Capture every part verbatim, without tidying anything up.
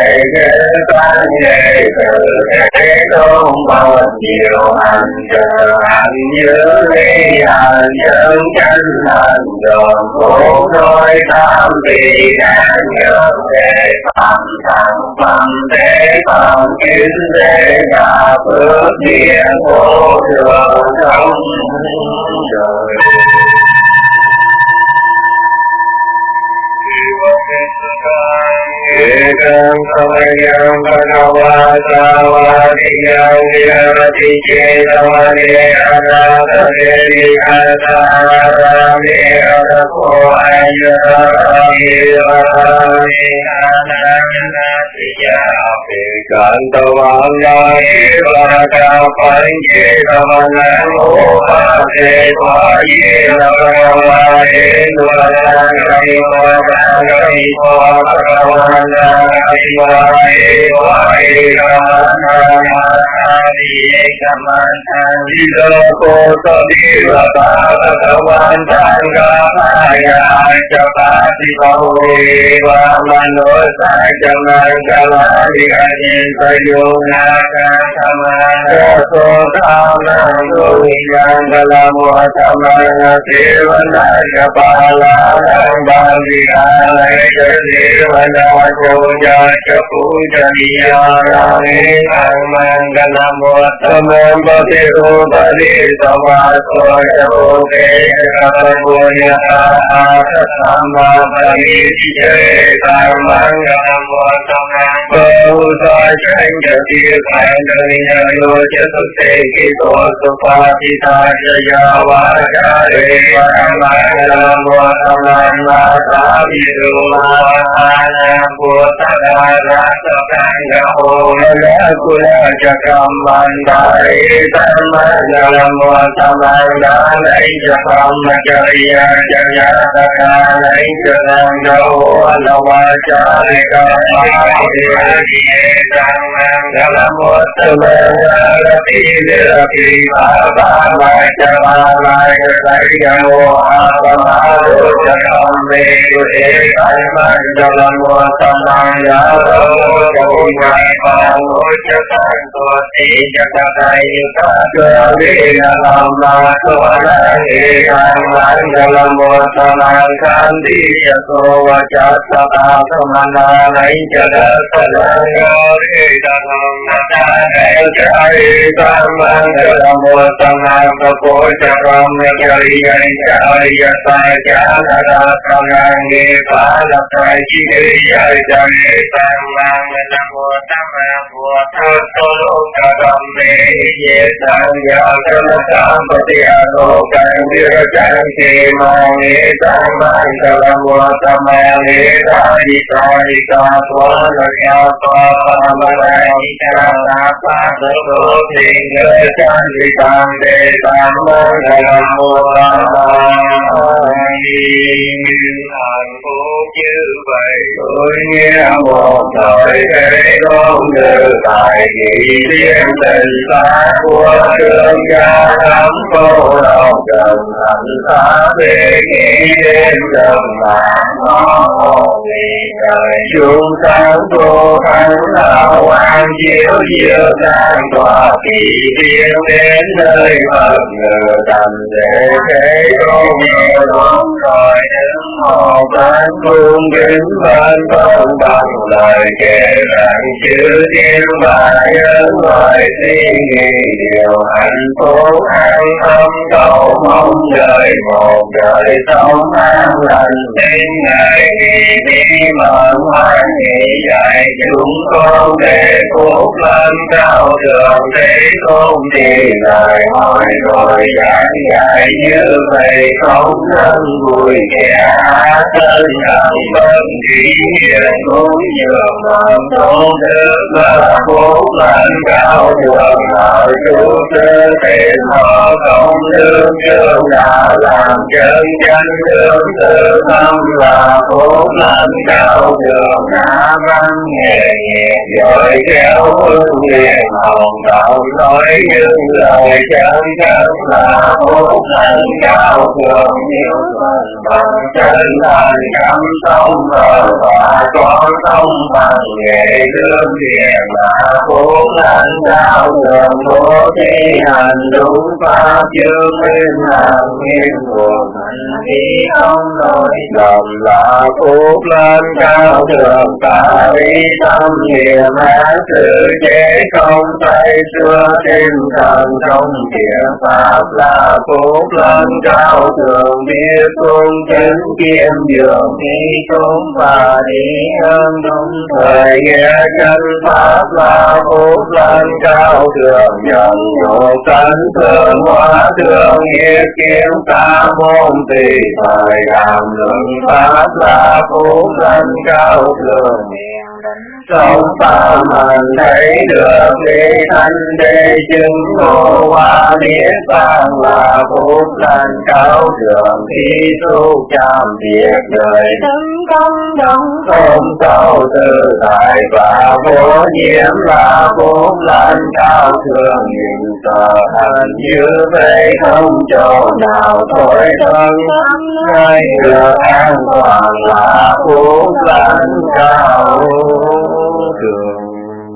đại ghế tan nghề từ thế tôn bao nhiêu hành trừ hành như ly hành chân chân hành dồn khổ đôi tham vì đáng nhớ về phạm thằng phạm thế phạm kiến thế và phước điện vô thường trong đời. Ekam samayam bhagavata vadiyam virati cetavane anatane vihatarame adako ayarame varame ananati yape kantavana evaka panje ramana opase vaye ramane dvarane varane rồi kéo hương liền hồng đạo nói những lời chân chân là phúc lành cao thượng nhiều phần bằng chân thành cảm thông và và có thông bằng nghệ đương thiền là phúc lành cao thượng bố thí hành đúng pháp chương minh làm nghiêm của mình khi không nói lầm là phúc lành cao thượng cả lý tâm niệm án sự chế không tay xưa thêm thần trong thiện pháp là phúc lành cao thượng biết cung chứng kiêm dường thi chúng và đi hơn đúng thời nghe chân pháp là phúc lành cao thượng nhận độ tánh thương hóa thương nghiệp kiếm ta môn tùy thời làm luận pháp là phúc lành cao thượng trong ta mình thấy được đi thanh đế chứng ngộ hóa niết bàn là phúc lành cao thượng khi tu chạm việc đời tâm công đồng không cầu tự tại và vô nhiễm là phúc lành cao thượng nhìn tờ hành như vậy không chỗ nào thổi thân ngay được an toàn là phúc lành cao thượng.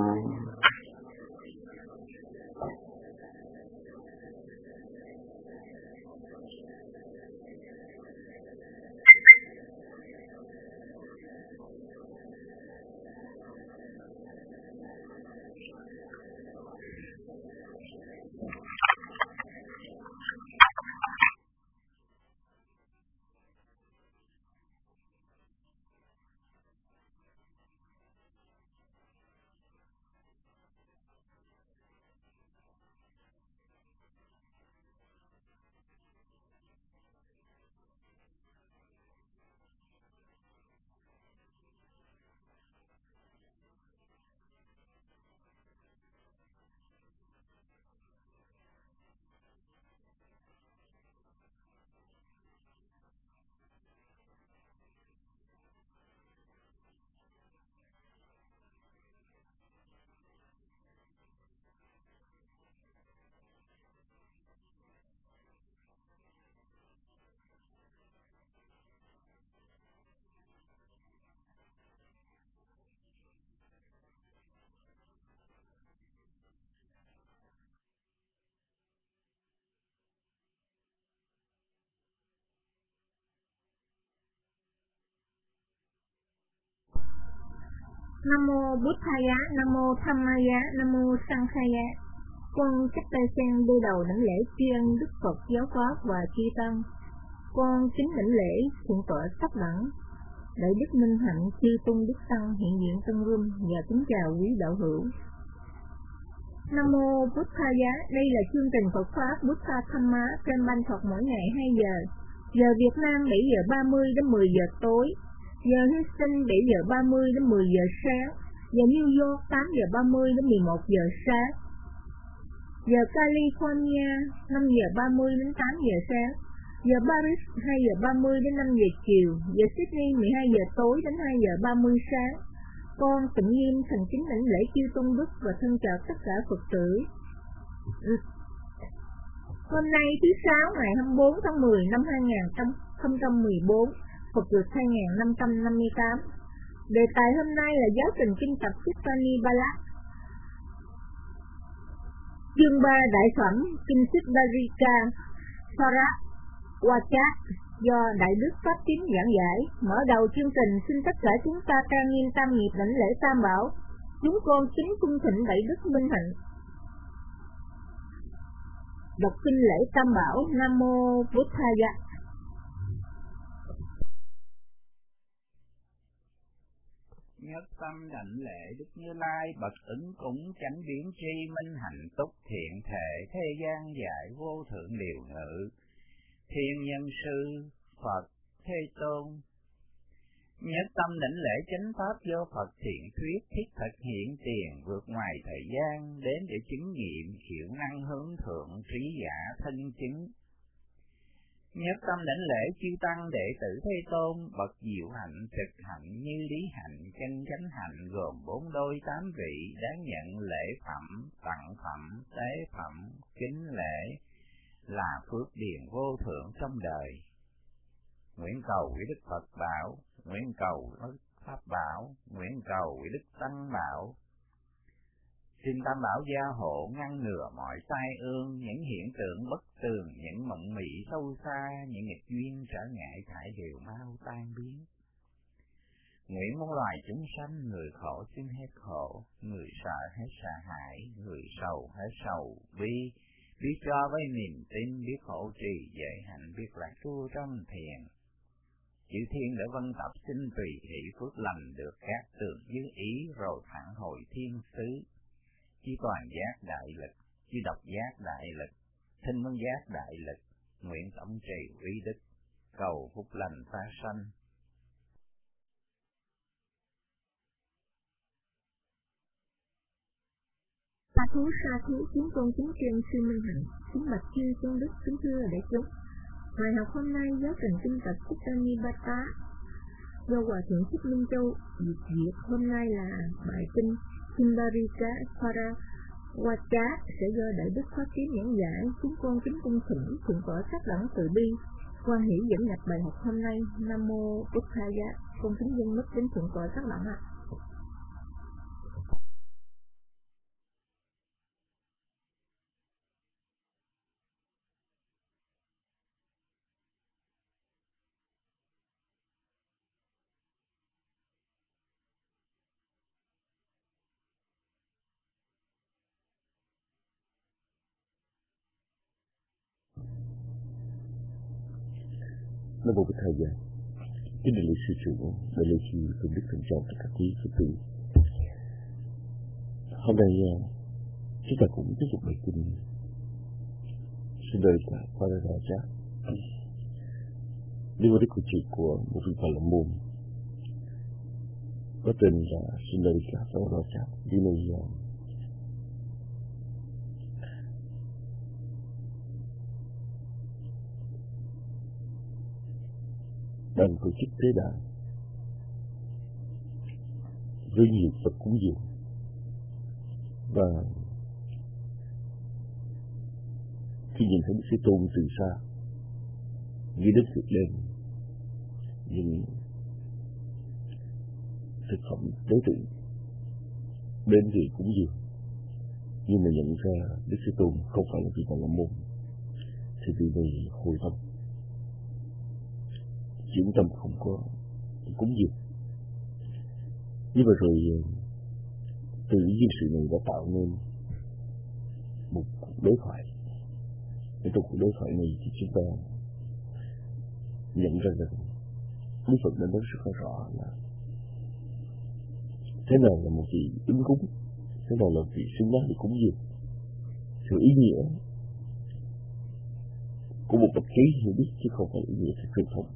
Nam mô Buddhaya, Nam mô Dhammaya, Nam mô Sanghaya. Con chắp tay sen đưa đầu đảnh lễ tri ân Đức Phật giáo pháp và chư tăng. Con kính đảnh lễ thượng tọa Tất Đẳng, đại đức Minh Hạnh chư tôn đức tăng hiện diện Tân Rum và kính chào quý đạo hữu. Nam mô Buddhaya, đây là chương trình Phật pháp Buddha Dhamma trên ban Phật mỗi ngày hai giờ. Giờ Việt Nam bảy giờ ba mươi đến mười giờ tối. Giờ Houston bảy giờ ba mươi đến mười giờ sáng, giờ New York tám giờ ba mươi đến mười một giờ sáng, giờ California năm giờ ba mươi đến tám giờ sáng, giờ Paris hai giờ ba mươi đến năm giờ chiều, giờ Sydney mười hai giờ tối đến hai giờ ba mươi sáng. Con tụng nghiêm thành kính đảnh lễ chư tôn đức và thân chào tất cả Phật tử. Hôm nay thứ sáu ngày hai mươi bốn tháng mười năm hai nghìn không trăm mười bốn, Phật lịch hai nghìn năm trăm năm mươi tám. Đề tài hôm nay là giáo trình kinh tập Siddhani Bala. Chương ba đại phẩm kinh Siddharika Sara Wacha do Đại đức Pháp Tín giảng giải. Mở đầu chương trình, xin tất cả chúng ta trang nghiêm tam nghiệp đảnh lễ Tam Bảo. Chúng con kính cung thỉnh Đại đức Minh Hạnh đọc kinh lễ Tam Bảo. Nam mô Buddhaya. Nhất tâm đảnh lễ Đức Như Lai bậc ứng cúng chánh biến tri minh hạnh túc thiện thể thế gian dạy vô thượng điều ngự thiên nhân sư Phật Thế Tôn. Nhất tâm đảnh lễ chánh pháp do Phật thiện thuyết thiết thực hiện tiền vượt ngoài thời gian đến để chứng nghiệm hiệu năng hướng thượng trí giả thân chứng. Nhất tâm đảnh lễ chư tăng đệ tử Thế Tôn, bậc diệu hạnh, thực hạnh, như lý hạnh, chân chánh hạnh, gồm bốn đôi tám vị, đáng nhận lễ phẩm, tặng phẩm, tế phẩm, kính lễ, là phước điền vô thượng trong đời. Nguyện cầu quý đức Phật bảo, nguyện cầu đức Pháp bảo, nguyện cầu quý đức Tăng bảo. Xin Tam Bảo gia hộ ngăn ngừa mọi tai ương, những hiện tượng bất tường, những mộng mị sâu xa, những nghịch duyên trở ngại thải đều mau tan biến. Nguyện muôn loài chúng sanh, người khổ xin hết khổ, người sợ hết sợ hãi, người sầu hết sầu bi, biết cho với niềm tin, biết hộ trì giới hạnh, biết lạc trú trong thiền. Chư thiên đã vân tập xin tùy hỷ phước lành được các tường dưới ý, rồi thẳng hồi thiên xứ. Chi toàn giác đại lực, chi độc giác đại lực, thinh văn giác đại lực, nguyện tổng trì uy đức, cầu phúc lành phá sanh. Sa thú sa thú chúng con kính trên sư Minh Hạnh, kính bạch chư tôn đức, kính thưa đại chúng. Bài học hôm nay giáo trình kinh tập Sutta-ni-pa-ta do Hòa thượng Thích Minh Châu dịch duyệt hôm nay là bài kinh Simbarika Parawacha sẽ do đại đức Pháp Trí giảng giải. Chúng con kính cung thỉnh thượng tọa Sắc Đẳng Từ Bi quan hỷ dẫn nhập bài học hôm nay. Nam mô Buddhaya. Con kính dân mất đến thượng tọa Sắc Đẳng ạ. Nam mô Bụt Thầy. Kính đại lễ sư trưởng, đại lễ sư Tôn Đức Thượng Trọng, tất cả quý Phật tử. Hôm nay chúng ta cũng tiếp tục bài kinh Simbarika Parawacha liên quan đến câu chuyện của một vị Bà La Môn có tên là Simbarika Parawacha. Điều này đang tổ chức tế đàn với nhiều Phật cúng dường, và khi nhìn thấy Đức Thế Tôn từ xa, nghĩ đến sự lên những thực phẩm đối tượng đến vì cúng dường, nhưng mà nhận ra Đức Thế Tôn không phải là vị Bà La Môn, thì từ đây hồi tâm chuyển tâm không có cúng dường. Như vậy rồi từ những sự này đã tạo nên một đối thoại. Trong cuộc đối thoại này thì chúng ta nhận ra rằng Đức Phật đã nói rất rõ là thế nào là một vị ứng cúng, thế nào là vị xứng đáng để cúng dường. Sự ý nghĩa của một bậc trí hiểu biết chứ không phải ý nghĩa theo truyền thống.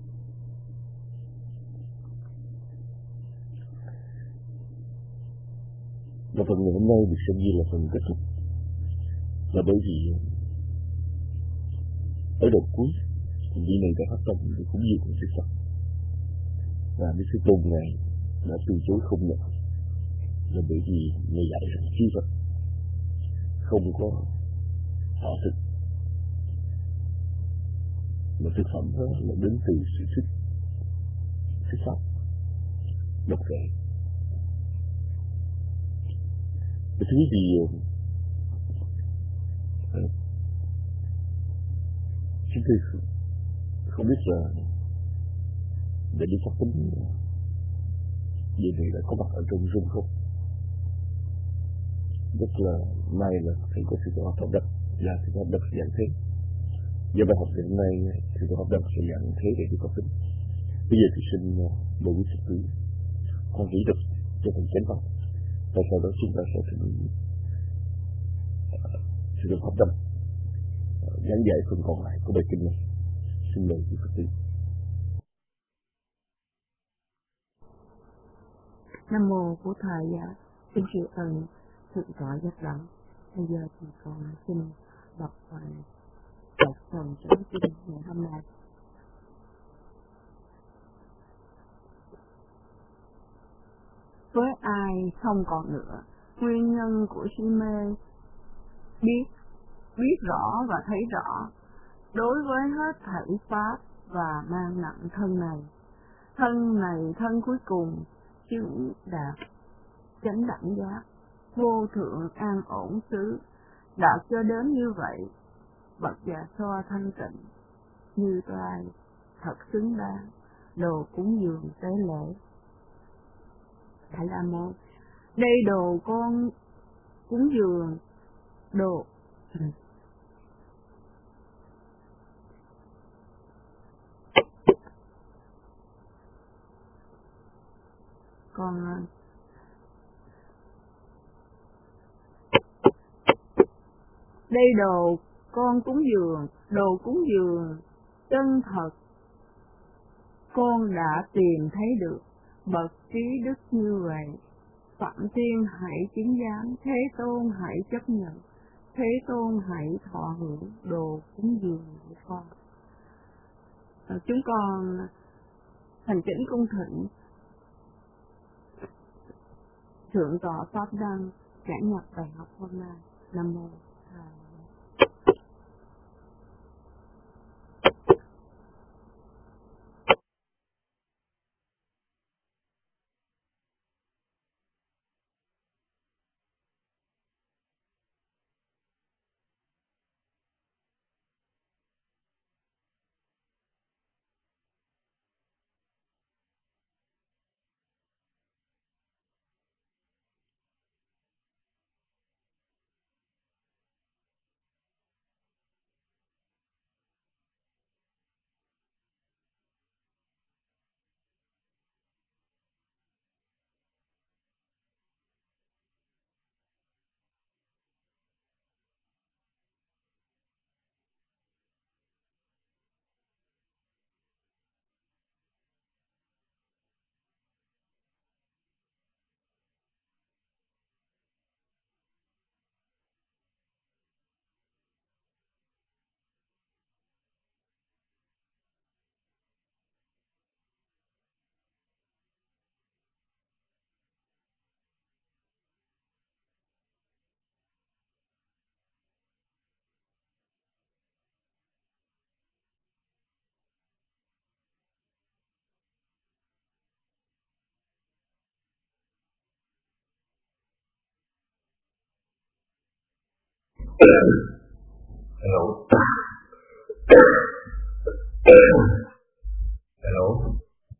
Và phần ngày hôm nay được xem như là phần kết thúc, là bởi vì ở đầu cuối vị này đã phát tâm để cúng dường của Đức Phật, và Đức Thế Tôn Ngài đã từ chối không nhận, là bởi vì Ngài dạy rằng chư Phật không có thọ thực, mà thực phẩm đó là đến từ sự thích thích pháp độc vệ. Cái thứ gì chúng tôi không biết là để đi phát tính về này đã có mặt ở trong Zoom không. Rất là may là thầy có sự hợp hợp đất và sự hợp đất dạng thế. Do bài học ngày hôm nay thì hợp đất sẽ dạng thế để đi phát tính. Bây giờ thì xin mời quý Phật tử con nghĩ được cho thầy chánh văn, và sau đó chúng ta sẽ thực hiện sự được hợp tâm giảng dạy phần còn lại của bài kinh này. Xin mời quý Phật tử. Nam mô Bổn Thầy. Xin chịu ơn thượng tọa Giác Đẳng. Bây giờ thì con xin đọc bài đọc phần chánh kinh ngày hôm nay. với ai không còn nữa. Nguyên nhân của si mê biết, biết rõ và thấy rõ đối với hết thảy pháp và mang nặng thân này. Thân này thân cuối cùng chứng đạt chánh đẳng giác, vô thượng an ổn xứ, đạt cho đến như vậy, bậc già xoa thanh tịnh như toai thật xứng đáng, đồ cúng dường tế lễ. Thầy La Môn, đây đồ con cúng dường, đồ con đây đồ con cúng dường, đồ cúng dường chân thật, con đã tìm thấy được bậc trí đức như vậy. Phạm Thiên hãy chứng giám, Thế Tôn hãy chấp nhận, Thế Tôn hãy thọ hưởng đồ cúng dường của con. À, chúng con thành kính cung thỉnh thượng tọa Pháp Đăng giảng nhập bài học hôm nay. Nam mô Thầy. Hello. Hello.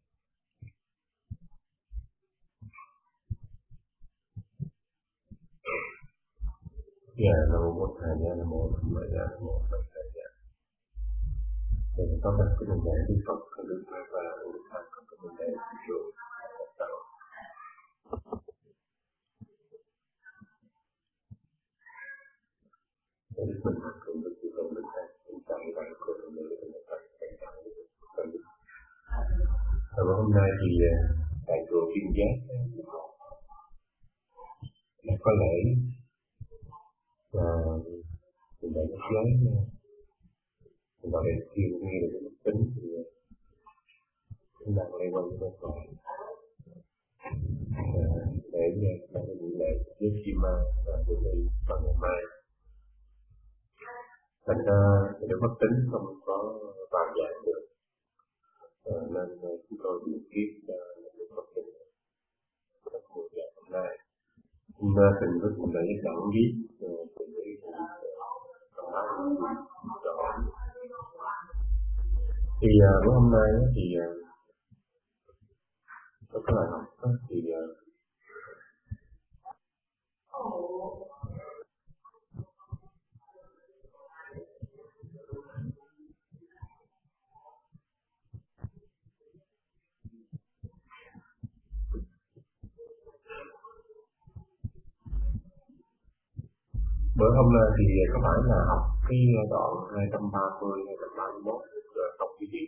Dạ, Nam mô Bổn Thầy, Nam mô Tham Maya, Nam mô Bổn Thầy. Thì có các cái vấn đề đi Phật có được và uống thang có cái vấn đề thị trường tạo. Để mình học cùng được sự công đức này, chúng ta phải có được một cái một cái cái tạo được công đức. Và hôm nay thì tại chùa Kim Giác đã có lễ và mình đã nhắc giới mình vào đây kêu nghe được cái tính thì chúng ta lây quanh với Phật để trong cái buổi lễ với Chima và buổi lễ vào ngày mai. Thành ra để bất tính không có vào dạng được, à, nên chúng tôi điều kiếp cho những bất tính các buổi dạy hôm nay. Chúng ta từng có cùng là những đoạn viết từng cái thông báo cho họ. Thì bữa hôm nay thì có cái bài học thì bữa hôm nay thì có phải là học cái đoạn hai trăm ba mươi, hai trăm ba mươi mốt học cái gì?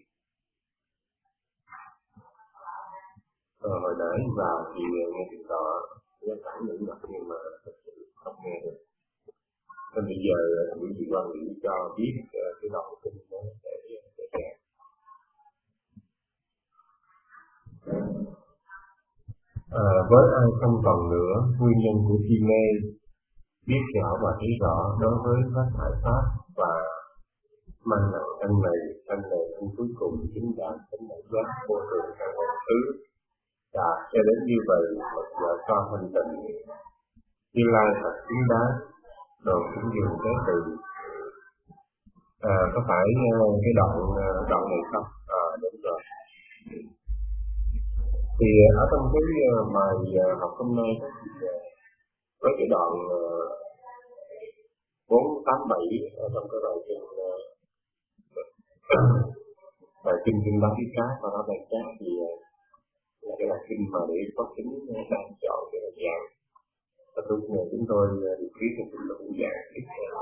Ờ, hồi nãy vào thì nghe tiếng tọa nghe cảm những đọc nhưng mà thật sự không nghe được. Nên bây giờ quý vị quan nghĩ cho biết cái đoạn kinh đó để để nghe. À, với ai không còn nữa nguyên nhân của si mê, biết rõ và thấy rõ đối với các thải pháp và mang nặng thân này, thân này thân cuối cùng chính đạt chính đại giác vô thường trong mọi thứ. Đạt cho đến như vậy một giờ so thanh tịnh, Như Lai thật chính đáng, đồ cũng dùng cái từ à, có phải cái đoạn đoạn này không? À, đúng rồi. Thì ở trong cái bài học hôm nay đó, thì với cái đoạn bốn tám bảy ở trong cái bài kinh bài kinh kinh bá cái cá và nó bài cá thì là cái bài kinh mà để có tính đang chọn cái bài giảng. Và lúc này chúng tôi được biết thì chúng tôi cũng giảng tiếp theo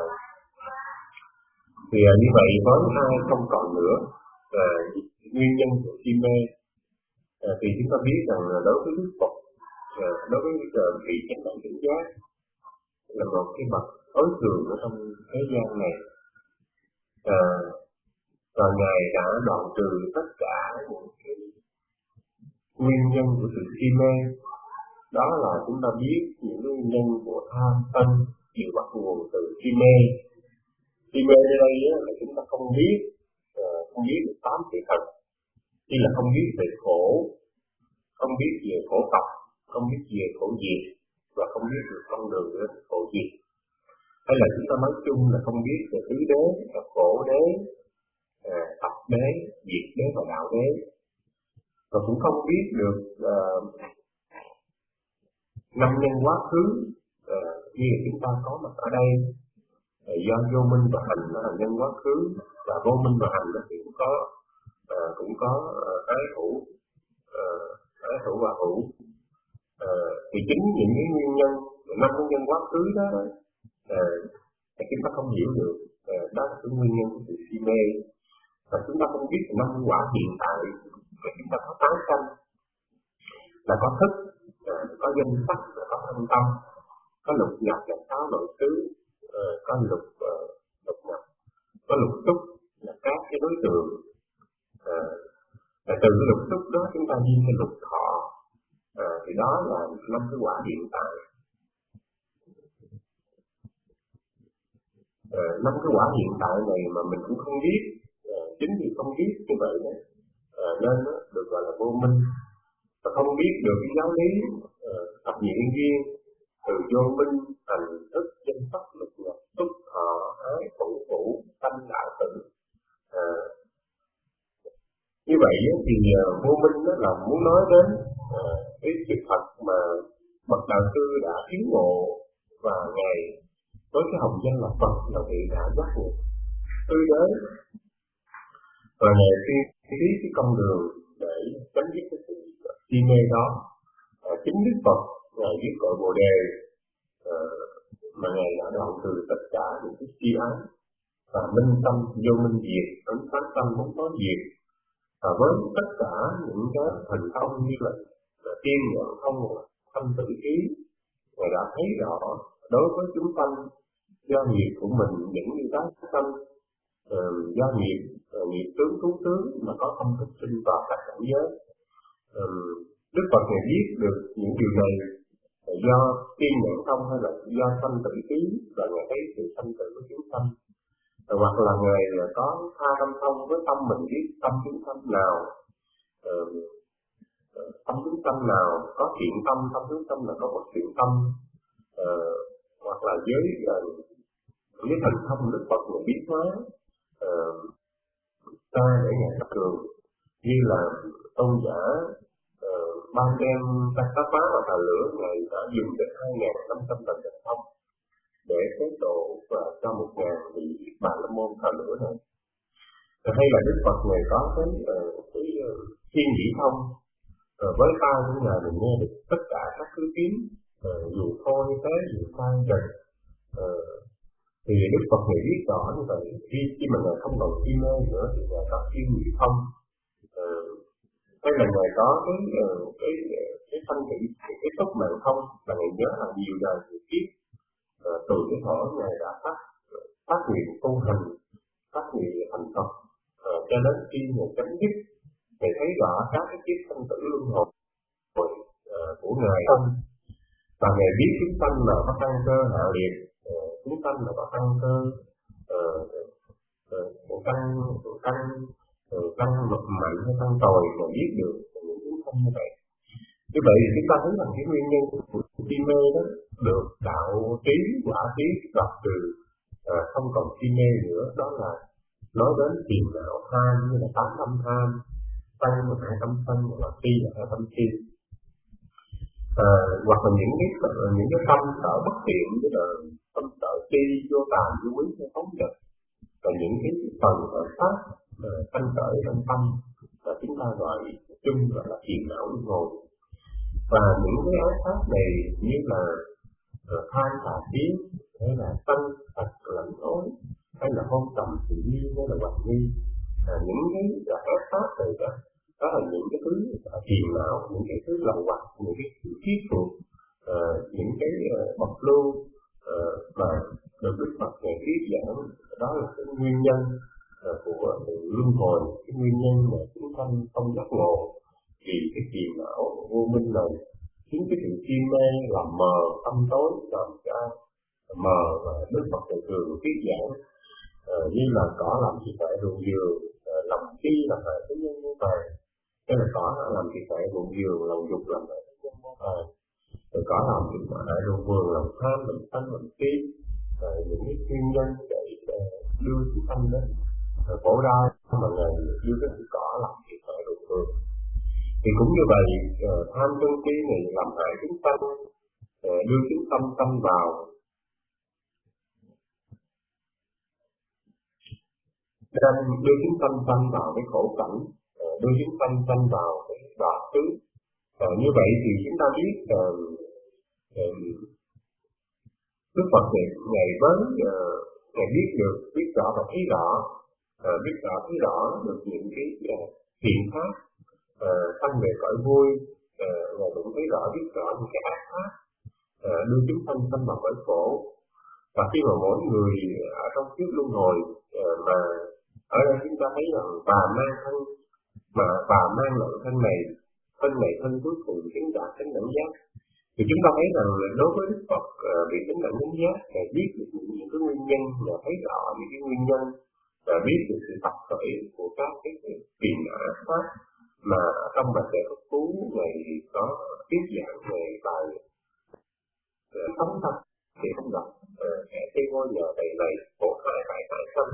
thì như vậy với ai không còn nữa à, nguyên nhân của si mê à, thì chúng ta biết rằng là đối với Đức Phật à, đối với vị chánh đẳng chánh giác là một cái bậc tối thượng ở trong thế gian này à, và ngài đã đoạn trừ tất cả những cái nguyên nhân của sự si mê. Đó là chúng ta biết những nguyên nhân của tham sân đều bắt nguồn từ si mê. Si mê ở đây là chúng ta không biết uh, không biết được tám sự thật, chỉ là không biết về khổ, không biết về khổ tập, không biết về khổ diệt và không biết được con đường đến khổ diệt. Hay là chúng ta nói chung là không biết về tứ đế, là khổ đế, uh, tập đế, diệt đế và đạo đế, và cũng không biết được uh, năm nhân quá khứ uh, như chúng ta có mặt ở đây. Do vô minh và hành nó là nhân quá khứ, và vô minh và hành nó thì cũng có uh, cũng có ái uh, hữu ái uh, hữu và hữu uh, thì chính những cái nguyên nhân năm nguyên nhân quá khứ đó uh, thì chúng ta không hiểu được uh, đó là cái nguyên nhân của sự si mê. Và chúng ta không biết năm quả hiện tại mà chúng ta có tái sanh là có thức, uh, có danh sắc, là có thân tâm, có lục nhập là sáu nội xứ, uh, có lục uh, lục nhập, có lục xúc là các cái đối tượng. Uh, và từ cái lục xúc đó chúng ta đi cái lục thọ, uh, thì đó là năm cái quả hiện tại. Uh, năm cái quả hiện tại này mà mình cũng không biết, uh, chính vì không biết như vậy đó, uh, nên đó, được gọi là vô minh. Và không biết được cái giáo lý uh, thập nhị yên duyên từ vô minh, thành thức, danh sắc, lục nhập, xúc, thọ, ái, thủ, vũ, sanh, đạo, tử. À, như vậy thì uh, vô minh đó là muốn nói đến uh, cái sự thật mà bậc đạo sư đã tiến ngộ, và ngài với cái hồng danh là Phật là vị đã giác ngộ tươi đến, và ngài đi đi cái con đường để chấm dứt cái sự si mê đó. À, chính Đức Phật ngài viết cội Bồ Đề uh, mà ngài đã đoạn trừ tất cả những cái si ái và minh tâm vô minh diệt, ấn sáng tâm muốn có diệt. Và với tất cả những cái thành thông như là, là tiên nhẫn thông, thanh tử ý, ngài đã thấy rõ đối với chúng sanh do nghiệp của mình những như tái sanh, uh, do nghiệp uh, nghiệp tướng thú tướng mà có không thực sinh vào các cảnh giới. Uh, Đức Phật ngài biết được những điều này là do tiên nhẫn thông hay là do sanh tử ý, và ngài thấy sự sanh tử của chúng sanh. Rồi hoặc là ngài có tha tâm thông với tâm mình biết tâm chúng sanh nào, uh, tâm chúng sanh nào có thiện tâm, tâm chúng sanh là có bất thiện tâm, uh, hoặc là với uh, với thành thông Đức Phật ngài biết hóa uh, ta để ngài tập trường, như là tôn giả uh, ban đêm ta tác phá và thờ lửa, ngài đã dùng đến hai ngàn năm trăm lần thành thông để tế độ và cho một ngàn vị Bà La Môn thờ lửa này. Hay là Đức Phật ngài có cái uh, cái uh, thiên nhĩ thông, uh, với tai của ngài mình nghe được tất cả các thứ tiếng, uh, dù thôi thế dù sang trần. Uh, thì Đức Phật ngài biết rõ như vậy, khi khi mà ngài không còn si mê nữa thì ngài có thiên nhĩ thông. Uh, hay là ngài có cái uh, cái cái thanh thị cái, cái xúc mạng thông, là ngài nhớ là nhiều đời nhiều kiếp uh, từ cái thở ngài đã phát phát nguyện tu hành, phát nguyện thành Phật, uh, cho đến khi ngài chấm dứt, ngài thấy rõ các cái kiếp sinh tử luân hồi, uh, của Ngài không. Và Ngài biết chúng sanh là có căn cơ hạ liệt, uh, chúng sanh là có căn cơ uh, uh, căn căn uh, căn mật mạnh hay căn tồi mà biết được những chúng sanh như vậy. Như vậy thì chúng ta thấy rằng cái nguyên nhân của si mê đó được đạo trí quả trí gặp từ à, không còn si mê nữa, đó là nói đến phiền não tham như là tám tâm tham, tăng là hai tâm sân, hoặc là si là hai tâm si, à, hoặc là những cái những cái tâm sở bất tiện như là tâm sở si, vô tàm, vô quý, hay phóng dật, và những cái phần ở pháp sanh khởi trong tâm và chúng ta gọi chung gọi là phiền não luân hồi. Và những cái ái pháp này như là uh, than tà kiến, hay là tân thật lẫn ối, hay là hôn trầm tự nhiên, hay là hoài nghi, à, những cái ái pháp này đó, đó là những cái thứ phiền não, những cái thứ lậu hoặc, những cái thứ khí thuộc, uh, những cái uh, bậc lưu uh, mà được Đức Phật ngày thuyết giảng, đó là cái nguyên nhân uh, của luân hồi, cái nguyên nhân mà chúng sanh không giác ngộ. Vì cái phiền não vô minh này khiến cái sự si mê làm mờ tâm tối, làm cho mờ, và Đức Phật thường thường thuyết giảng uh, như là cỏ làm thịt hại ruộng vườn, uh, lòng si làm hại cái nhân vô vàng, hay là cỏ làm thịt hại ruộng vườn, lòng dục làm hại cái nhân vô vàng, rồi cỏ làm thịt hại ruộng vườn, lòng tham, lòng sân, lòng si, uh, những cái nguyên nhân để uh, đưa chúng sanh đến uh, khổ đau mà Ngài đưa cái cỏ làm thịt hại ruộng vườn. Thì cũng như vậy, uh, tham sân si này làm hại chúng sanh, uh, đưa chúng tâm sanh vào đang đưa chúng sanh sanh vào cái khổ cảnh, uh, đưa chúng sanh sanh vào cái đọa xứ. Uh, như vậy thì chúng ta biết uh, uh, Đức Phật này ngày với uh, ngày biết được, biết rõ và thấy rõ, uh, biết rõ thấy rõ được những cái uh, thiện pháp sanh về cõi vui, Ngài cũng thấy rõ biết rõ những cái ác pháp uh, đưa chúng sanh sanh vào cõi khổ. Và khi mà mỗi người ở trong kiếp luân hồi uh, mà ở đây chúng ta thấy rằng bà mang thân, mà bà mang lợi thân này, thân này thân cuối cùng chứng đạt chánh đẳng giác, thì chúng ta thấy rằng đối với Đức Phật uh, bị chánh đẳng chánh giác, Ngài biết được những, những cái nguyên nhân, và thấy rõ những cái nguyên nhân, và biết được sự tập khởi của các cái phiền não pháp. Mà trong bài kệ Phật Cú này có tiết giảng về bài sống thật thì không gặp kẻ xây ngôi nhà đầy này khổ hại tại tại sân.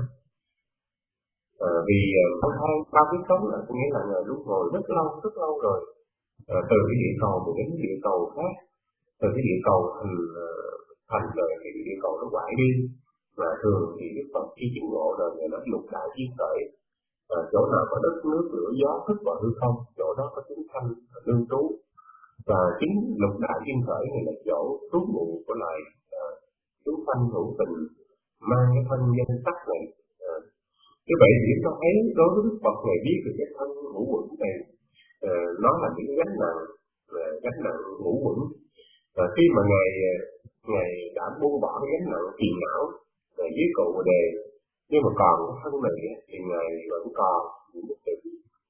À, vì không than bao kiếp sống là có nghĩa là Ngài luân hồi rất lâu rất lâu rồi, à, từ cái địa cầu một đến địa cầu khác, từ cái địa cầu thành thành rồi thì địa cầu nó quải đi, và thường thì Đức Phật khi chứng ngộ rồi Ngài nó lục đại thiên khởi. À, chỗ nào có đất nước lửa gió thức và hư không, chỗ đó có chúng sanh đương trú. Và chính lục đại thiên khởi này là chỗ trú ngụ của lại à, chúng sanh hữu tình mang cái thân danh sắc này. À, như vậy thì chúng ta thấy đối với Đức Phật này biết được cái thân ngũ uẩn này, à, nó là những gánh nặng, à, gánh nặng ngũ uẩn. Và khi mà ngài ngài đã buông bỏ cái gánh nặng phiền não à, dưới cội Bồ đề, nhưng mà còn cái thân này thì Ngài vẫn còn những cái sự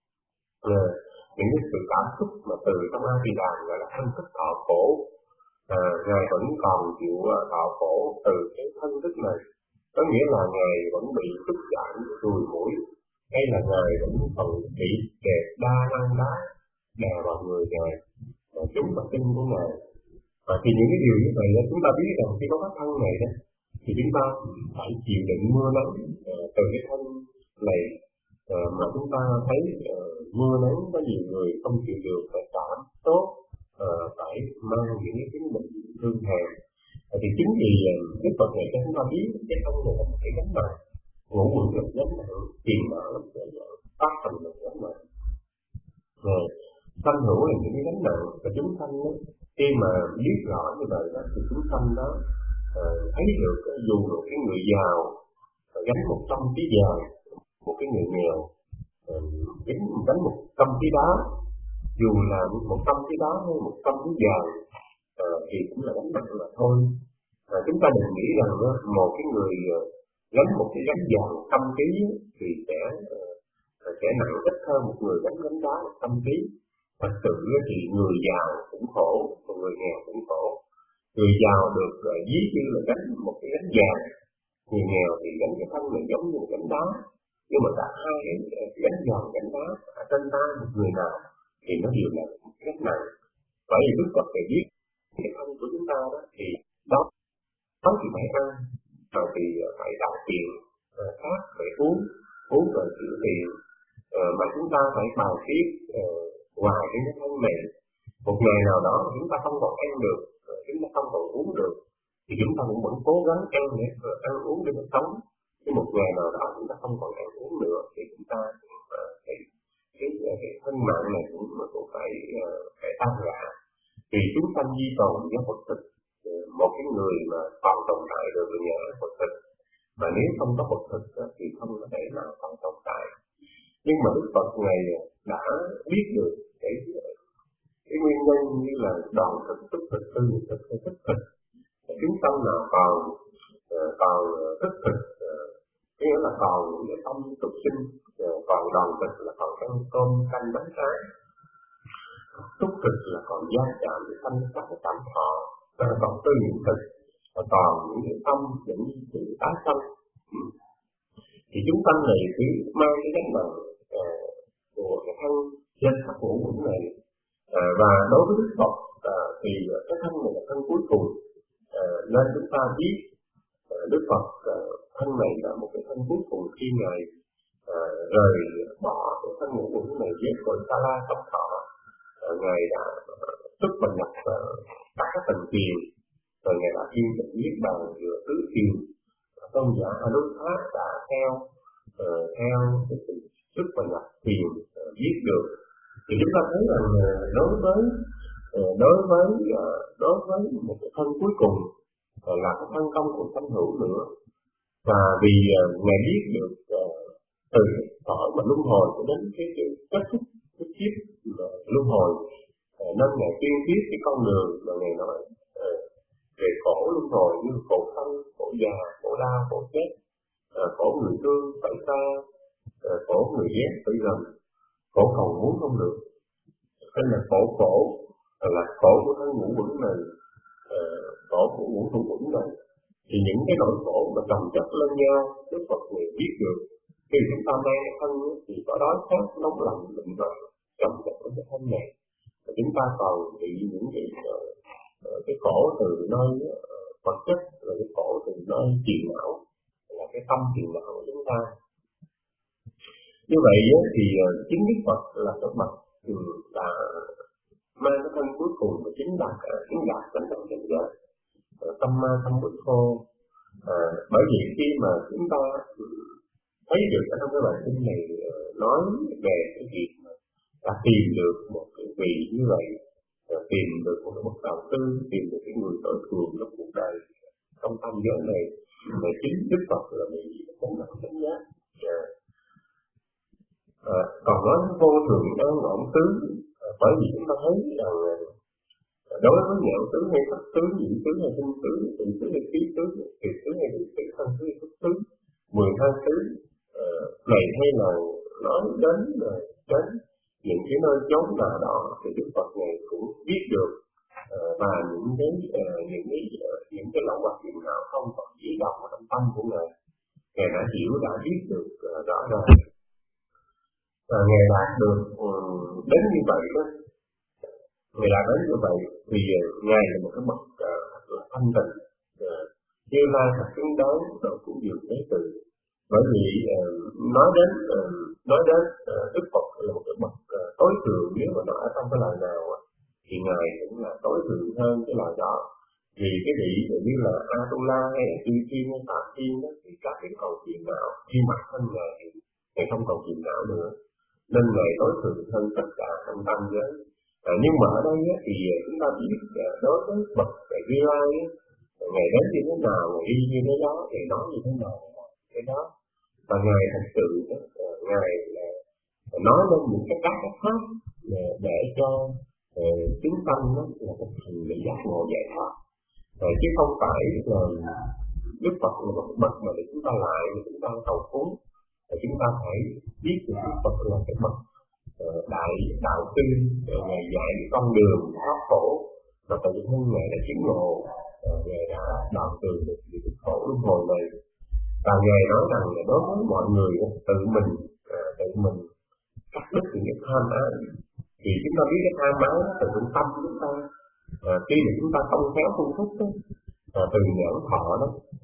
à, những cái sự cảm xúc mà từ trong A Di Đà gọi là thân thức thọ khổ. À, Ngài vẫn còn chịu thọ khổ từ cái thân thức này, có nghĩa là Ngài vẫn bị xúc chạm ruồi mũi, hay là Ngài vẫn còn bị kẹt đa năng đá đè vào người Ngài, và chúng và tinh của Ngài. Và thì những cái điều như vậy đó, chúng ta biết rằng khi có cái thân này đó, thì chúng ta phải chịu đựng mưa nắng uh, từ cái thân này, uh, mà chúng ta thấy uh, mưa nắng có nhiều người không chịu được, phải cảm tốt, uh, phải mang những cái chứng bệnh thương hàn. Uh, thì chính vì uh, Đức Phật này cho chúng ta biết cái thân này là một cái gánh nặng, ngũ uẩn là gánh nặng, tiền não là gánh nặng, pháp hành là gánh nặng, rồi sanh hữu là những cái gánh nặng. Và chúng sanh đó, khi mà biết rõ như vậy đó, thì chúng sanh đó uh, thấy được uh, dù một cái người giàu uh, gánh một trăm ký vàng, một cái người nghèo uh, gánh gánh một trăm ký đá, dù là một trăm ký đá hay một trăm ký vàng uh, thì cũng là gánh nặng là thôi. Uh, chúng ta đừng nghĩ rằng uh, một cái người uh, gánh một cái gánh vàng trăm ký thì sẽ uh, sẽ nặng ít hơn một người gánh gánh đá một trăm ký. thật sự thì người giàu cũng khổ, còn người nghèo cũng khổ. Người giàu được ví như là gánh một cái gánh vàng, người nghèo thì gánh cái thân này giống như một gánh đá. Nhưng mà cả hai cái gánh vàng gánh đá ở trên tay một người nào thì nó đều là một gánh nặng. Bởi vì Đức Phật phải biết cái thân của chúng ta đó thì đó đó thì phải ăn, rồi thì phải đào tiền, khác phải uống, uống rồi chịu tiền, mà chúng ta phải bài tiết ngoài cái thân này. Một ngày nào đó chúng ta không còn ăn được, chúng ta không còn uống được, thì chúng ta cũng vẫn cố gắng ăn để ăn uống để mà sống. Nhưng một ngày nào đó chúng ta không còn ăn uống nữa thì chúng ta phải cái cái thân mạng này cũng cũng phải phải tan rã. Vì chúng sanh di tồn do Phật thịt, một cái người mà còn tồn tại được là nhờ Phật thịt, mà nếu không có Phật thịt thì không có thể nào còn tồn tại. Nhưng mà Đức Phật này đã biết được cái cái nguyên nhân như là đoàn thịt, tức thịt, tư thịt, hay thức thịt. Chúng sanh nào còn còn thức thịt, có nghĩa là còn những cái tâm tục sinh, còn đoàn thịt là còn ăn cơm canh bánh trái, túc thịt là còn gia chạm với thanh sắc và cảm thọ, còn tư niệm thịt và còn những cái tâm những sự tái sanh. Thì chúng sanh này cứ mang cái gánh nặng của cái thân trên sắc ngũ uẩn này. À, và đối với Đức Phật à, thì cái thân này là thân cuối cùng, à, nên chúng ta biết à, Đức Phật à, thân này là một cái thân cuối cùng khi Ngài à, rời bỏ cái thân ngũ uẩn này với cội Sa La Tâm Thọ. À, Ngài đã xuất và nhập à, các cái tầng thiền, rồi Ngài đã yên tĩnh niết bàn giữa tứ thiền. Tôn giả Anuttha đã theo à, theo cái sự xuất và nhập thiền à, biết được. Thì chúng ta thấy rằng đối với đối với đối với một cái thân cuối cùng là cái thân không của sanh hữu nữa, và vì Ngài biết được từ cõi mà luân hồi cho đến cái kết thúc cái kiếp luân hồi, nên Ngài tuyên thuyết cái con đường mà Ngài nói về khổ luân hồi như khổ sanh, khổ già, khổ đau, khổ chết, khổ người thương phải xa, khổ người ghét phải gần, khổ cầu muốn không được. Nên là khổ khổ là khổ của thân ngũ uẩn này, khổ của ngũ thủ uẩn này. Thì những cái nỗi khổ mà chồng chất lên nhau, Đức Phật này biết được. Khi chúng ta mang cái thân thì có đói khát, nóng lạnh, bệnh vật chồng chất lên cái thân này. Và chúng ta còn bị những cái cái khổ từ nơi vật chất, là cái khổ từ nơi phiền não, là cái tâm phiền não của chúng ta. Như vậy thì chính Đức Phật là cái bậc đã mang cái thân cuối cùng và chính đạt chính đạt chánh đẳng chánh giác, tâm ma tâm bất khô. À, bởi vì khi mà chúng ta thấy được ở trong cái bài kinh này nói về cái việc mà ta tìm được một cái vị như vậy, tìm được một cái bậc đạo sư, tìm được cái người tối thượng trong cuộc đời trong tâm giới này, mà chính Đức Phật là vị chánh đẳng chánh giác. À, còn nói vô thường an ổn tứ, à, bởi vì chúng ta thấy rằng à, đối với nhạo tứ hay sắc tứ, nhị tứ hay tinh tứ, tỳ tứ hay khí tứ, kiệt tứ hay địa tứ, thân tứ hay xuất tứ, mười hai tứ à, này hay là nói đến à, đến những cái nơi chốn nào đó thì Đức Phật này cũng biết được, à, và những cái à, những cái à, những cái lậu hoặc phiền não không còn chỉ động ở trong tâm của Ngài, Ngài đã hiểu đã biết được à, rõ ràng. Và Ngài đạt được um, đến như vậy đó, Ngài đạt đến như vậy thì uh, Ngài là một cái bậc uh, thanh tịnh, uh, Như Lai thật xứng đáng độ cũng dường thế từ. Bởi vì uh, nói đến uh, nói đến uh, Đức Phật là một cái bậc uh, tối thượng, nếu mà nói ở trong cái lời nào uh, thì Ngài cũng là tối thượng hơn cái lời đó. Vì cái vị như là Atula hay là Chư Thiên hay Phạm Thiên đó, thì các cái cầu chuyện nào khi mặt thân Ngài thì Ngài không cầu chuyện nào nữa, nên Ngài tối thượng hơn tất cả trong tâm giới. À, nhưng mà ở đây á, thì chúng ta biết à, đối với bậc Như Lai á, Ngài đến như thế nào, Ngài đi như thế đó, Ngài nói như thế nào thế đó. Và Ngài thật sự á, Ngài là nói lên những cái cách khác để, để cho uh, chúng tâm đó là một thành để giác ngộ giải thoát, uh, chứ không phải là Đức Phật là một bậc mà để chúng ta lại, để chúng ta cầu cúng. Và chúng ta phải biết được Đức Phật là cái bậc đại đạo sư, Ngài dạy con đường thoát khổ, và tự thân Ngài đã chứng ngộ, Ngài đã đoạn từ được những khổ luân hồi này. Và Ngài nói rằng là đối với mọi người tự mình tự mình cắt đứt những cái tham ái. Thì chúng ta biết cái tham ái từ trong tâm của chúng ta, à, khi mà chúng ta không khéo phương thức đó, à, từ nhãn thọ đó,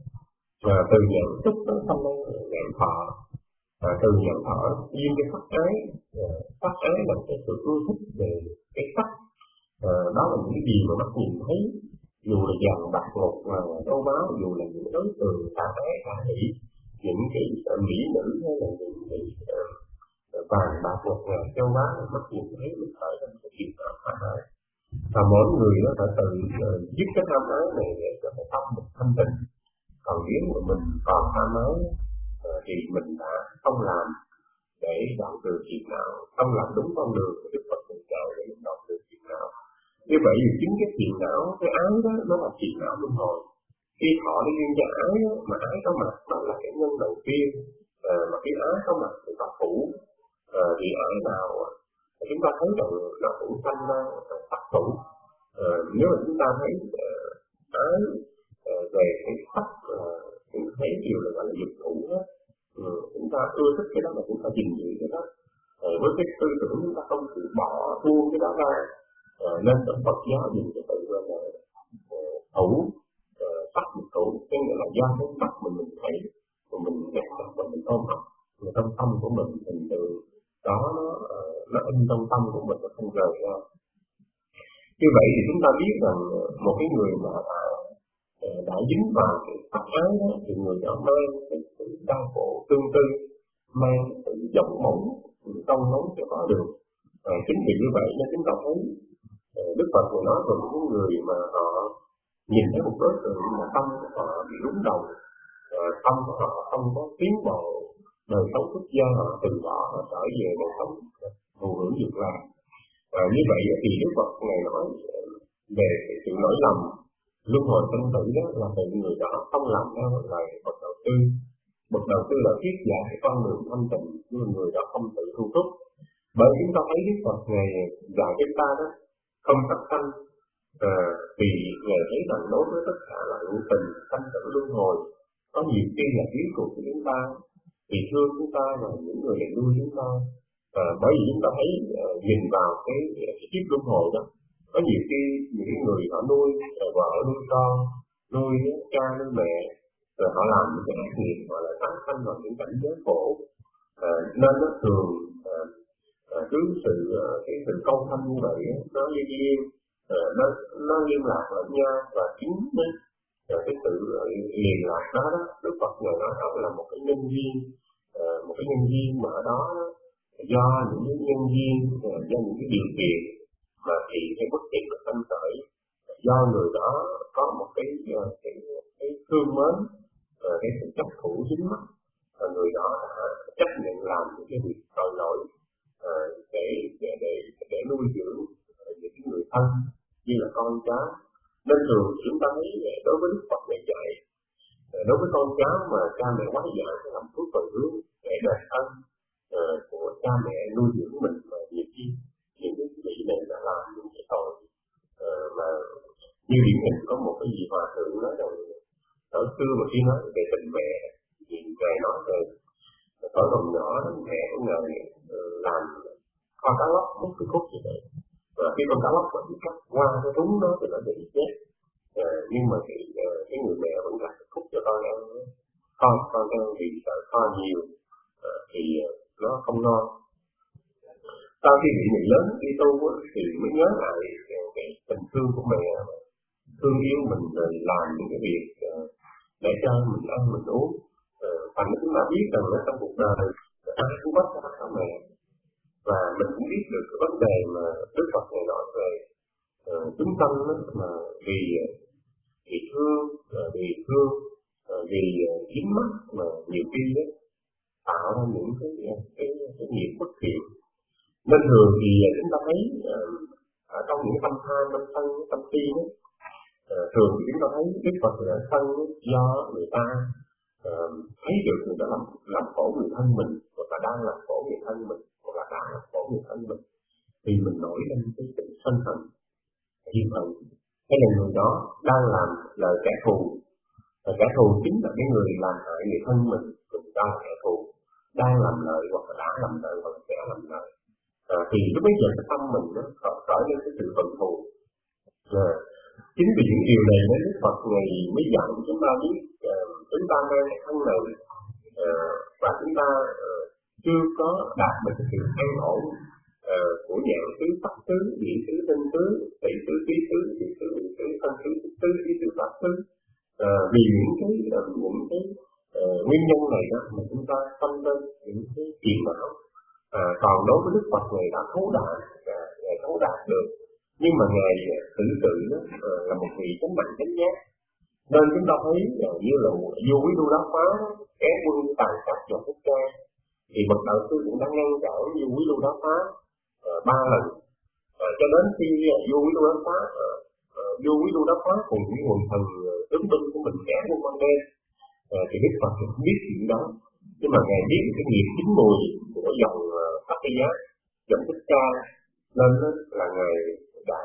à, từ nhãn xúc đó, xong rồi nhãn thọ, à, từ nhãn thọ duyên cái sắc ái, à, sắc ái là cái sự ưa thích về cái sắc, à, đó là những gì mà mắt nhìn thấy, dù là vàng bạc ngọc và châu báu, dù là những đối tượng tà ái tà hỷ, những cái uh, mỹ nữ hay là những cái uh, vàng bạc ngọc ngà châu báu, mắt nhìn thấy lúc thời là cái chuyện đó phải ái. Và mỗi người đó phải tự uh, dứt cái tham ái này để cho cái tâm mình thanh tịnh. Còn nếu mà mình còn tham ái uh, thì mình đã không làm để đoạn trừ phiền não, không làm đúng con đường của Đức Phật dạy dạy để đoạn trừ phiền não. Như vậy thì chính cái phiền não, cái ái đó nó là phiền não luân hồi. Khi họ đi duyên cho ái đó, mà ái có mặt đó là cái nhân đầu tiên, à, mà cái ái có mặt thì có thủ, à, thì ái nào chúng ta thấy rằng nó cũng sanh ra sắc thủ. À, nếu mà chúng ta thấy à, ái à, về cái sắc à, chúng thấy điều là gọi là dục thủ đó, ừ, chúng ta ưa thích cái đó mà chúng ta gìn giữ cái đó, à, với cái tư tưởng chúng ta không chịu bỏ buông cái đó ra. À, nên trong Phật giáo dùng cái tự gọi là uh, thủ, uh, sắc một thủ, tức là do cái sắc mình mình thấy, và mình gạt mắt và mình ôm ấp, và trong tâm của mình mình từ đó nó uh, nó in trong tâm của mình, nó không rời ra. Như vậy thì chúng ta biết rằng một cái người mà đã, uh, đã dính vào cái sắc ái đó, thì người đó mang cái sự đau khổ tương tư, mang sự dòng móng, công móng cho có được. Và chính vì như vậy nên chúng ta thấy Đức Phật vừa nói về những người mà họ nhìn thấy một đối tượng mà tâm của họ bị rúng động, tâm của họ không có tiến bộ đời sống quốc gia, họ từ đó họ trở về đời sống thụ hưởng việc làm. Và như vậy thì Đức Phật Ngài nói về sự lỗi lầm luân hồi sinh tử đó là từ người đó không làm theo lời bậc đầu tư. Bậc đầu tư là thuyết dạy cái con đường thanh tịnh, nhưng người đó không tự thu thúc. Bởi chúng ta thấy Đức Phật Ngài dạy chúng ta đó không sát sanh, à, vì Ngài thấy rằng đối với tất cả là hữu tình, sanh tử luân hồi, có nhiều khi là yếu của chúng ta, vì thương chúng ta và những người này nuôi chúng ta. À, bởi vì chúng ta thấy uh, nhìn vào cái, cái kiếp luân hồi đó, có nhiều khi những người họ nuôi uh, vợ nuôi con, nuôi cha nuôi mẹ, rồi họ làm những cái ác nghiệp, họ lại tái sanh vào những cảnh giới khổ, à, nên nó thường uh, À, cứ sự cái sự công thanh như vậy nó liên liên nó nó liên lạc lẫn nhau, và chính đấy cái sự liên lạc đó đó Đức Phật Ngài nói đó là một cái nhân duyên, một cái nhân duyên mà ở đó do những cái nhân duyên, do những cái điều kiện mà thì cái bất kỳ được tâm khởi, do người đó có một cái cái, cái thương mến, cái sự chấp thủ dính mắc, và người đó đã chấp nhận làm những cái việc tội lỗi À, để, để, để, để nuôi dưỡng những người thân như là con cháu. Nên thường chúng ta thấy đối với Đức Phật này dạy, đối với con cháu mà cha mẹ quá dạy thì làm phước tội hướng để đền ân uh, của cha mẹ nuôi dưỡng mình, và nhiều khi những cái vị này đã làm những cái tội uh, mà như điển hình có một cái gì hòa thượng nói rằng ở xưa mà khi nói về tình mẹ thì Ngài nói về ở còn nhỏ đó, mẹ của Ngài làm con cá lóc múc cái khúc như vậy, và khi con cá lóc nó bị cắt qua cái thúng đó thì nó bị chết, à, nhưng mà cái, cái người mẹ vẫn cắt cái khúc cho con ăn, con con ăn vì sợ kho nhiều à, thì nó không no. Sau khi bị người lớn đi tu thì mới nhớ lại cái tình thương của mẹ, thương yêu mình, rồi làm những cái việc để cho mình ăn mình uống. Thành chúng ta biết rằng ở trong cuộc đời ai cũng có cha có mẹ, và mình cũng biết được cái vấn đề mà Đức Phật này nói về uh, chúng sanh mà vì vì thương, uh, vì thương, uh, vì dính uh, mắc mà nhiều khi đó, tạo ra những cái cái cái nghiệp bất thiện. Nên thường thì chúng ta thấy uh, ở trong những tâm tham, tâm sân, tâm si đó, uh, thường thì chúng ta thấy Đức Phật là sân do người ta Uh, thấy được người ta làm làm khổ người thân mình, người ta đang làm khổ người thân mình, hoặc là đã là khổ người thân mình, thì mình nổi lên cái sự sân hận, hiềm hận. Cái là người đó đang làm lời kẻ thù, và kẻ thù chính là cái người làm hại người thân mình, cũng đó là kẻ thù đang làm lợi hoặc là đã làm lợi hoặc là sẽ làm lợi. À, thì lúc bây giờ cái tâm mình nó khởi lên cái sự hận thù. À, chính vì những điều này nên Đức Phật ngày mới dặn chúng ta biết uh, chúng ta mang cái thân này uh, và chúng ta uh, chưa có đạt được cái sự an ổn uh, của dạng tứ pháp tứ, địa tứ, tinh tứ, tỵ tứ, khí tứ, địa tứ, địa tứ, thân tứ, xúc tứ, ý tứ, pháp tứ. Uh, vì những cái uh, những cái uh, nguyên nhân này đó mà chúng ta tâm lên những cái phiền não. À, còn đối với Đức Phật này đã thấu đạt, à, ngài thấu đạt được, nhưng mà ngài tự tự đó, à, là một vị chánh mạnh chánh giác, nên chúng ta thấy à, như là vô quý đô đá phá kẻ quân tàn sát vào quốc gia, thì bậc đạo sư cũng đã ngăn cản vô quý đô đá phá à, ba lần, à, cho đến khi à, vô quý đô đá phá à, à, vô quý đô đá phá cùng những quần thần tướng binh của mình kẻ quân ban đêm, à, thì Đức Phật cũng biết chuyện đó. Nhưng mà ngài biết cái nghiệp chín mùi của dòng Pháp Tây Giá, dòng Thích Ca, nên là ngài đã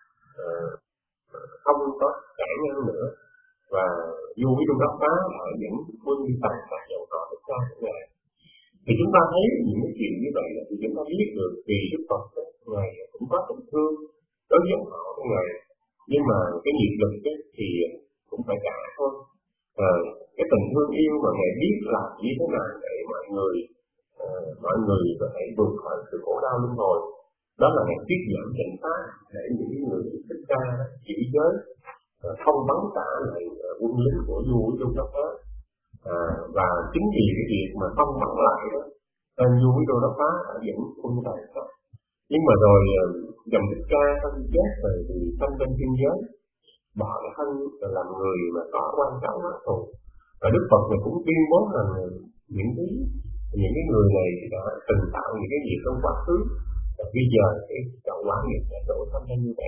uh, không có cản ngăn nữa, và vô quý đô đốc phá lại những quân đi tàn sát dòng họ Thích Ca của ngài. Thì chúng ta thấy những cái chuyện như vậy thì chúng ta biết được vì Đức Phật ngài cũng có tình thương đối với dòng họ của ngài, nhưng mà cái nghiệp lực ấy, thì cũng phải trả thôi. Uh, cái tình thương yêu mà ngài biết làm như thế nào để mọi người uh, mọi người có thể vượt khỏi sự khổ đau luân hồi, đó là ngài tiết giảm chánh pháp để những người Thích Ca giữ giới, uh, không bắn trả lại uh, quân lính của vua của Đô Đốc Phá, uh, và chính vì cái việc mà không bắn lại đó nên vua của Đô Đốc Phá đã dẫn quân tàn sát. Nhưng mà rồi uh, dòng Thích Ca không chết rồi thì sanh bên thiên giới, bỏ cái thân làm người mà có quan trọng đó thôi. Và Đức Phật này cũng tuyên bố rằng những cái những cái người này đã từng tạo những cái nghiệp trong quá khứ, và bây giờ cái chậu quả nghiệp sẽ đổ sanh ra như vậy.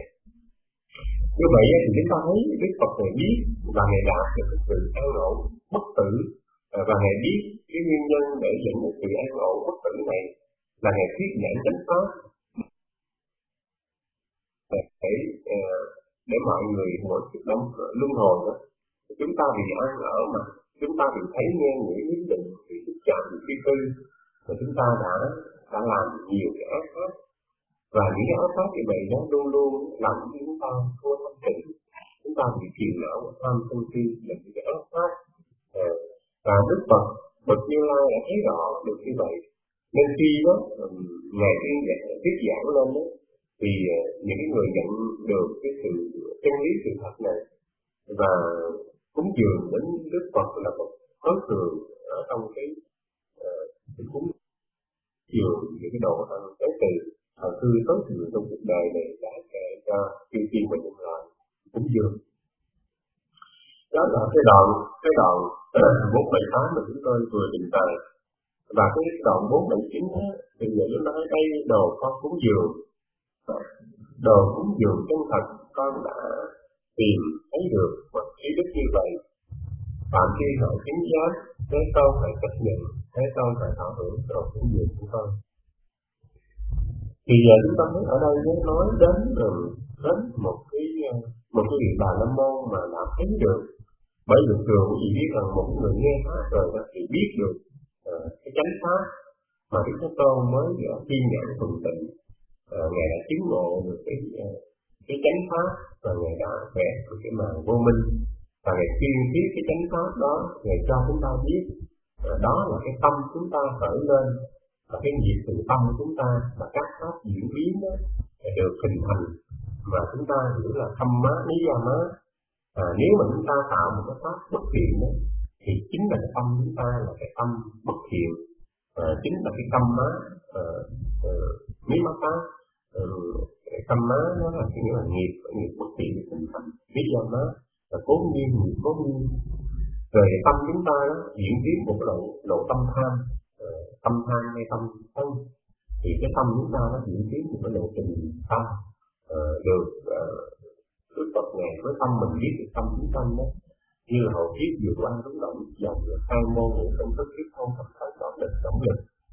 Như vậy thì chúng ta thấy Đức Phật này biết và ngài đạt được cái sự an ổn bất tử, và ngài biết cái nguyên nhân để dẫn đến sự an ổn bất tử này là ngài thuyết giảng chánh pháp để để mọi người mỗi sự đông luân hồi đó. Chúng ta vì ăn ở mà chúng ta vì thấy nghe nghĩ quyết định vì thức chạm vì phi tư, và chúng ta đã đã làm nhiều cái ác pháp, và những cái ác pháp như vậy nó luôn luôn làm cho chúng ta thua thanh tịnh, chúng ta bị phiền não và tham sân si là những cái ác pháp. À, và Đức Phật bậc Như Lai đã thấy rõ được như vậy, nên khi đó ngài tuyên thuyết giảng lên đó, thì những cái người nhận được cái sự chân lý sự thật này và cúng dường đến Đức Phật là một tối thượng ở trong cái uh, cúng dường những cái độ thân tế từ thần thư tối thượng trong cuộc đời này đã kể cho chư thiên và nhân loại cúng dường. Đó là cái đoạn cái đoạn bốn bảy tám mà chúng tôi vừa trình bày, và cái đoạn bốn bảy chín thì chúng ta thấy đây đồ con cúng dường, đồ cúng dường chân thật con đã tìm thấy được hoặc ý đức như vậy, phạm chi hỏi chính giác, thế con phải chấp nhận, thế con phải thảo hưởng đồ cúng dường của con. Thì giờ chúng ta thấy ở đây nói đến đến một cái một cái vị Bà La Môn mà đã thấy được, bởi vì thường chỉ biết rằng một người nghe pháp rồi đó thì biết được uh, cái chánh pháp mà Đức Thế Tôn mới uh, thiên nhãn thuần tịnh. Uh, ngài đã chứng ngộ được cái uh, cái chánh pháp, và ngài đã vẽ được cái màn vô minh, và ngài tuyên thuyết cái chánh pháp đó, ngài cho chúng ta biết uh, đó là cái tâm chúng ta khởi lên, và cái nghiệp từ tâm của chúng ta và các pháp diễn biến đó được hình thành, và chúng ta hiểu là thâm má lý gia má. À, nếu mà chúng ta tạo một cái pháp bất thiện đó, thì chính là cái tâm chúng ta là cái tâm bất thiện, à, chính là cái tâm má lý má pháp. Cái tâm má nó là cái nghĩa là nghiệp, nghiệp bất thiện hình thành lý gia má là cố nhiên, nghiệp cố nhiên. Rồi cái tâm chúng ta đó diễn biến một cái độ độ tâm tham, uh, tâm tham hay tâm thân, thì cái tâm chúng ta nó diễn biến một cái độ tình tâm uh, được uh, Đức Phật này với tâm mình biết được tâm chúng sanh đó, như là hồi kiếp vừa qua rung động dòng hai môn ngũ công thức kiếp không thập thánh động lực động lực,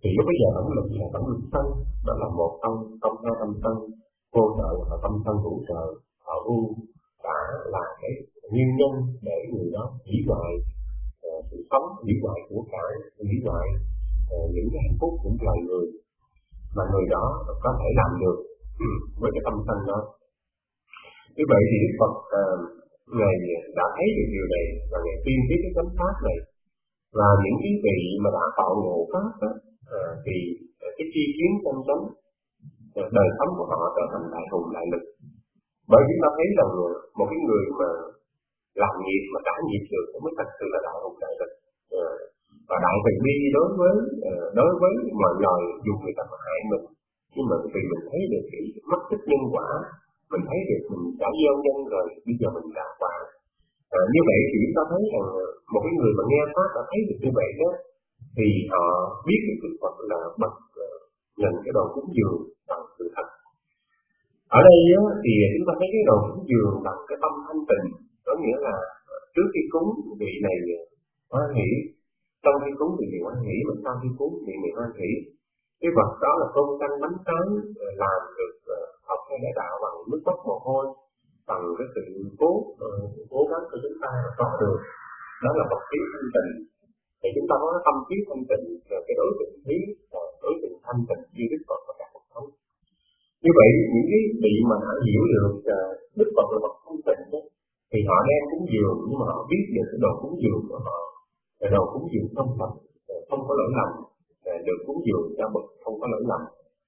thì lúc bây giờ tổng lực là tổng lực sân, đó là một tâm, tâm hai tâm sân, vô trợ và tâm sân hữu trợ, họ u đã là cái nguyên nhân để người đó hủy hoại uh, sự sống, hủy hoại của cải, hủy hoại uh, những cái hạnh phúc của loài người mà người đó có thể làm được với cái tâm sân đó. Như vậy thì Đức Phật uh, Ngài đã thấy được điều này và Ngài tuyên thuyết cái chánh pháp này, và những cái vị mà đã tạo ngộ pháp đó, uh, thì uh, cái chi kiến chân chánh, uh, đời sống của họ trở thành đại hùng đại lực. Bởi vì ta thấy rằng một cái người mà làm nghiệp mà trả nghiệp được mới thật sự là đại hùng đại lực. Uh, và đại từ bi đối với uh, đối với mọi loài dù người ta có hại mình, nhưng mà vì mình thấy được cái mất tích nhân quả, mình thấy được mình đã gieo nhân rồi, bây giờ mình đã quả. À, như vậy thì chúng ta thấy rằng một cái người mà nghe pháp đã thấy được như vậy đó, thì họ biết được Đức Phật là bậc uh, nhận cái đồ cúng dường bằng sự thật. Ở đây á, thì chúng ta thấy cái đồ cúng dường bằng cái tâm thanh tịnh, có nghĩa là trước khi cúng vị này hoan hỷ, trong khi cúng thì hoan hỷ, mà sau khi cúng thì mình hoan hỷ. Cái vật đó là cơm canh bánh sáng làm được học hay đại đạo bằng nước mắt mồ hôi, bằng cái sự cố uh, cố gắng của chúng ta có được, đó là vật khí thanh tịnh. Thì chúng ta có cái tâm trí thanh tịnh, rồi cái đối tượng khí, đối tượng thanh tịnh như Đức Phật và các Phật thống. Như vậy những cái vị mà đã hiểu được uh, Đức Phật là vật thanh tịnh đó, thì họ đem cúng dường, nhưng mà họ biết được cái đồ cúng dường của họ là đồ cúng dường không thật, không có lỗi lầm, được cúng dường cho bậc không có lỗi lầm.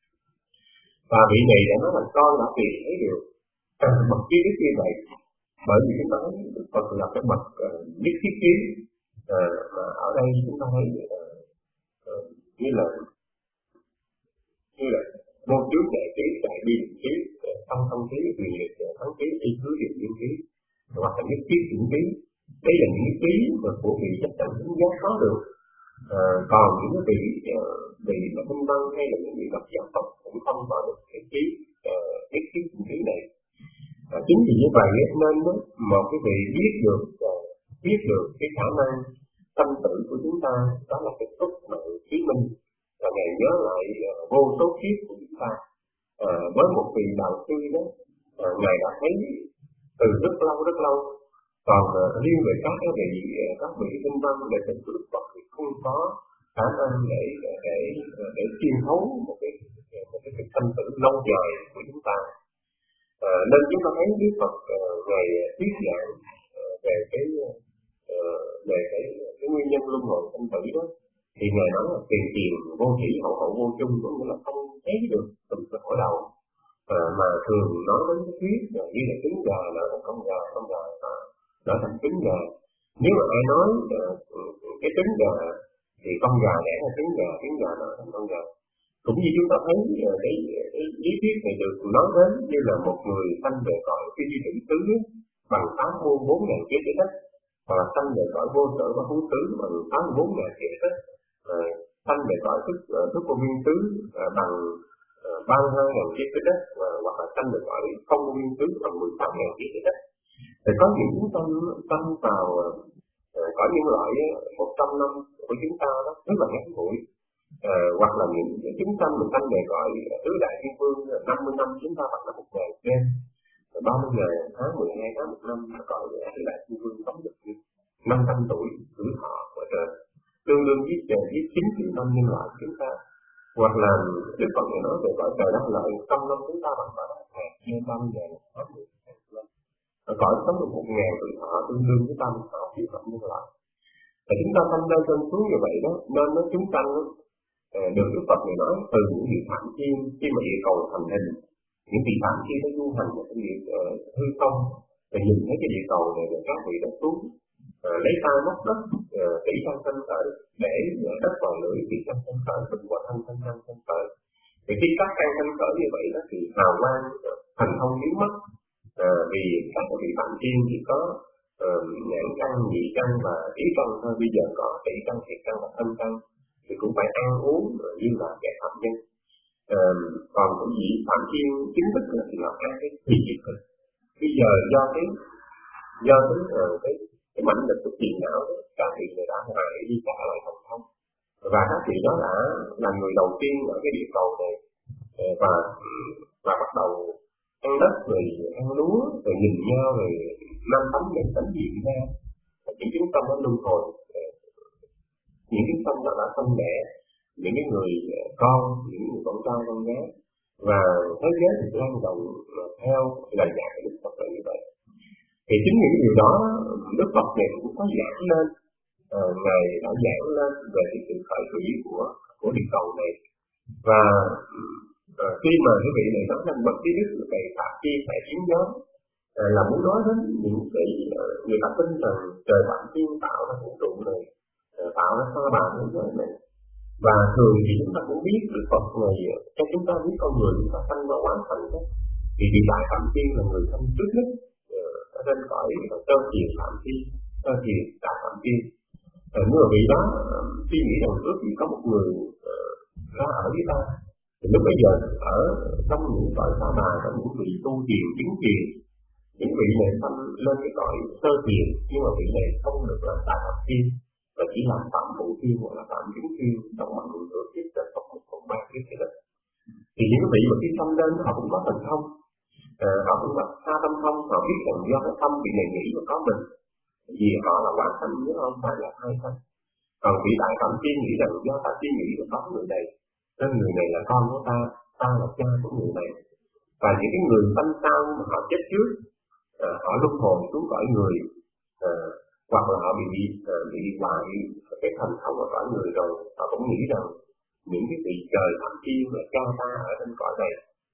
Và vị này đã nói là con đã tìm thấy được bậc trí đức như vậy, bởi vì chúng ta thấy Đức Phật là cái bậc nhất thiết trí, mà ở đây chúng ta thấy như là như là vô trước đại trí, đại bi trí, song song trí, quyền liệt thắng trí, y cứ điều viên trí, hoặc là nhất thiết chuyển trí. Đây là những trí mà của vị chắc chắn chúng giác có được. À, còn những cái vị uh, vị mà minh văn hay là những vị bậc giáo Phật cũng không có được cái trí cái trí uh, trí này. À, chính vì như vậy nên một cái vị biết được uh, biết được cái khả năng tâm tự của chúng ta, đó là cái túc mà trí minh, và Ngài nhớ lại uh, vô số kiếp của chúng ta. À, với một vị đạo sư đó, uh, Ngài đã thấy từ rất lâu rất lâu. Còn uh, riêng về các cái vị các vị tinh văn để tình của Đức Phật thì không có khả năng để để để, để xuyên thấu một cái một cái sự thanh tử lâu dài của chúng ta. Uh, nên chúng ta thấy Đức Phật uh, Ngài thuyết giảng uh, về cái uh, về cái, cái nguyên nhân luân hồi thanh tử đó, thì Ngài nói là tiền tiền vô thủy hậu hậu vô chung, có nghĩa là không thấy được từ từ khởi đầu. Uh, mà thường nói đến cái thuyết uh, như là trứng gà là con gà con gà uh, trở thành trứng gà. Nếu mà ai nói uh, cái trứng gà thì con gà đẻ ra trứng gà, trứng gà nó thành con gà. Cũng như chúng ta thấy uh, cái, cái lý thuyết này được nói đến như là một người sanh về cõi phi duy tử tứ bằng tám mươi bốn ngàn kiếp trái đất, hoặc là sanh về cõi vô sở và hú tứ bằng tám mươi bốn ngàn kiếp trái đất, uh, sanh về cõi thức uh, thức vô nguyên tứ uh, bằng uh, ba mươi hai ngàn kiếp trái đất, uh, hoặc là sanh về cõi không vô nguyên tứ bằng mười sáu ngàn kiếp trái đất. Thì có những chúng tâm tâm vào uh, có những loại một trăm năm của chúng ta đó rất là ngắn ngủi, uh, hoặc là những chúng tâm mình sanh về gọi tứ đại thiên vương năm mươi năm chúng ta bằng là một ngàn đêm, ba mươi ngày tháng mười hai tháng một năm gọi tứ đại thiên vương sống được năm trăm tuổi tuổi thọ của trời, tương đương với trời với chín triệu năm nhân loại chúng ta. Hoặc là Đức Phật nói về gọi trời đất lợi trăm năm chúng ta bằng gọi hạt trên ba mươi ngày tháng mười hai năm, cõi sống được một ngàn tuổi thọ tương đương với ba mươi sáu triệu năm nhân loại. Và chúng ta tâm lên trên xuống như vậy đó, nên nó chúng ta được Đức Phật này nói từ những vị phạm thiên khi mà địa cầu thành hình, những vị phạm thiên nó du hành một cái địa uh, hư không, và nhìn thấy cái địa cầu này là các vị đã xuống uh, lấy tay móc đất tỷ uh, sang thân khởi để uh, đất vào lưỡi tỷ sang thân khởi bình qua thân thân thân thân khởi. Thì khi các căn thân khởi như vậy đó thì hào quang thành thông biến mất. À, vì các vị phạm thiên chỉ có uh, nhãn căn, nhị căn và ý căn thôi, bây giờ có tỷ căn, thiệt căn và thân căn thì cũng phải ăn uống như là kẻ phạm nhân. Uh, còn cái vị phạm thiên chính thức thì là ăn cái gì việc thôi. Bây giờ do cái do cái uh, cái, cái mảnh lực của tiền não, các vị người đã hoài đi trả lại thành thông, và các vị đó đã là người đầu tiên ở cái địa cầu này, và và bắt đầu ăn đất, rồi ăn lúa, rồi nhìn nhau, rồi năm tấm những tấm diện ra. Những chúng tâm nó luân hồi, những chúng tâm đó đã sinh đẻ những cái người con, những người con trai con gái, và thế giới thì lan rộng theo lời dạy của Đức Phật là như vậy. Thì chính những điều đó Đức Phật này cũng có giảng lên, à, ngài đã giảng lên về cái sự khởi thủy của của địa cầu này. Và à, khi mà cái vị này nói rằng bậc trí đức về phạm chi phải chiến nhóm, à, là muốn nói đến những cái à, người ta tin rằng trời bản thiên tạo ra vũ trụ này, à, tạo ra sao bàn thế giới này. Và thường thì chúng ta cũng biết Đức Phật này cho chúng ta biết con người chúng ta sanh và hoàn thành đó. Thì vị Đại Phạm Thiên là người sanh trước nhất ở trên cõi Tơ Thiền Phạm Thiên, Tơ Thiền Đại Phạm Thiên. Nếu mà vị đó suy nghĩ rằng ước gì có một người ra ở với ta, thì lúc bây giờ ở trong những cõi sa bà, trong những vị tu thiền chứng thiền, những vị này sanh lên cái cõi Sơ Thiền, nhưng mà vị này không được là Đại Phạm Thiên, và chỉ làm phạm phụ thiên hoặc là phạm chứng thiên trong mọi người nửa kiếp trên một một phần ba kiếp thế đó. Thì những vị mà khi sanh lên họ cũng có thần thông, à, họ cũng gặp xa tâm thông, họ biết rằng do cái tâm vị này nghĩ và có mình, vì họ là quả sanh chứ không phải là hai sanh. Còn vị Đại Phạm Thiên nghĩ rằng do ta suy nghĩ và có người này, nên người này là con của ta, ta là cha của người này. Và những cái người sanh sau mà họ chết trước, à, họ luân hồi xuống cõi người, à, hoặc là họ bị uh, bị hoài cái thành thông ở cõi người rồi, họ cũng nghĩ rằng những cái vị trời thậm chí là cha ta ở trên cõi này.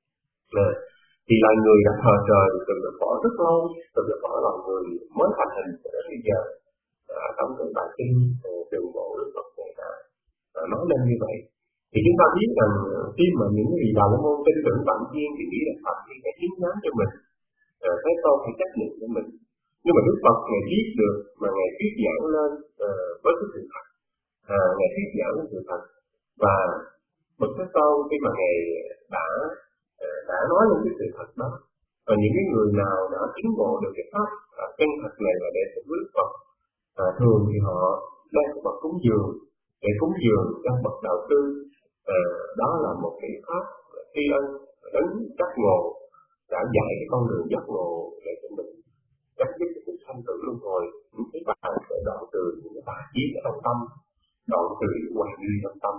À, thì là người đã thờ trời từ được bỏ rất lâu, từ được bỏ là người mới thành hình đến bây giờ. À, trong cái bài kinh Trường Bộ Đức Phật này đã à, nói lên như vậy. Thì chúng ta biết rằng khi mà những vị đạo môn tin tưởng Phạm Thiên thì nghĩ là Phạm Thiên sẽ chiến thắng cho mình, à, Thế Tôn phải trách nhiệm cho mình. Nhưng mà Đức Phật Ngài biết được mà Ngài thuyết giảng lên uh, với cái sự thật, à, Ngài thuyết giảng với sự thật. Và Bậc Thế Tôn khi mà Ngài đã uh, đã nói lên cái sự thật đó, và những cái người nào đã chứng ngộ được cái pháp uh, chân thật này và để phục Đức Phật, uh, thường thì họ đem cái Phật cúng dường để cúng dường cho bậc đạo sư. Uh, đó là một cái pháp tri ân đến giác ngộ, đã dạy cái con đường giác ngộ để cho mình chấm dứt cái cuộc sanh tử luân hồi. Những cái bài sẽ đoạn trừ những cái bài trí ở trong tâm, đoạn trừ hoài nghi trong tâm.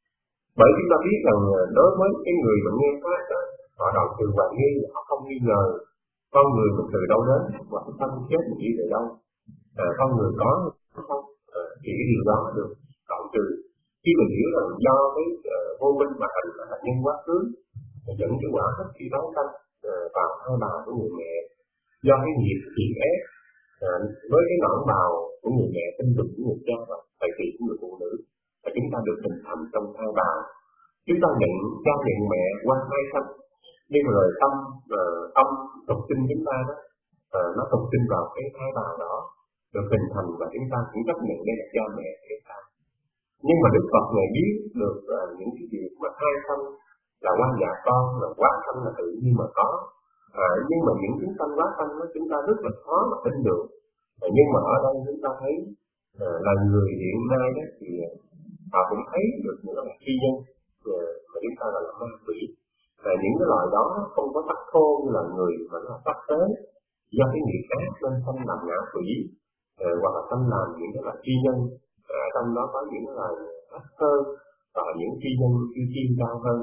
Bởi chúng ta biết rằng đối với cái người mà nghe pháp đó, họ đoạn trừ hoài nghi, họ không nghi ngờ con người mình từ đâu đến, hoặc tâm chết mình đi về đâu, à, con người có không, à, thì cái điều đó được đoạn trừ. Khi mình hiểu rằng do cái uh, vô minh mà hành là hạt nhân quá khứ, dẫn cái quả thức khi đấu tranh uh, vào hai bà của người mẹ, do cái nghiệp thiện ép à, với cái nõn bào của người mẹ tinh dục của người cha và thời kỳ của người phụ nữ, và chúng ta được hình thành trong hai bào. Chúng ta nhận cha nhận mẹ qua hai sanh, nhưng rồi tâm uh, tâm tục sinh chúng ta đó, uh, nó tục sinh vào cái hai bào đó được hình thành, và chúng ta cũng chấp nhận đây là cha mẹ của chúng ta. Nhưng mà Đức Phật Ngài biết được uh, những cái việc mà hai sanh là quan dạ con, là quá sanh là tự nhiên mà có. À, nhưng mà những chúng sanh quá sanh đó chúng ta rất là khó mà tin được. À, nhưng mà ở đây chúng ta thấy à, là người hiện nay đó thì họ cũng thấy được những là thi nhân à, mà chúng ta gọi là ma quỷ. À, những cái loài đó không có sắc thô như là người, mà nó sắc tế do cái nghiệp ác nên sanh làm ngã quỷ, à, hoặc là sanh làm những cái loài thi nhân. À, trong đó có những loài sắc hơn và những thi nhân siêu thiên cao hơn.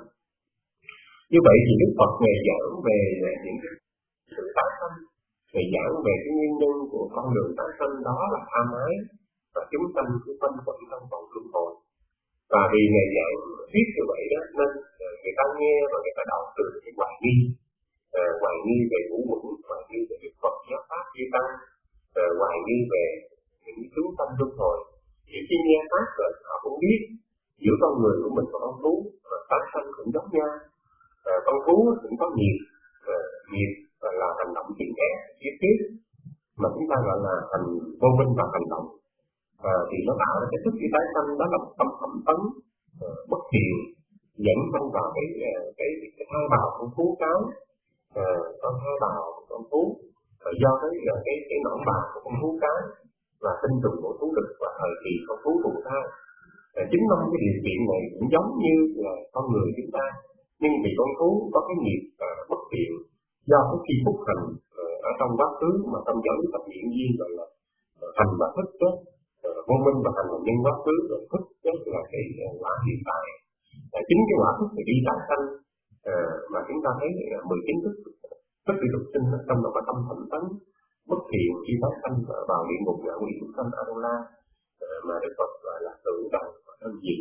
Như vậy thì Đức Phật Ngài giảng về những sự tái sanh, Ngài giảng về cái nguyên nhân của con đường tái sanh, đó là tham ái và chúng sanh cứ quanh quẩn trong vòng luân hồi. Và vì Ngài giảng thuyết như vậy đó, nên người ta nghe và người ta đọc từ cái hoài nghi, à, hoài nghi về ngũ uẩn, hoài nghi về Đức Phật giáo pháp duy tăng, à, hoài nghi về những chúng sanh luân hồi. Thì khi nghe pháp rồi họ cũng biết giữa con người của mình và con thú và tái sanh cũng giống nhau. À, con thú cũng có nghiệp, à, nghiệp là hành động thiện ác, giết chết, mà chúng ta gọi là hành vô minh và hành động. À, thì nó tạo ra cái thức khi tái sanh, đó là một tâm thẩm tấn à, bất thiện, dẫn thân vào cái cái cái, cái hai bào con thú cái, à, con hai bào con thú, và do cái cái cái nõn bào của con thú cái và tinh trùng của thú đực và thời kỳ con thú thụ thai. À, chính năm cái điều kiện này cũng giống như là con người chúng ta, nhưng vì con thú có cái nghiệp à, bất thiện do cái khi phúc hành à, ở trong quá khứ mà trong giới tập diễn viên gọi là à, hành và thức đó, à, vô minh và hành là nhân quá khứ, rồi thức đó là cái à, quả hiện tại. À, chính cái quả thức thì đi tái sanh à, mà chúng ta thấy là mười chín thức thức đi tục sinh trong đó có tâm thẩm tấn bất thiện đi tái sanh vào địa ngục ngạ quỷ súc sanh Adola à, mà Đức Phật gọi là tự đầu và thân gì.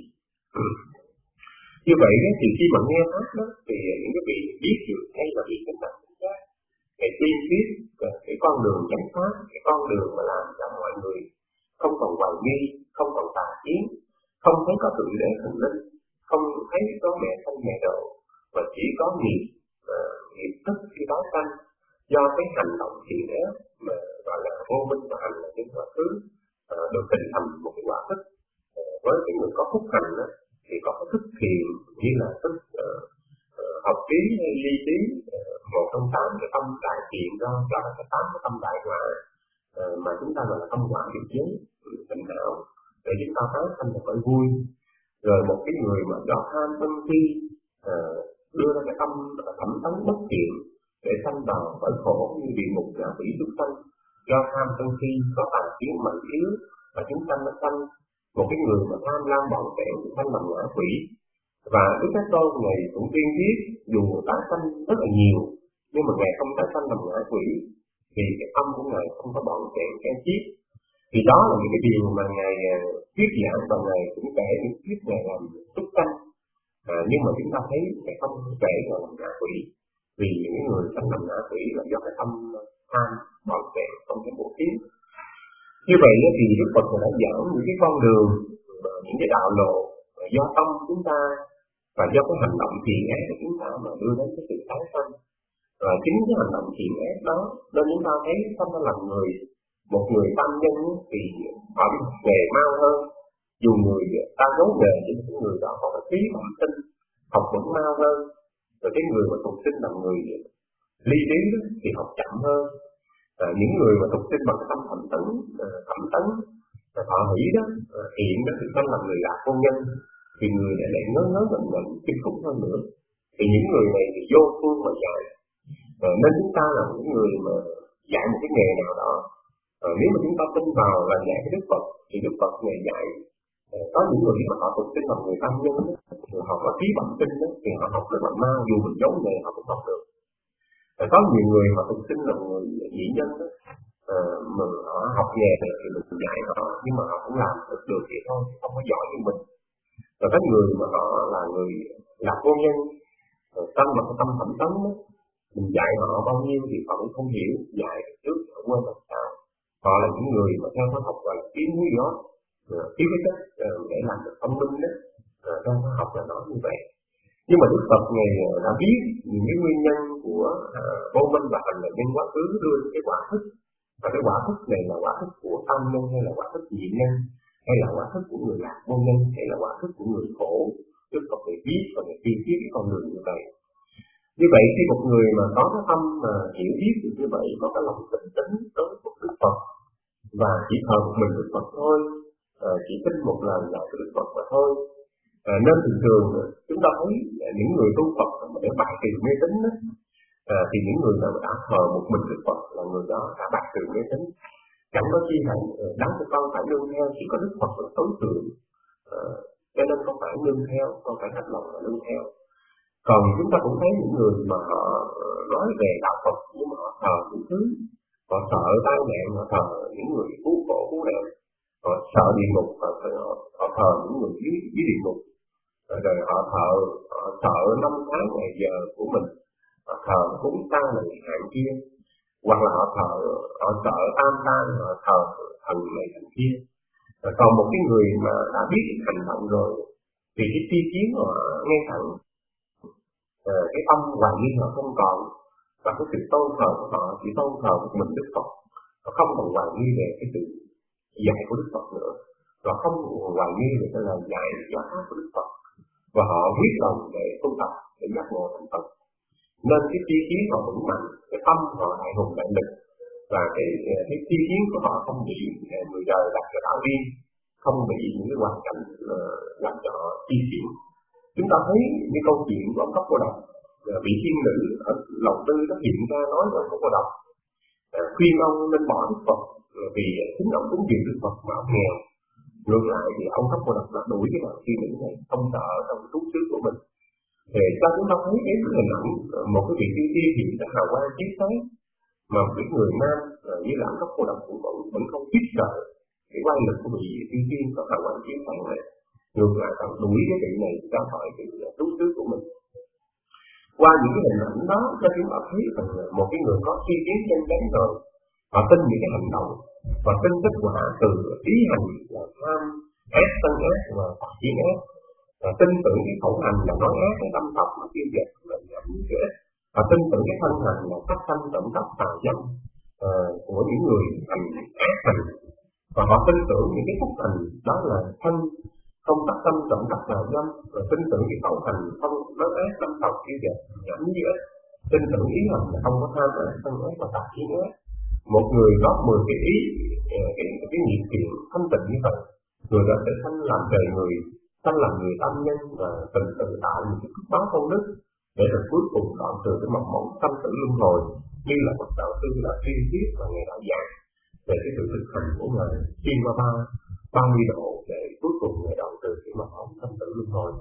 Như vậy đó, thì khi mà nghe pháp đó thì những cái vị biết được hay là biết cái mặt chính xác, cái tiên biết cái con đường chánh pháp, cái con đường mà làm cho mọi người không còn hoài nghi, không còn tà kiến, không thấy có thượng đế thần linh, không thấy có mẹ sanh mẹ độ, và chỉ có nghiệp uh, nghiệp thức khi tái sanh do cái hành động thiện ác mà gọi là vô minh và hành là những quả thứ uh, được hình thành một cái quả thức. Uh, với cái người có phúc hành đó, thì có cái thức thiền như là thức uh, uh, học trí hay ly trí, uh, một trong tám cái tâm đại thiện do cho cái tám cái tâm đại hòa uh, mà chúng ta gọi là tâm quả điều chế tình hảo để chúng ta tái sanh là phải vui. Rồi một cái người mà do tham sân si uh, đưa ra cái tâm thẩm tấn bất thiện để sanh vào bởi khổ như địa ngục ngạ quỷ súc sanh, do tham sân si có tà kiến mạnh yếu và chúng sanh nó sanh. Một cái người mà tham lam bỏng sẻn sanh làm ngạ quỷ, và Đức Thế Tôn ngày cũng tiên biết dù tái sanh rất là nhiều nhưng mà ngài không tái sanh làm ngạ quỷ thì cái tâm của ngài không có bỏng sẻn cái chiết. Thì đó là những cái điều mà ngài thuyết giảng và ngài cũng kể những thuyết ngài làm súc sanh. À, nhưng mà chúng ta thấy cái không kể là làm ngạ quỷ, vì những người sanh làm ngạ quỷ là do cái tâm tham bỏng sẻn không cái bộ kiến. Như vậy thì Đức Phật đã giảng những cái con đường, những cái đạo lộ do tâm chúng ta và do cái hành động thiện ác của chúng ta mà đưa đến cái sự tái sanh. Và chính cái hành động thiện ác đó nên chúng ta thấy không có làm người một người tam nhân thì họ đi học nghề mau hơn, dù người ta giấu nghề thì những người đó họ phải phí bẩm sinh học vẫn mau hơn, rồi cái người mà tục sinh làm người ly trí thì học chậm hơn. À, những người mà tục sinh bằng cái tâm thẩm tấn thẩm tấn thọ hỷ đó hiện đó thì tâm làm người lạc hôn nhân thì người lại lại ngớ ngớ ngẩn ngẩn kinh khủng hơn nữa. Thì những người này thì vô phương mà dạy. À, nên chúng ta là những người mà dạy một cái nghề nào đó, à, nếu mà chúng ta tin vào là dạy cái Đức Phật thì Đức Phật ngày dạy. À, có những người mà họ tục sinh bằng người tam nhân đó, thì họ có trí bẩm sinh đó thì họ học rất là mau, dù mình giấu nghề họ cũng học được. À, có nhiều người họ tục sinh là người nhị nhân đó, à, mà họ học nghề thì mình dạy họ nhưng mà họ cũng làm được được thì thôi, không có giỏi như mình. Rồi có người mà họ là người lạc hôn nhân, tâm mà cái tâm thẩm tấn đó, mình dạy họ bao nhiêu thì họ cũng không hiểu, dạy trước họ quên làm sao. Họ là những người mà theo khoa học gọi là kiếm núi gió, kiếm cái chất để làm được thông minh đó, theo khoa học là nói như vậy. Nhưng mà Đức Phật ngày đã biết những cái nguyên nhân của uh, vô minh và hành là nhân quá khứ đưa cái quả thức, và cái quả thức này là quả thức của tam nhân hay là quả thức nhị nhân, hay là quả thức của người lạc vô nhân, hay là quả thức của người khổ. Đức Phật phải biết và phải tiên biết cái con đường như vậy. Như vậy khi một người mà có cái tâm mà hiểu biết được như vậy, có cái lòng bình tĩnh đối với một Đức Phật và chỉ thờ một mình Đức Phật thôi, uh, chỉ tin một lời dạy của Đức Phật mà thôi. À, nên thường thường chúng ta thấy những người tu Phật mà để bại trừ mê tín đó, à, thì những người nào đã thờ một mình Đức Phật là người đó đã bại trừ mê tín. Chẳng có chi là đáng cho con phải nương theo, chỉ có Đức Phật là tối thượng, à, cho nên không phải nương theo, con phải thật lòng là nương theo. Còn chúng ta cũng thấy những người mà họ nói về đạo Phật nhưng mà họ thờ những thứ, họ sợ tai nạn, họ thờ những người cứu khổ cứu nạn, họ sợ địa ngục, họ, họ, họ thờ những người dưới, dưới địa ngục, rồi họ thờ họ sợ năm tháng ngày giờ của mình, họ thờ cúng ta này hạn kia, hoặc là họ thờ họ sợ tam tan, họ thờ thần này thần kia. Rồi còn một cái người mà đã biết hành động rồi thì cái chi kiến họ nghe thẳng, à, cái tâm hoài nghi họ không còn, và cái sự tôn thờ của họ chỉ tôn thờ một mình Đức Phật, họ không còn hoài nghi về cái sự dạy của Đức Phật nữa, và không hoài nghi về cái lời dạy giáo pháp của Đức Phật, và họ quyết lòng để tu tập để giác ngộ thành Phật. Nên cái chi kiến họ vững mạnh, cái tâm họ đại hùng đại lực, và cái cái chi kiến của họ không bị người đời đặt cho đạo điên, không bị những cái hoàn cảnh uh, làm cho họ chi phiền. Chúng ta thấy những câu chuyện của ông Cấp Cô Độc, vị thiên nữ ở lòng tư nó hiện ra nói với ông Cấp Cô Độc uh, khuyên ông nên bỏ Đức Phật vì chính ông cúng dường Đức Phật mà ông nghèo. Ngược lại thì ông Cấp Cô Độc đã đuổi cái đạo thiên nữ này không sợ trong cái thú xứ của mình. Thì cho chúng ta thấy cái hình ảnh một cái vị tiên tiên hiện ra hào quang chiếu sáng, mà một cái người nam như là ông Cấp Cô Độc cũng vẫn, vẫn không biết sợ cái quang lực của vị tiên tiên có hào quang chiếu sáng này. Ngược lại còn đuổi cái vị này ra khỏi cái thú xứ của mình. Qua những cái hình ảnh đó cho chúng ta thấy rằng một cái người có suy kiến chân chánh rồi, họ tin những cái hành động và tin kết quả từ ý hành là tham ác sân ác và phát triển ác, và tin tưởng cái khẩu hành là nói ác, cái tâm tập là tiêu diệt là giảm cái ác, và tin tưởng cái thân hành là sát sanh trộm cắp tà dâm uh, của những người hành ác hành, và họ tin tưởng những cái phúc hành đó là thân không sát sanh trộm cắp tà dâm, và tin tưởng cái khẩu hành không nói ác tâm tập tiêu diệt giảm cái ác, tin tưởng ý hành là không có tham ác sân ác và tà kiến ác. Một người có mười cái ý cái cái nghiệp thiện thanh tịnh như vậy, người đó sẽ sanh làm trời người, sanh làm người tâm nhân và từ từ tạo những cái phước báo công đức để rồi cuối cùng đoạn trừ cái mầm mống tâm tử luân hồi, như là bậc đạo sư là Thiên Kiết và ngày đã dạy về cái sự thực hành của ngài xuyên qua ba ba mươi độ để cuối cùng ngài đoạn trừ cái mầm mống tâm tử luân hồi.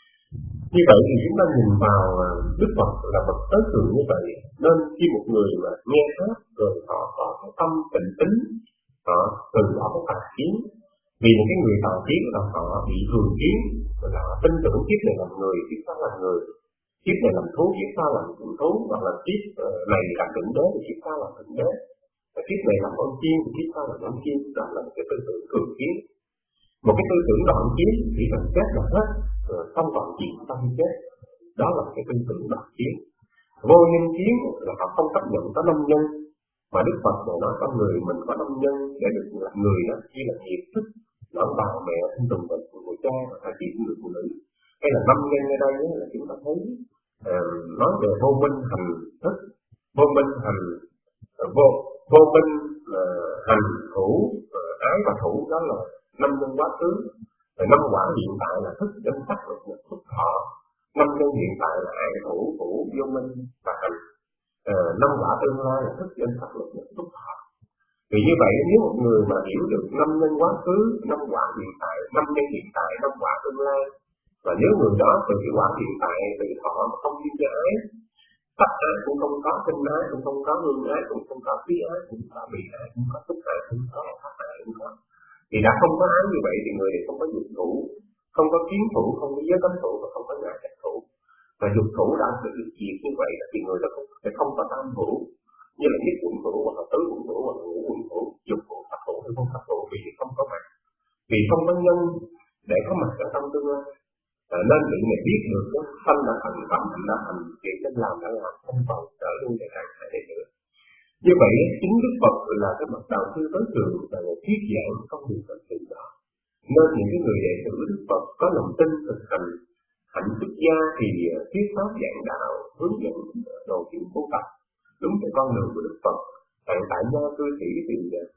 Như vậy thì chúng ta nhìn vào Đức Phật là bậc tối thượng như vậy, nên khi một người mà nghe pháp rồi họ có cái tâm tịnh tính, họ từ bỏ cái tà kiến, vì những cái người tà kiến là họ bị thường kiến, là họ tin tưởng kiếp này làm người, kiếp sau làm người, kiếp này làm thú, kiếp sau làm thú, hoặc là kiếp này làm thượng đế thì kiếp sau làm thượng đế, kiếp này làm con chiên thì kiếp sau làm con chiên. Đó là một cái tư tưởng thường kiến, một cái tư tưởng đoạn kiến chỉ cần chết là hết, không còn chuyện tâm chết. Đó là cái tư tưởng đoạn kiến. Vô nhân kiến là họ không chấp nhận có năm nhân, mà Đức Phật này nói con người mình có năm nhân để được làm người đó chỉ là nghiệp thức, đó là bà mẹ thân tùng vật của người cha và hai chị người phụ nữ. Hay là năm nhân ở đây là chúng ta thấy uh, nói về vô minh hành thức, vô minh hành uh, vô vô minh uh, hành thủ uh, ái và thủ, đó là năm nhân quá khứ. Rồi năm quả hiện tại là thức chân sắc lực nhật thức thọ. Năm nhân hiện tại là ái thủ thủ vô minh và hành. Uh, năm quả tương lai là thức chân sắc lực nhật thức thọ. Vì như vậy nếu một người mà hiểu được năm nhân quá khứ, năm quả hiện tại, năm nhân hiện tại, năm quả tương lai, và nếu người đó từ cái quả hiện tại, từ thọ không liên cho ái, tất ái cũng không có, tinh ái cũng không có, hương ái cũng không có, khí ái cũng có, bị ái cũng có, tức ái cũng có, pháp ái cũng có. Thì đã không có ái như vậy thì người này không có dục thủ, không có kiến thủ, không có giới cấm thủ và không có ngã trạch thủ. Và dục thủ đã được diệt như vậy thì người đó sẽ không có tam thủ, như là nhất quận thủ hoặc là tứ quận thủ hoặc là ngũ quận thủ, dục thủ, pháp thủ hay không pháp thủ, vì không có mặt, vì không có nhân để có mặt ở trong tương lai. À, nên bị người biết được cái sanh đã thành, tâm thành đã thành, chuyện nên làm đã làm, không còn trở luôn để càng hại để nữa. Như vậy chính Đức Phật là cái bậc đạo sư tối thượng và người thuyết giảng không được thật sự đó. Nên những cái người đệ tử Đức Phật có lòng tin thực hành hạnh xuất gia thì thuyết pháp giảng đạo, hướng dẫn đồ chuyện tu tập đúng cái con đường của Đức Phật. Tại tại gia cư sĩ thì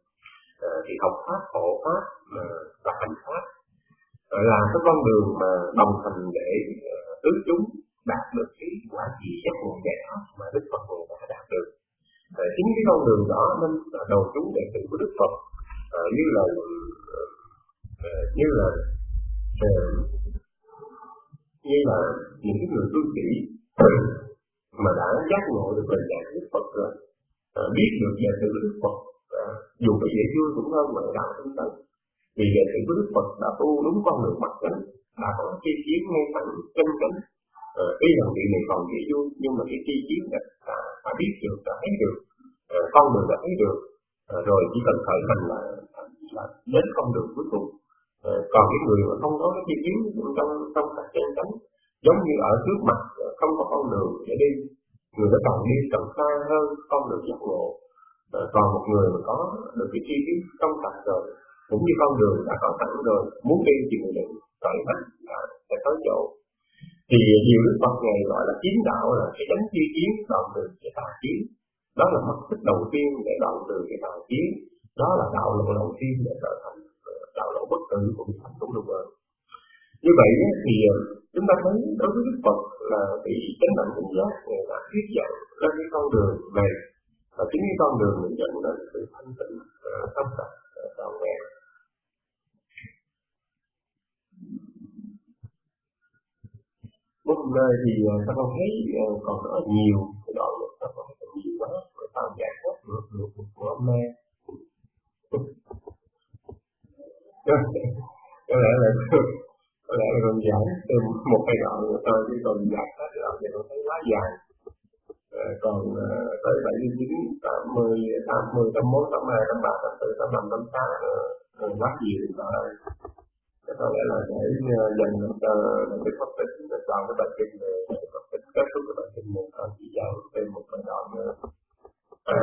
uh, thì học pháp, hộ pháp uh, và hành pháp là cái con đường mà đồng hành để uh, tứ chúng đạt được cái quả gì giác ngộ giải thoát mà Đức Phật đã đạt được. Uh, chính cái con đường đó nên uh, đầu chúng đệ tử của Đức Phật uh, như là uh, như là uh, như là những cái người cư sĩ mà đã giác ngộ được lời dạy Đức Phật rồi, uh, biết được đệ tử Đức Phật, uh, dù có dễ vui cũng hơn mà đạo tinh tấn. Vì đệ tử của Đức Phật đã tu đúng con đường mặt chánh, đã có chi kiến ngay thẳng chân chánh. Uh, tuy rằng vị này còn dễ vui nhưng mà cái chi kiến đã, đã, đã biết được, đã thấy được, uh, con đường đã thấy được, uh, rồi chỉ cần khởi hành là, là đến con đường cuối cùng. Uh, còn cái người mà không có cái chi kiến trong trong sạch chân chánh, giống như ở trước mặt không có con đường để đi, người đó còn đi càng xa hơn con đường giác ngộ. Uh, còn một người mà có được cái chi kiến trong sạch rồi, cũng như con đường đã có sẵn rồi, muốn đi thì người định cởi hết là sẽ tới chỗ. Thì nhiều Đức Phật này gọi là kiến đạo là cái chánh chi kiến đoạn từ cái tà kiến. Đó là mục đích đầu tiên để đoạn từ cái tà kiến. Đó là đạo lộ đầu tiên để trở thành đạo lộ bất tử cũng thành cũng được rồi. Như vậy thì chúng ta thấy đối với Đức Phật là vị chánh đẳng tỉnh giác người đã thuyết giảng lên cái con đường này, và chính cái con đường mình dẫn đến sự thanh tịnh tâm sạch trọn vẹn. Một nơi thì ta còn thấy còn rất là nhiều cái đoạn này, ta còn thấy nhiều quá để tạo giải hết được được của ông Lê. Có lẽ là có lẽ là còn giải thêm một cái đoạn nữa thôi, chứ còn giải hết đoạn này tôi thấy quá dài. À, còn uh, tới bảy mươi chín, tám mươi, tám mươi, tám mươi mốt, tám mươi hai, tám mươi ba, tám mươi tư, tám mươi lăm, tám mươi sáu uh, quá nhiều rồi đây. Thế có lẽ là để uh, dành cho cái phát tích để chọn cái bài kinh để phát tích kết thúc cái bài kinh này, còn chỉ giảng thêm một cái đoạn nữa. À.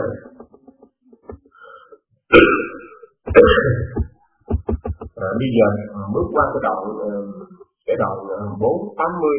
À, bây giờ bước qua cái đoạn cái đoạn bốn tám mươi.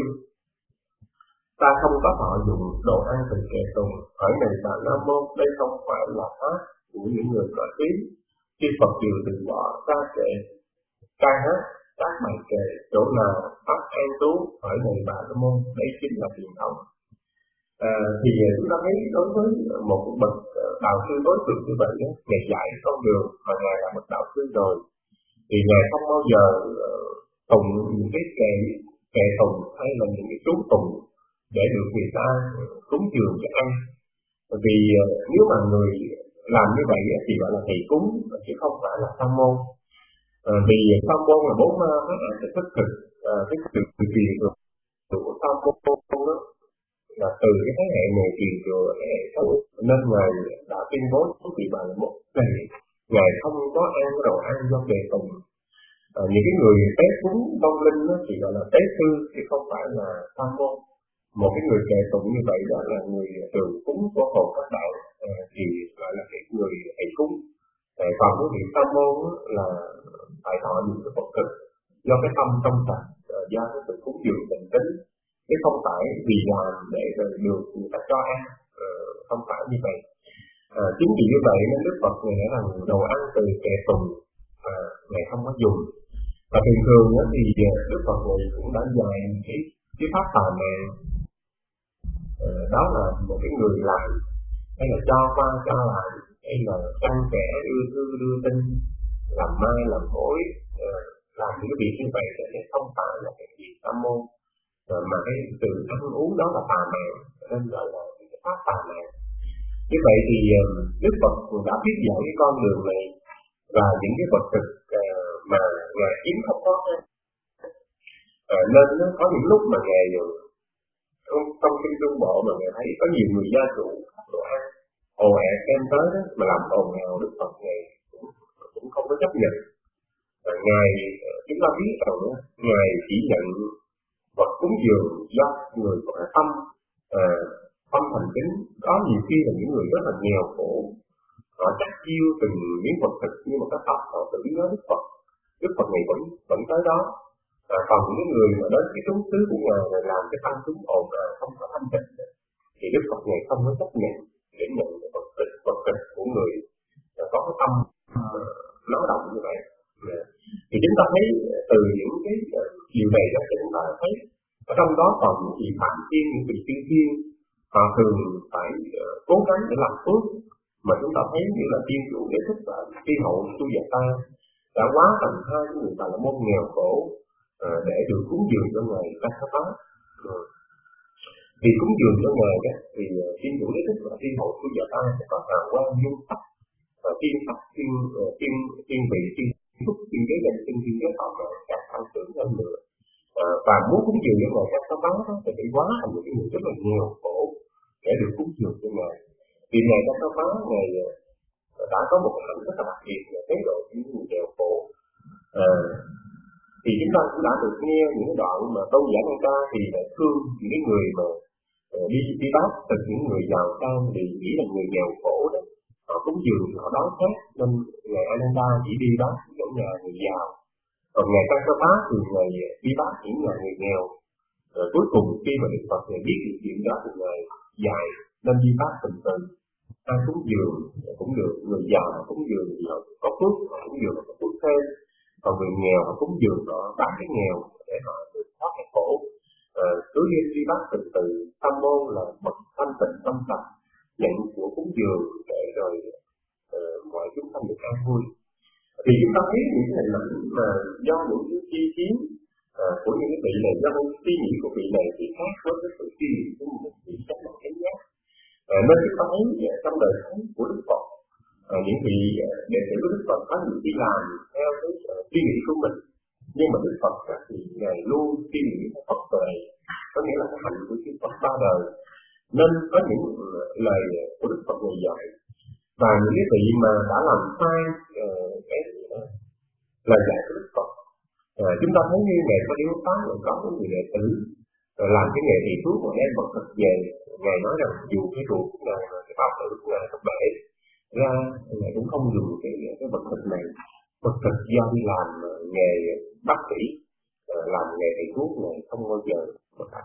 Ta không có họ dùng đồ ăn từ kẻ tùng. Hỏi này bà Nam Môn, đây không phải là pháp của những người có trí. Khi Phật vừa từ bỏ ta kệ ca hát các bài kệ chỗ nào pháp an trú. Hỏi này bà Nam Môn, đây chính là truyền thống. À, thì chúng ta thấy đối với một bậc đạo sư đối tượng như vậy, ngài dạy con đường mà ngài là một đạo sư rồi, thì ngài không bao giờ tùng những cái kệ kệ tùng hay là những cái chú tùng để được người ta cúng dường cho ăn. Vì nếu mà người làm như vậy thì gọi là thầy cúng chứ không phải là sa môn. À, vì sa môn là bốn ma phát án cái thức thực, à, cái thực từ truyền được của sa môn đó là từ cái thế hệ này truyền thừa thế hệ sau, nên ngài đã tuyên bố với vị bà là một ngày ngài không có ăn đồ ăn do kệ tùng. À, những cái người tế cúng vong linh đó thì gọi là tế sư chứ không phải là sa môn. Một cái người kệ tụng như vậy đó là người trường cúng của hồn các bạn, à, thì gọi là cái người thầy cúng. À, còn cái vị sa môn là phải thọ những cái Phật thực do cái tâm trong sạch, à, do cái sự cúng dường tình tính, chứ không phải vì làm để rồi được người ta cho ăn, à, không phải như vậy. À, chính vì như vậy nên Đức Phật này nói rằng đồ ăn từ kệ tùng à, ngài không có dùng. Và thường thường đó thì Đức Phật này cũng đã dạy cái cái pháp tà mạng. À, đó là một cái người làm hay là cho qua cho lại hay là chăn kẻ đưa thư đưa tin làm mai làm mối, à, làm những cái việc như vậy thì không phải là cái việc sa môn, à, mà cái từ ăn uống đó là tà mạng, nên gọi là cái pháp tà mạng. Như vậy thì Đức Phật đã thuyết giảng cái con đường này và những cái vật thực uh, mà ngài kiếm không có, uh, nên nó có những lúc mà ngài trong, trong kinh Trung Bộ mà ngài thấy có nhiều người gia chủ đồ ăn ồ ạt đem tới đó mà làm ồn ào, Đức Phật ngài cũng, cũng không có chấp nhận. Và ngài chúng ta biết rằng ngài chỉ nhận vật cúng dường do người có tâm uh, tâm thành kính. Có nhiều khi là những người rất là nghèo khổ, họ chắc chiêu từng miếng vật thực nhưng mà cái tâm họ tự nhớ Đức Phật, Đức Phật này vẫn vẫn tới đó. À, còn những người mà đến cái trúng xứ của ngài này làm cái tâm chúng ồn à, không có thanh tịnh thì Đức Phật này không có chấp nhận để nhận cái vật thực vật thực của người à, có cái tâm uh, động như vậy. À, thì chúng ta thấy từ những cái uh, điều này đó thì chúng ta thấy ở trong đó còn những vị phạm thiên, những vị tiên thiên, họ thường phải uh, cố gắng để làm phước, mà chúng ta thấy như là tiên chủ Đế Thích và tiên hậu Tu Già Ta đã quá thành hai người Bà La Môn nghèo khổ uh, để được cúng dường cho ngài Kassapa. Uh, vì cúng dường cho ngài đó thì uh, tiên chủ Đế Thích và tiên hậu Tu Già Ta sẽ có hào quang dung sắc và tiên sắc, tiên uh, tiên tiên vị, tiên phúc, tiên giới danh, tiên tiên giới thọ càng tăng trưởng hơn nữa. Uh, và muốn cúng dường cho ngài Kassapa đó thì phải quá thành một cái người rất là nghèo khổ để được cúng dường cho ngài. Vì ngài Kassapa ngài đã có một cái hạnh rất là đặc biệt là tế độ những người nghèo khổ. À, thì chúng ta cũng đã được nghe những cái đoạn mà Tôn giả Năng Ca thì đã thương những cái người mà uh, đi đi bác từ những người giàu sang thì nghĩ là người nghèo khổ đó, họ cúng dường họ đói khát nên ngài Ananda chỉ đi bác những nhà người giàu, còn ngài Kassapa thì ngài đi bác những nhà người nghèo. Rồi cuối cùng khi mà Đức Phật ngài biết được chuyện đó thì ngài dạy nên đi bác từng từ. Ai cúng dường cũng được, người giàu cúng dường thì họ có phước, họ cúng dường họ có phước thêm. Còn người nghèo họ cúng dường họ bán cái nghèo để họ được thoát cái khổ. À, cứ đi đi bắt từ từ tâm môn là bậc thanh tịnh tâm tập, nhận của cúng dường để rồi uh, mọi chúng sanh được an vui. Thì chúng ta thấy những cái hình ảnh mà do những cái chi kiến uh, của những cái vị này, do những suy nghĩ của vị này thì khác với cái sự suy nghĩ của một vị chánh đạo chánh giác. Uh, nên chúng ta thấy uh, trong đời sống của Đức Phật, uh, những vị uh, đệ tử của Đức Phật có những vị làm theo cái uh, suy nghĩ của mình, nhưng mà Đức Phật uh, thì ngài luôn suy nghĩ theo Phật về, có nghĩa là cái hạnh của chư Phật ba đời. Nên có những uh, lời của Đức Phật người dạy, và những cái vị mà đã làm sai uh, cái uh, lời dạy của Đức Phật, uh, chúng ta thấy như ngày có điếu phá là có những người đệ tử uh, làm cái nghề thầy thuốc mà đem vật thực về, ngài nói rằng dù cái ruột của ngài và cái bào tử của ngài có bể ra, ngài cũng không dùng cái cái vật thực này. Vật thực do đi làm uh, nghề bác sĩ, uh, làm nghề thầy thuốc này không bao giờ vật thực.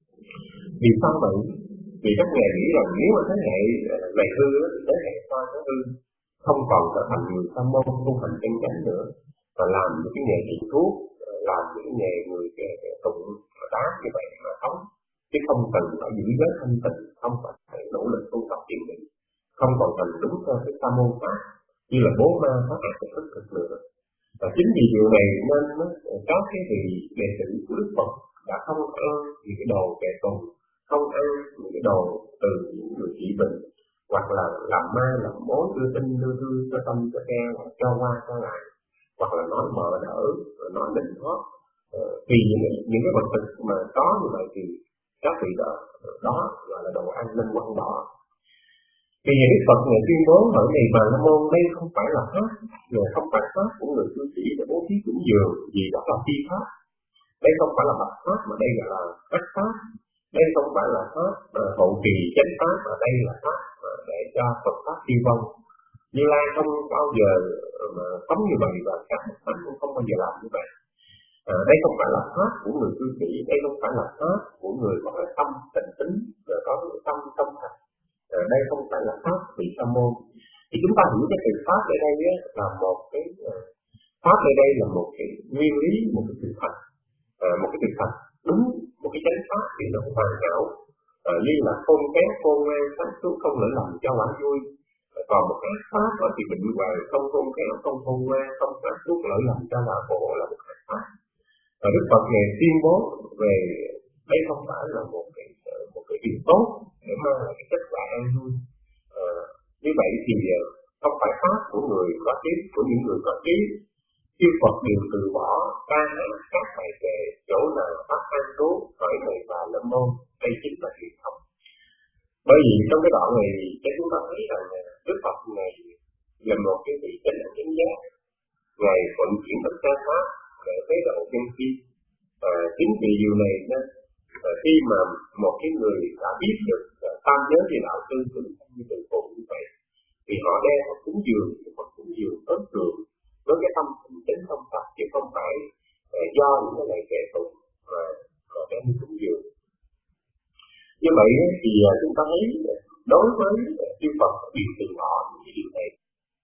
Vì sao vậy? Vì các ngài nghĩ rằng nếu mà thế hệ này hư thì thế hệ sau nó hư, không còn trở thành người sa môn tu hành chân chánh nữa, và làm những cái nghề thầy thuốc, làm những cái nghề người kẻ tụng đá như vậy mà sống, chứ không cần phải giữ giới thanh tịnh, không phải nỗ lực tu tập thiền định, không còn thành đúng theo cái sa môn pháp như là bố ma pháp ác thực thực nữa. Và chính vì điều này nên các cái vị đệ tử của Đức Phật đã không ăn những cái đồ kẻ tùng, không ăn những cái đồ từ những người trị bệnh, hoặc là làm ma làm mối đưa tin đưa thư cho tâm cho khe, hoặc cho qua cho lại, hoặc là nói mờ đỡ, nói định thoát. Vì những cái, những cái vật thực mà có như vậy thì các vị đó, đó gọi là đồ ăn linh quăng bỏ. Vì vậy Đức Phật ngày tuyên bố ở này Bà La Môn, đây không phải là pháp, rồi không phải pháp của người cư sĩ để bố thí cúng dường, vì đó là phi pháp. Đây không phải là bậc pháp, mà đây là bát pháp. Đây không phải là pháp uh, hậu kỳ chánh pháp, mà đây là pháp uh, để cho Phật pháp tiêu vong. Như Lai không bao giờ mà uh, sống như vậy, và các bậc thánh cũng không bao giờ làm như vậy. Uh, đây không phải là pháp của người cư sĩ, đây không phải là pháp của người có cái tâm tịnh tính, rồi có cái tâm tâm thật. Uh, đây không phải là pháp vị sa môn. Thì chúng ta hiểu cái từ pháp ở đây ấy, là một cái uh, pháp ở đây là một cái nguyên lý, một cái sự thật, uh, một cái sự thật đúng, một cái chánh pháp thì nó hoàn hảo, uh, như là khôn khéo khôn ngoan sáng suốt không lỡ lầm cho quả vui. Uh, còn một cái pháp ở thì bệnh hoài, không khôn khéo không khôn ngoan không sáng suốt lỡ lầm cho quả khổ là một cái pháp. Và Đức Phật này tuyên bố về đây không phải là một cái một cái điều tốt để mang lại cái kết quả an vui. Uh, như vậy thì uh, không phải pháp của người có trí, của những người có trí. Chư Phật đều từ bỏ ca hát các bài kệ, chỗ nào pháp an trú khỏi này Bà La Môn, đây chính là truyền thống. Bởi vì trong cái đoạn này thì chúng ta thấy rằng Đức Phật này là một cái vị chánh đẳng chánh giác, ngài vận chuyển tất cả pháp để tế độ nhân chi. À, chính vì điều này nên à, khi mà một cái người đã biết được à, tam giới về đạo tư của Đức Như Từ Phụ như vậy, thì họ đem một cúng dường, một cúng dường ấn tượng với cái tâm thành chính tâm tập, chứ không phải uh, do những cái lời kệ tụng mà uh, đem đi cúng dường. Như vậy thì uh, chúng ta thấy đối với uh, chư Phật đều từ bỏ những cái điều này.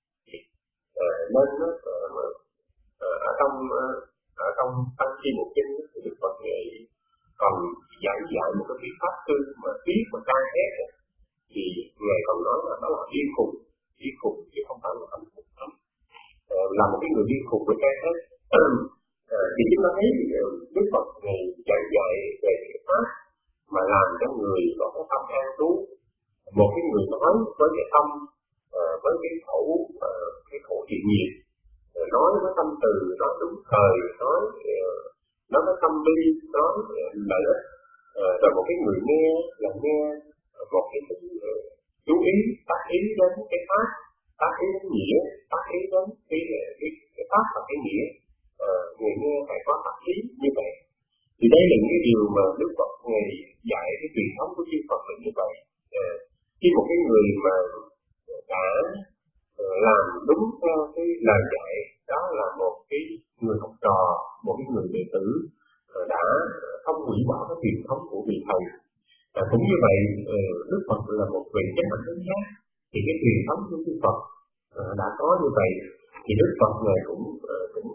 Uh, nên uh, uh, ở trong uh, ở trong Tăng Chi Một Kinh thì Đức Phật dạy còn dạy dạy một cái vị pháp tư mà biết và cai hết, thì ngài còn nói là đó là điên khùng, điên khùng chứ không phải là tâm khùng lắm. Là một cái người điên khùng với cái hết. Thì chúng ta thấy Đức Phật này dạy dạy về cái pháp mà làm cho người có cái tâm an trú. Một cái người nói với cái tâm, với cái khẩu, cái khẩu thiện nhiệt, nói với tâm từ, nói đúng thời, nói nói với tâm bi, nói lợi ích. Rồi một cái người nghe là nghe một cái sự chú ý, tác ý đến cái pháp, tác ý đến nghĩa, tác ý đến cái, cái, cái pháp và cái nghĩa. Ờ, người nghe phải có tác ý như vậy. Thì đây là những cái điều mà Đức Phật ngày dạy cái truyền thống của chư Phật là như vậy. Ờ, khi một cái người mà đã làm đúng theo cái lời dạy, đó là một cái người học trò, một cái người đệ tử đã không hủy bỏ cái truyền thống của vị thầy. À, cũng như vậy, Đức Phật là một vị chánh đẳng chánh giác, thì cái truyền thống của Đức Phật đã có như vậy, thì Đức Phật này cũng cũng có cái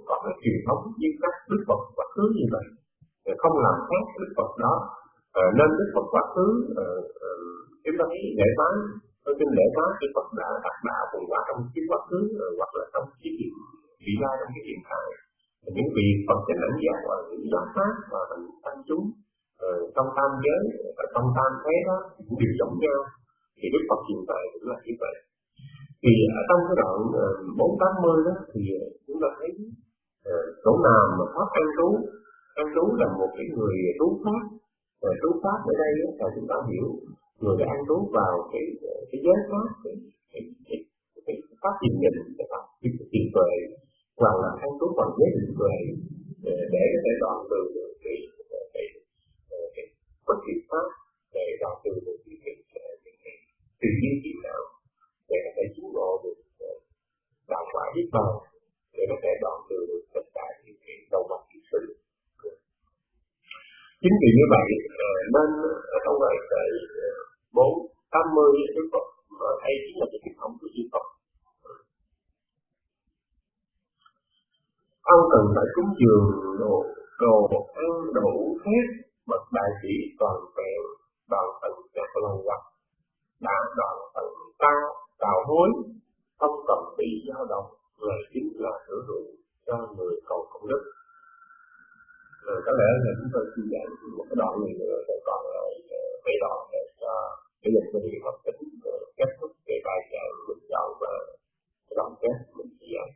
truyền thống như các Đức Phật quá khứ như vậy, không làm khác Đức Phật đó. À, nên Đức Phật quá khứ à, à, chúng ta thấy lễ bái, trên lễ bái Đức Phật đã đặt đạo cùng quả trong kiếp quá khứ à, hoặc là trong kiếp hiện vị lai trong cái hiện tại. Những vị Phật chánh lãnh giác và những giáo pháp và thành tăng chúng à, trong tam giới và trong tam thế đó cũng đều giống nhau. Thì Đức Phật hiện tại cũng là như vậy. Thì ở trong cái đoạn bốn tám mươi đó thì chúng ta thấy uh, chỗ nào mà pháp an trú, an trú là một cái người trú pháp, uh, trú pháp ở đây là chúng ta hiểu người đã an trú vào cái cái giới pháp, cái cái cái, cái pháp thiền định, cái pháp thiền tuệ, hoặc là an trú vào giới định tuệ để có thể đoạn từ cái cái cái cái bất kỳ pháp, để đoạn từ cái cái cái tự nhiên chỉ đạo, để có thể chứng ngộ được đạo quả biết bao, để có thể đoạn từ được tất cả những cái đầu mặt thị sự. Chính vì như vậy nên ở trong bài kệ bốn tám mươi Đức Phật hay chính là cái truyền thống của chư Phật. Ông cần phải cúng dường đồ đồ ăn đủ hết bậc đại sĩ toàn vẹn đoạn tận các lâu hoặc đã đoạn tận cao tạo hối, không cần bị dao động, này chính là hữu dụng cho người cầu công đức. Rồi có lẽ là chúng tôi xin giảng một cái đoạn này nữa để còn lại cái đoạn để cho cái dịch của Đức Phật tính kết thúc cái bài giảng mình chọn và cái đoạn kết mình chỉ giảng.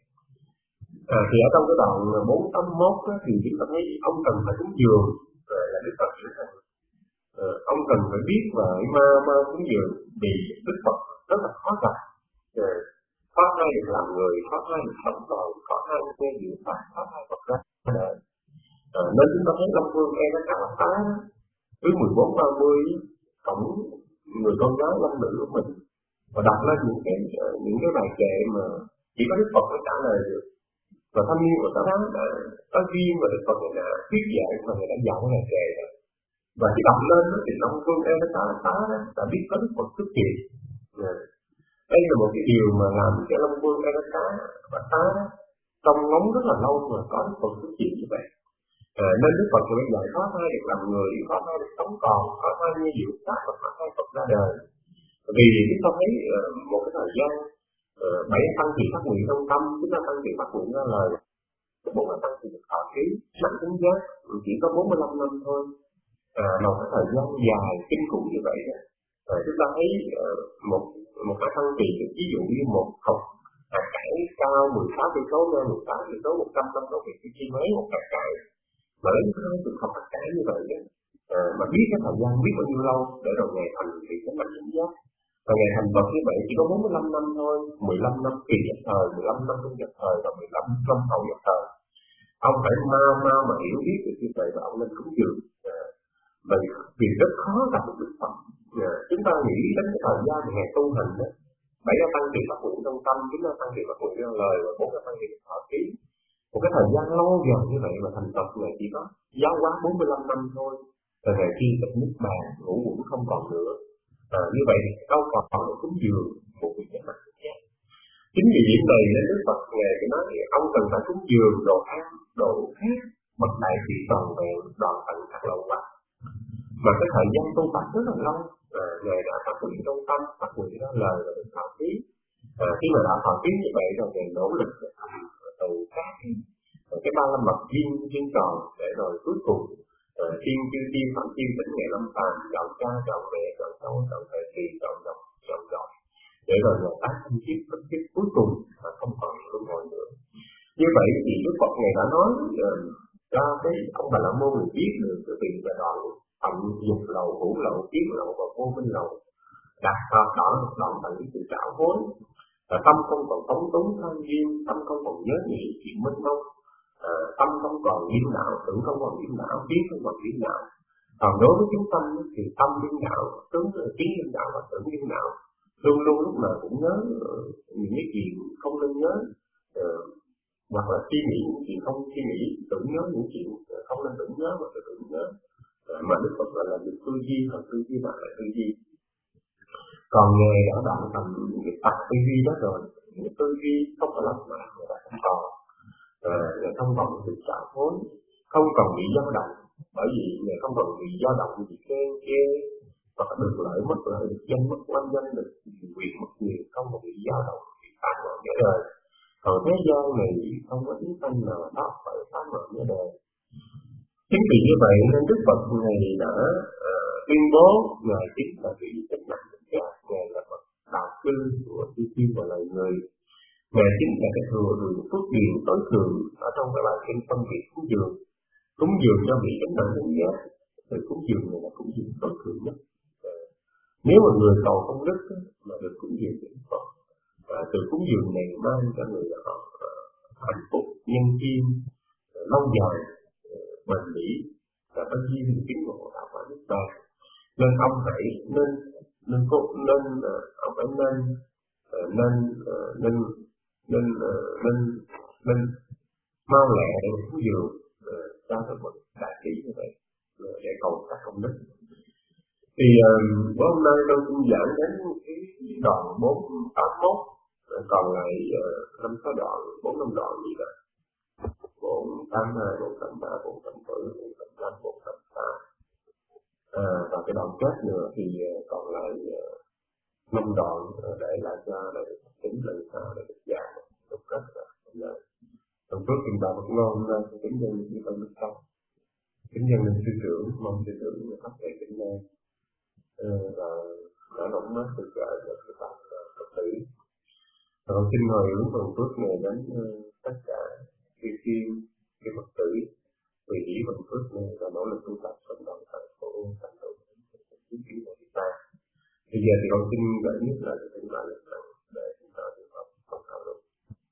À, thì ở trong cái đoạn bốn tám mốt đó, thì chúng ta thấy ông cần phải cúng dường là Đức Phật chuyển thành. À, ông cần phải biết và ma ma cúng dường vì Đức Phật rất là khó gặp. À, khó hay được làm người, khó hay được sống còn, khó hay được nghe diệu pháp, khó hay Phật ra đời. À, nên chúng ta thấy Long Vương em nó khá là phá thứ mười bốn ba mươi cổng người con gái Long Nữ của mình và đặt lên những cái những cái bài kệ mà chỉ có Đức Phật mới trả lời được. Và thanh niên của Giáo Đá đã có duyên và Đức Phật người đã thuyết dạy và người đã dạy bài kệ rồi. Và khi đọc lên đó, thì Long Vương em nó khá là phá đó, đã biết có Đức Phật xuất hiện. À, đây là một cái điều mà làm cho Long Vương em nó phá và phá đó trong ngóng rất là lâu mà có Đức Phật xuất hiện như vậy. À, nên Đức Phật người dạy khó thay được làm người, khó thay được sống còn, khó thay như diệu pháp và khó thay Phật ra đời. Vì chúng ta thấy uh, một cái thời gian uh, bảy tăng trì phát nguyện trong tâm, chúng ta tăng trì phát nguyện ra lời, bốn là tăng trì thọ ký, nặng tính giác chỉ có bốn mươi lăm năm thôi. À, một cái thời gian dài kinh khủng như vậy đó. À, chúng ta thấy uh, một một cái tăng trì ví dụ như một học hạt cải cao mười sáu cây số, ngang mười sáu cây số, một trăm năm số việc chi mấy một hạt cải. Mà lấy hai chục học hạt cải như vậy đó, à, mà biết cái thời gian biết bao nhiêu lâu để rồi ngày thành thì cái mạnh tính giác. Và ngày thành Phật như vậy chỉ có bốn mươi lăm năm thôi, mười lăm năm kỳ nhập thời, mười lăm năm trong nhập thời và mười lăm năm hậu nhập thời. Ông phải mau mau mà hiểu biết được như vậy và ông nên cúng dường. À, vì, vì rất khó gặp được Đức Phật. À, chúng ta nghĩ đến cái thời gian ngày tu hành đó, bảy là tăng trì phát nguyện trong tâm, chín là tăng trì phát nguyện ra lời và bốn là tăng trì thọ ký. Một cái thời gian lâu dài như vậy mà thành Phật này chỉ có giáo hóa bốn mươi lăm năm thôi. Rồi ngày khi tịch niết bàn, ngủ ngủ không còn nữa. À, như vậy thì đâu còn còn để cúng dường một vị chánh mặt khác. Chính vì điểm này nên Đức Phật ngày thì nói ông cần phải cúng dường đồ ăn, đồ khác, bậc đại sĩ toàn vẹn, đoạn tận thật lâu quá. Mà cái thời gian tu tập rất là lâu, à, ngày đã phát nguyện trong tâm, phát nguyện ra lời và được thọ ký. À, khi mà đã thọ ký như vậy rồi ngày nỗ lực từ các cái ba lâm mật duyên duyên tròn để rồi cuối cùng tiên chư tiên phạm tiên tỉnh ngày lâm phàm chọn cha chọn mẹ chọn cháu chọn thời kỳ chọn dòng chọn dòng để rồi người ta không kiếp bất kiếp cuối cùng mà không còn luân hồi nữa. Như vậy thì Đức Phật ngày đã nói cho cái ông Bà La Môn người biết được cái việc là đoạn tận dục lậu, hữu lậu, kiến lậu và vô minh lậu, đặt vào đó đoạn tận cái sự trảo hối. À, tâm không còn phóng túng tham duyên, tâm không còn nhớ nghĩ chuyện mênh mông, à, tâm không còn điên đạo, tưởng không còn điên đạo, biết không còn điên đạo. Còn đối với chúng tâm thì tâm điên đạo, tướng trí điên đạo và tưởng điên đạo, luôn luôn lúc nào cũng nhớ uh, những cái chuyện không nên nhớ, uh, hoặc là suy nghĩ những chuyện không suy nghĩ, tưởng nhớ những chuyện không nên tưởng nhớ hoặc là tưởng nhớ, uh, mà Đức Phật gọi là được tư duy hoặc tư duy hoặc là tư duy. Còn nghề đã đoạn tầm những tập tư duy đó rồi, những tư duy không có lắm mà người ta không còn. à, Ngài không còn sự xạo hối, không còn bị dao động, bởi vì Ngài không còn bị dao động bị khen chê, hoặc được lợi mất lợi, được danh mất oan danh, được quyền mất quyền, không còn bị dao động bị phá mở nghĩa đời. Còn thế gian này không có tiếng thanh nào đó phải phá mở nghĩa đời. Chính vì như vậy nên Đức Phật Ngài đã uh, tuyên bố Ngài chính là vị tịnh mạng tịnh giác, Ngài là Phật đạo cư của chư thiên và loài người. Ngài chính là cái thừa hưởng phước điền tối thượng ở trong cái bài kinh phân biệt cúng dường. Cúng dường cho vị tịnh mạng tịnh giác, thì cúng dường này là cúng dường tối thượng nhất. Uh, nếu mà người cầu công đức mà được cúng dường đến Phật, uh, từ cúng dường này mang cho người đó uh, hạnh phúc nhân duyên uh, lâu dài, bền bỉ và có duyên tiến ngộ đạo quả Niết Bàn. Nên ông hãy nên nên cố nên ông phải nên nên nên nên nên nên mau lẹ để cúng dường cho cái bậc đại trí như vậy để cầu các công đức. Thì bữa hôm nay tôi cũng giảng đến cái đoạn bốn tám mốt, còn lại năm sáu đoạn bốn năm đoạn gì đó. bốn tám hai, bốn tám ba, bốn tám bốn, bốn tám năm, bốn tám tám. À, và cái đoạn kết nữa thì còn lại năm đoạn để lại cho để tính lần sau để được giảng được kết rồi. Trong trước chúng ta vẫn ngon ra tính nhân chúng ta được xong. Tính nhân nên sư trưởng, mong sư trưởng phát triển tính nhân và đã lỏng mất được gợi được sự tập tập tử. Rồi xin mời ứng phần phước này đến tất cả chư thiên, chư Phật tử vì ý vận phước này và nỗ lực tu tập sống động tại khổ thành tựu chính kiến của chúng ta. Bây giờ thì con xin gửi nhất lại cho chúng ta lực lượng để chúng ta được học không thảo luận.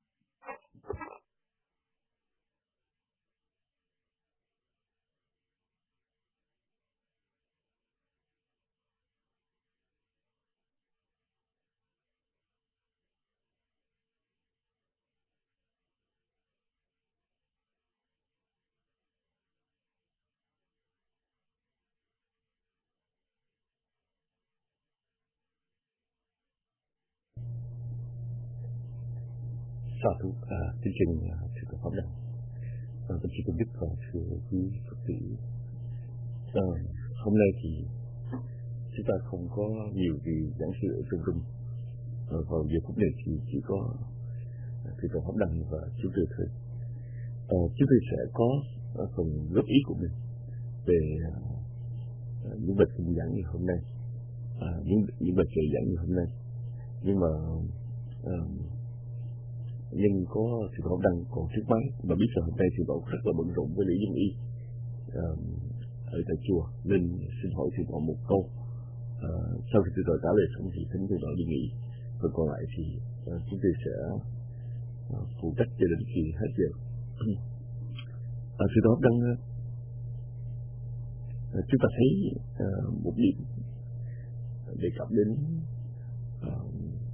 Sa thú, à, chương trình sự tập pháp đăng, à, tôi chỉ cần biết và thưa quý Phật tử, à, hôm nay thì chúng ta không có nhiều gì giảng sự ở trong room, à, vào giờ phút này thì chỉ có sự tập pháp đăng và chúng tôi thôi. À, chúng tôi sẽ có à, phần góp ý của mình về à, những bài giảng như hôm nay, à, những những bài giảng như hôm nay, nhưng mà à, nhưng có sự học đăng còn trước máy và biết rằng hôm nay thì bảo rất là bận rộn với lễ dân y uh, ở tại chùa nên xin hỏi thì bảo một câu, uh, sau khi tôi trả lời xong thì thỉnh tôi bảo đi nghỉ, và còn lại thì uh, chúng tôi sẽ uh, phụ trách cho đến khi hết giờ. uh, sự học đăng uh, chúng ta thấy uh, một điểm đề cập đến uh,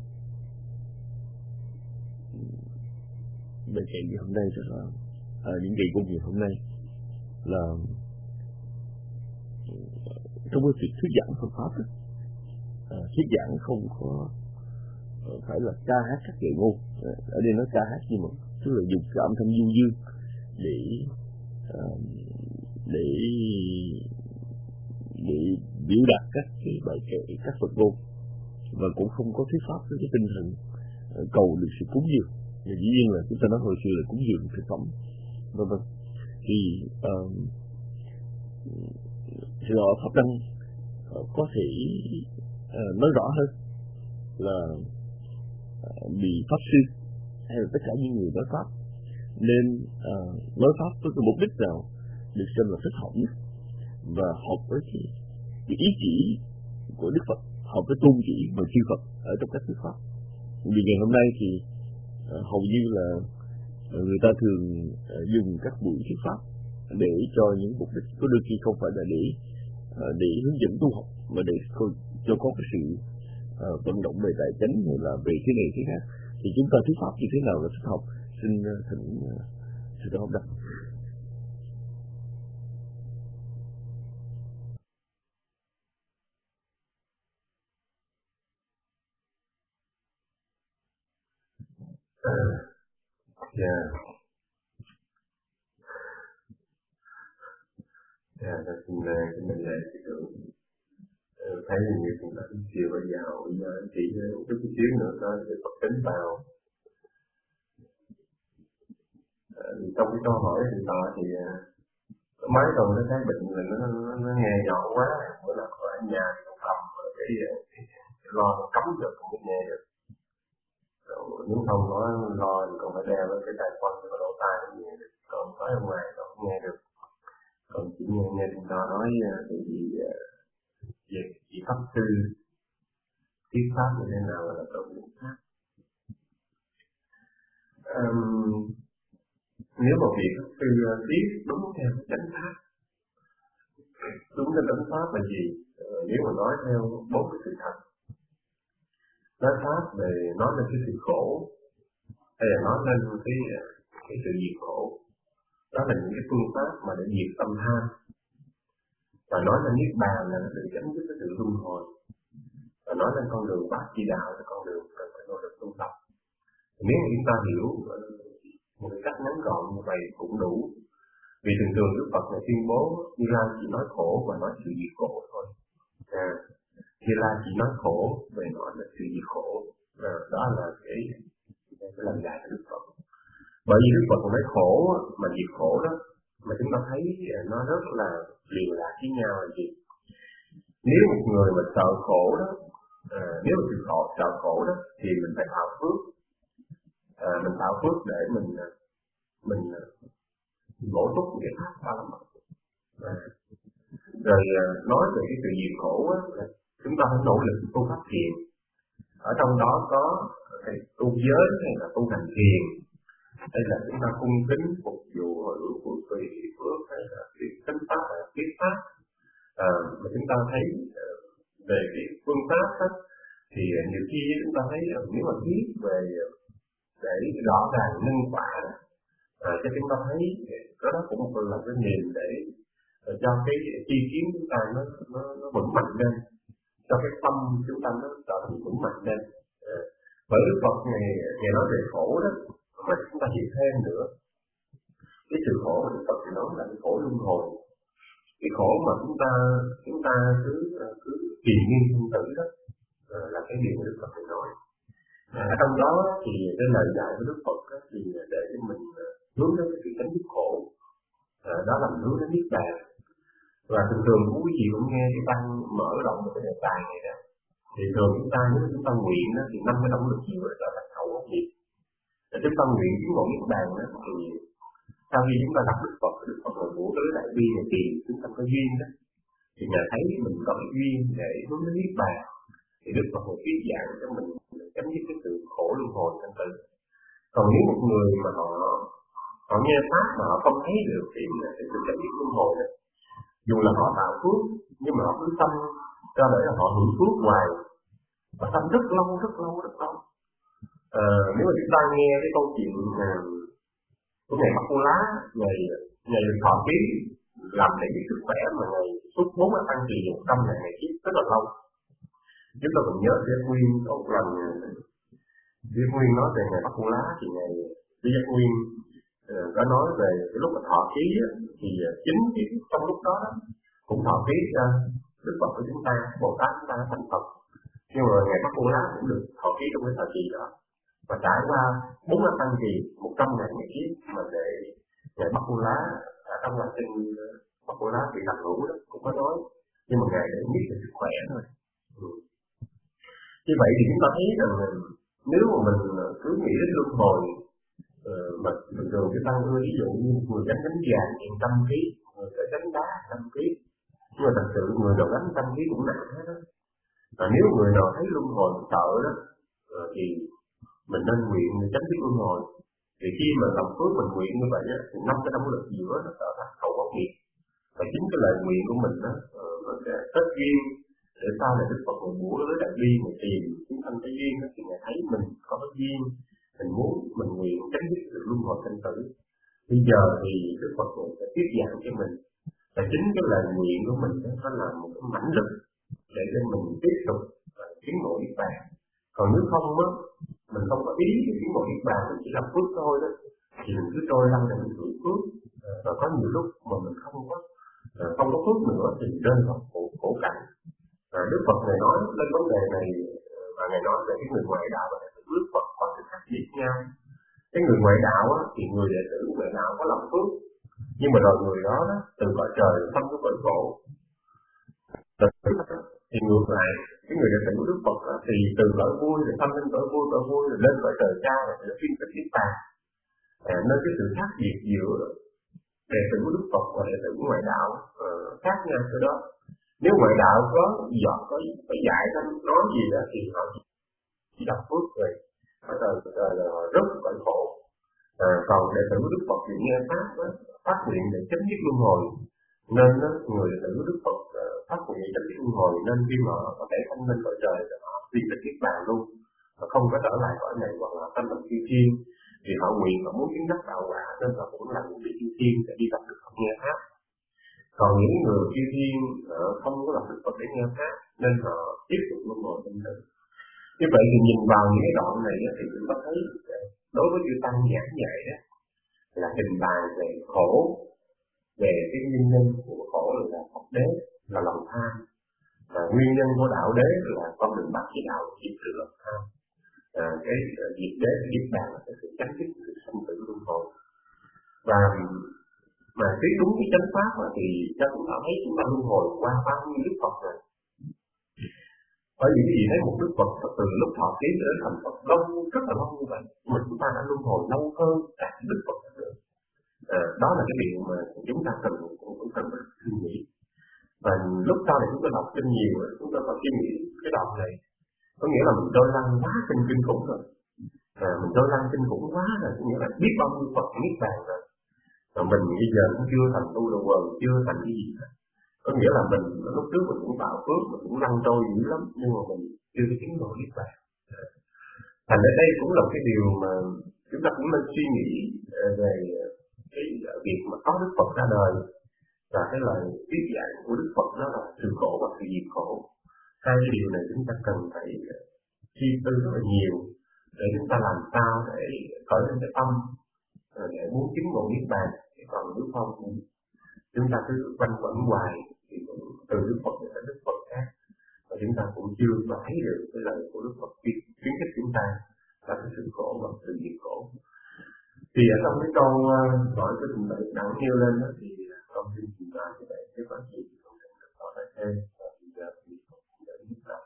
về chuyện như hôm nay, tức là à, những ngày công việc hôm nay là trong cái việc thuyết giảng Phật pháp, à, thuyết giảng không có phải là ca hát các nghệ ngôn, ở đây nói ca hát nhưng mà tức là dùng cái âm thanh du dương để à, để để biểu đạt các cái bài kệ, các Phật ngôn, và cũng không có thuyết pháp với cái tinh thần cầu được sự cúng dường. Và dĩ nhiên là chúng ta nói hồi xưa là cúng dường thực phẩm, vân vân. Thì uh, thì họ pháp đăng uh, có thể uh, nói rõ hơn là uh, vì pháp sư hay là tất cả những người nói pháp nên uh, nói pháp với cái mục đích nào được xem là thích hợp nhất và hợp với cái, cái ý chỉ của Đức Phật, hợp với tôn chỉ và chư Phật ở trong các thuyết pháp. Vì ngày hôm nay thì Uh, hầu như là uh, người ta thường uh, dùng các buổi thuyết pháp để cho những mục đích có đôi khi không phải là để uh, để hướng dẫn tu học, mà để cho có cái sự uh, vận động về tài chánh hay là về thế này thế khác. Thì chúng ta thuyết pháp như thế nào là thích hợp? Xin uh, thỉnh uh, sự đó đọc. Yeah. À, xin xin mình lại cái tưởng thấy như chúng ta chiều bây giờ bây giờ chỉ một chút xíu nữa thôi để Phật tính vào. À, trong cái câu hỏi hiện tại thì mấy tuần nó thấy bệnh mình nó, nó, nó nghe nhỏ quá, bữa nào ở nhà nó cầm cái, cái, cái lo nó cắm được cũng nghe được. Rồi, nếu không có lo thì còn phải đeo cái tai quăng cái lỗ tai nó nghe được, còn phải ở ngoài nó không nghe được. Còn chỉ nghe nghe chúng ta nói thì gì về chỉ pháp sư thuyết pháp như thế nào là tốt nhất pháp. Um, nếu mà vị pháp sư thuyết đúng theo chánh pháp, đúng theo chánh pháp là gì? Uh, nếu mà nói theo bốn cái sự thật, nói pháp về nói lên cái sự khổ, hay là nói lên cái cái sự diệt khổ, đó là những cái phương pháp mà để diệt tâm tham. Và nói lên niết bàn là sự chấm dứt cái sự luân hồi. Và nói lên con đường bát chi đạo là con đường cần phải nỗ lực tu tập. Nếu mà chúng ta hiểu một cái cách ngắn gọn như vậy cũng đủ. Vì thường thường Đức Phật này tuyên bố Như Lai chỉ nói khổ và nói sự diệt khổ thôi. À, Như Lai chỉ nói khổ về nói là sự diệt khổ. À, đó là cái cái lời dạy của Đức Phật. Bởi vì Đức Phật nói khổ mà diệt khổ đó, mà chúng ta thấy nó rất là liền lạc với nhau là gì? Nếu một người mà sợ khổ đó, à, nếu mà chịu khổ, sợ khổ đó, thì mình phải tạo phước, à, mình tạo phước để mình mình bổ túc cái pháp ba la mật. À, rồi à, nói về cái sự diệt khổ á, là chúng ta phải nỗ lực tu pháp thiền. Ở trong đó có cái tu giới hay là tu hành thiền, hay là chúng ta cung kính phục vụ hội hữu của tùy phước, hay là việc tính pháp hay là viết pháp. À, mà chúng ta thấy uh, về cái phương pháp đó, thì uh, nhiều khi chúng ta thấy uh, nếu mà viết về uh, để rõ ràng nâng quả đó, uh, cho chúng ta thấy cái đó cũng là cái niềm để uh, cho cái chi kiến chúng ta nó nó, nó vững mạnh lên, cho cái tâm chúng ta nó trở thành vững mạnh lên. Uh, bởi Đức Phật ngày ngày nói về khổ đó, mà chúng ta hiểu thêm nữa, cái sự khổ mà Đức Phật thì nói là cái khổ luân hồi. Cái khổ mà chúng ta chúng ta cứ cứ tìm nghiên sinh tử đó là cái điều mà Đức Phật nói. À, ở trong đó thì cái lời dạy của Đức Phật đó, thì để cho mình hướng đến cái sự chấm dứt khổ, à, đó là mình hướng đến niết bàn. Và thường thường quý vị cũng nghe cái tăng mở rộng một cái đề tài này đó, thì thường chúng ta nếu chúng ta nguyện đó, thì năm cái động lực nhiều là thành khẩu gốc gì. Để chúng ta nguyện chứng ngộ niết bàn đó, thì sau khi chúng ta gặp Đức Phật, Đức Phật là của tới đại bi này tiền chúng ta có duyên đó, thì Ngài thấy mình có cái duyên để hướng đến niết bàn, thì Đức Phật một thuyết giảng cho mình chấm dứt cái sự khổ luân hồi sanh tử. Còn nếu một người mà họ họ nghe pháp mà họ không thấy được thì cái sự chấm dứt luân hồi đó, dù là họ tạo phước nhưng mà họ cứ tâm cho để là họ hưởng phước hoài và tâm rất lâu rất lâu rất lâu. À, nếu mà chúng ta nghe cái câu chuyện uh, của ngày Bắc Cô Lá, ngày ngày thọ ký làm để cái sức khỏe mà ngày suốt bốn mươi tăng kỳ một trăm ngày ngày kiếp rất là lâu. Chúng ta còn nhớ Giác Nguyên có một lần Giác Nguyên nói về ngày Bắc Cô Lá, thì ngày Giác Nguyên uh, có nói về cái lúc mà thọ ký á, thì uh, chính cái trong lúc đó, đó cũng thọ ký ra Đức Phật của chúng ta, Bồ Tát chúng ta thành Phật, nhưng mà ngày Bắc Cô Lá cũng được thọ ký trong cái thời kỳ đó. Và trải qua bốn mươi tăng kỳ một trăm ngày ngày kiếp mà để ngày Bắc Cô Lá ở trong là trên Bắc Cô Lá bị làm ngủ đó cũng có nói, nhưng mà ngày để biết về sức khỏe thôi. Ừ. Như vậy thì chúng ta thấy rằng nếu mà mình cứ nghĩ đến luân hồi, uh, mà bình thường chúng ta ưa ví dụ như người đánh đánh vàng thì trăm ký, người phải đánh đá trăm ký, nhưng mà thật sự người nào đánh trăm ký cũng nặng hết đó. Và nếu người nào thấy luân hồi sợ đó, uh, thì mình nên nguyện để tránh biết luân hồi. Thì khi mà làm phước mình nguyện như vậy á, thì năm cái động lực giữa nó trở thành khẩu gốc nghiệp. Và chính cái lời nguyện của mình đó, uh, nó sẽ kết duyên để sau này Đức Phật một bủa với đại bi một tìm chúng thành cái duyên đó, thì Ngài thấy mình có cái duyên, mình muốn mình nguyện tránh biết sự luân hồi sanh tử. Bây giờ thì Đức Phật sẽ tiếp giảng cho mình, và chính cái lời nguyện của mình đó, nó là một cái mãnh lực để cho mình tiếp tục tiến bộ niết bàn. Còn nếu không á, mình không có ý cái tiến bộ niết bàn, mình chỉ làm phước thôi đó, thì mình cứ trôi lăn để mình hưởng phước. Và có nhiều lúc mà mình không có không có phước nữa thì rơi vào khổ, khổ cảnh. À, Đức Phật Ngài nói lên vấn đề này và Ngài nói về cái người ngoại đạo và đệ tử Đức Phật có sự khác biệt nhau. Cái người ngoại đạo á, thì người đệ tử ngoại đạo có lòng phước, nhưng mà rồi người đó, đó từ cõi trời không có cõi khổ. Thì ngược lại, cái người đệ tử của Đức Phật á, thì từ cõi vui rồi thăm lên cõi vui, cõi vui rồi lên cõi trời cao rồi để phiên tịch niết bàn. À, nên cái sự khác biệt giữa đệ tử của Đức Phật và đệ tử của ngoại đạo uh, khác nhau cái đó. Nếu ngoại đạo có dọn có, có dạy nó nói gì đó thì họ chỉ đọc phước rồi ở đời đời là họ rất cõi khổ. À, còn đệ tử của Đức Phật thì nghe pháp đó, phát nguyện để chấm dứt luân hồi, nên đó, người đệ tử của Đức Phật uh, phát nguyện chấm dứt luân hồi, nên khi mà họ có thể không lên cõi trời thì họ đi đến niết bàn luôn, họ không có trở lại cõi này, hoặc là tâm lập chư thiên thì họ nguyện họ muốn chứng đắc đạo quả, nên họ cũng là những vị chư thiên để đi gặp Đức Phật nghe pháp. Còn những người chư thiên uh, không có gặp Đức Phật để nghe pháp nên họ tiếp tục luân hồi sinh tử. Như vậy thì nhìn vào những cái đoạn này thì chúng ta thấy đối với chư tăng giảng dạy đó là trình bày về khổ, về cái nguyên nhân của khổ là Phật đế, là lòng tham, và nguyên nhân của đạo đế là con đường bát chỉ đạo diệt trừ lòng tham. À, cái diệt đế diệt bàn là cái sự chấm dứt sự sinh tử luân hồi. Và mà cái đúng cái chánh pháp thì cho chúng ta thấy chúng ta luân hồi qua bao nhiêu Đức Phật rồi. Bởi vì cái gì thấy một Đức Phật từ lúc thọ ký đến thành Phật lâu, rất là lâu như vậy, mà chúng ta đã luân hồi lâu hơn cả Đức Phật nữa. À, đó là cái điều mà chúng ta cần cũng, cũng cần phải suy nghĩ. Và lúc sau này chúng ta đọc kinh nhiều, chúng ta phải suy nghĩ cái đoạn này. Có nghĩa là mình trôi lăn quá kinh kinh khủng rồi. À, mình trôi lăn kinh khủng quá rồi, có nghĩa là biết bao nhiêu Phật niết bàn rồi. Mà mình bây giờ cũng chưa thành tu đồ quần, chưa thành cái gì hết. Có nghĩa là mình lúc trước mình cũng tạo phước, mình cũng lăn trôi dữ lắm, nhưng mà mình chưa có chứng ngộ niết bàn. Thành ra đây cũng là cái điều mà chúng ta cũng nên suy nghĩ về cái việc mà có Đức Phật ra đời và cái lời thuyết dạy của Đức Phật đó là sự khổ và sự diệt khổ. Hai cái điều này chúng ta cần phải suy tư rất là nhiều để chúng ta làm sao để khởi lên cái tâm để muốn chứng ngộ niết bàn. Còn nếu không chúng ta cứ quanh quẩn hoài thì từ Đức Phật đến Đức Phật khác, và chúng ta cũng chưa có thấy được cái lời của Đức Phật khuyến khích chúng ta là cái sự khổ và sự diệt khổ. Thì ở trong cái câu hỏi cái trình bày nặng nêu lên đó, thì con xin trình bày như vậy, nếu có gì thì con sẽ được hỏi lại thêm. Và bây giờ thì con cũng đã biết rồi.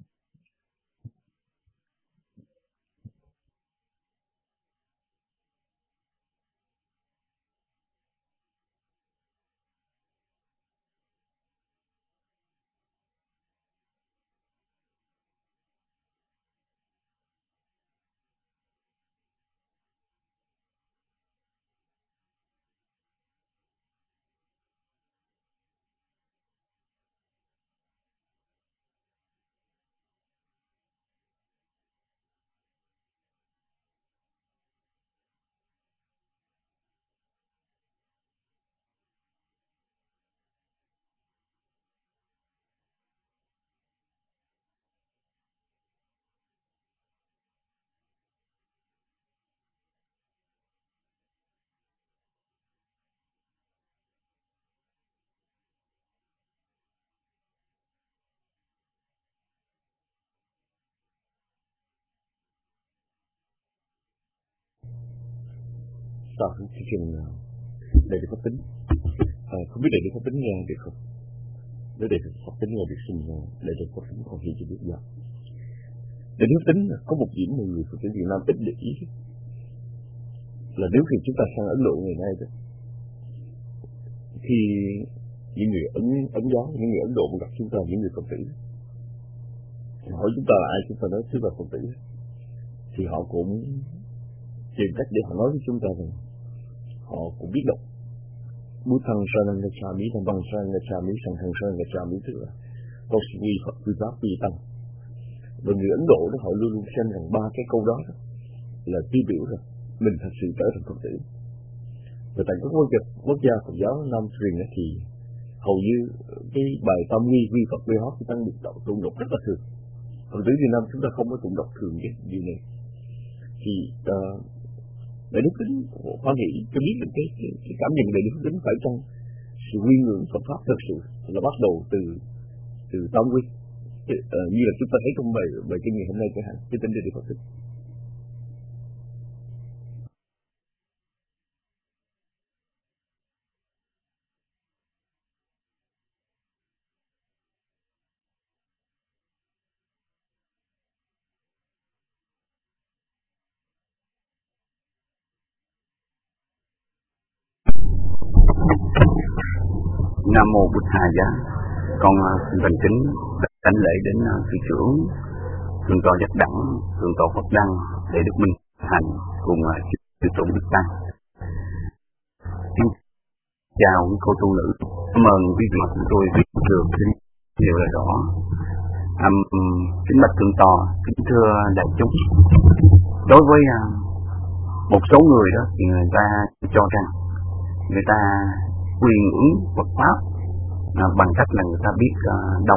Sao chương trình đầy đủ pháp tính, à, không biết đầy đủ pháp tính nghe được không? Nếu đầy đủ pháp tính nghe được xin đầy đủ pháp tính còn hiện chưa biết gì. Đầy đủ pháp tính có một điểm mà người Phật tử Việt Nam ít để ý là nếu khi chúng ta sang Ấn Độ ngày nay đó, thì những người ấn ấn giáo, những người Ấn Độ gặp chúng ta, những người Phật tử hỏi chúng ta là ai, chúng ta nói chúng ta Phật tử, thì họ cũng tìm cách để họ nói với chúng ta rằng họ cũng biết đọc bút thăng sang nga cha mỹ, thăng bằng sang nga cha mỹ, sang thăng sang nga cha mỹ, tức là con sự quy Phật quy pháp quy tăng. Và người Ấn Độ đó họ luôn luôn xem rằng ba cái câu đó, đó là tiêu biểu rằng mình thật sự trở thành Phật tử. Và tại các quốc gia quốc gia Phật giáo Nam truyền thì hầu như cái bài tam quy quy Phật quy pháp quy tăng được đọc tụng đọc rất là thường. Phật tử Việt Nam chúng ta không có tụng đọc thường cái điều này. Thì uh, Đại Đức Tính Hoan Hỷ cho biết được cái, cái, cái cảm nhận Đại Đức Tính phải chăng sự quy ngưỡng Phật pháp thực sự là bắt đầu từ từ tam quy, ờ, như là chúng ta thấy trong bài bài kinh ngày hôm nay chẳng hạn, cái tính địa Phật tính. Nam mô Bụt Thầy Giá. Con xin thành kính đảnh lễ đến sư trưởng thượng tọa Giác Đẳng, thượng tọa Phật Đăng để Đức Minh Thành cùng sư trưởng Đức Tăng. Xin chào quý cô tu nữ, cảm ơn quý vị chúng tôi viết được điều là rõ. Um, kính bạch thượng tọa, kính thưa đại chúng, đối với uh, một số người đó thì người ta cho rằng người ta quy ngưỡng Phật pháp à, bằng cách là người ta biết à, đọc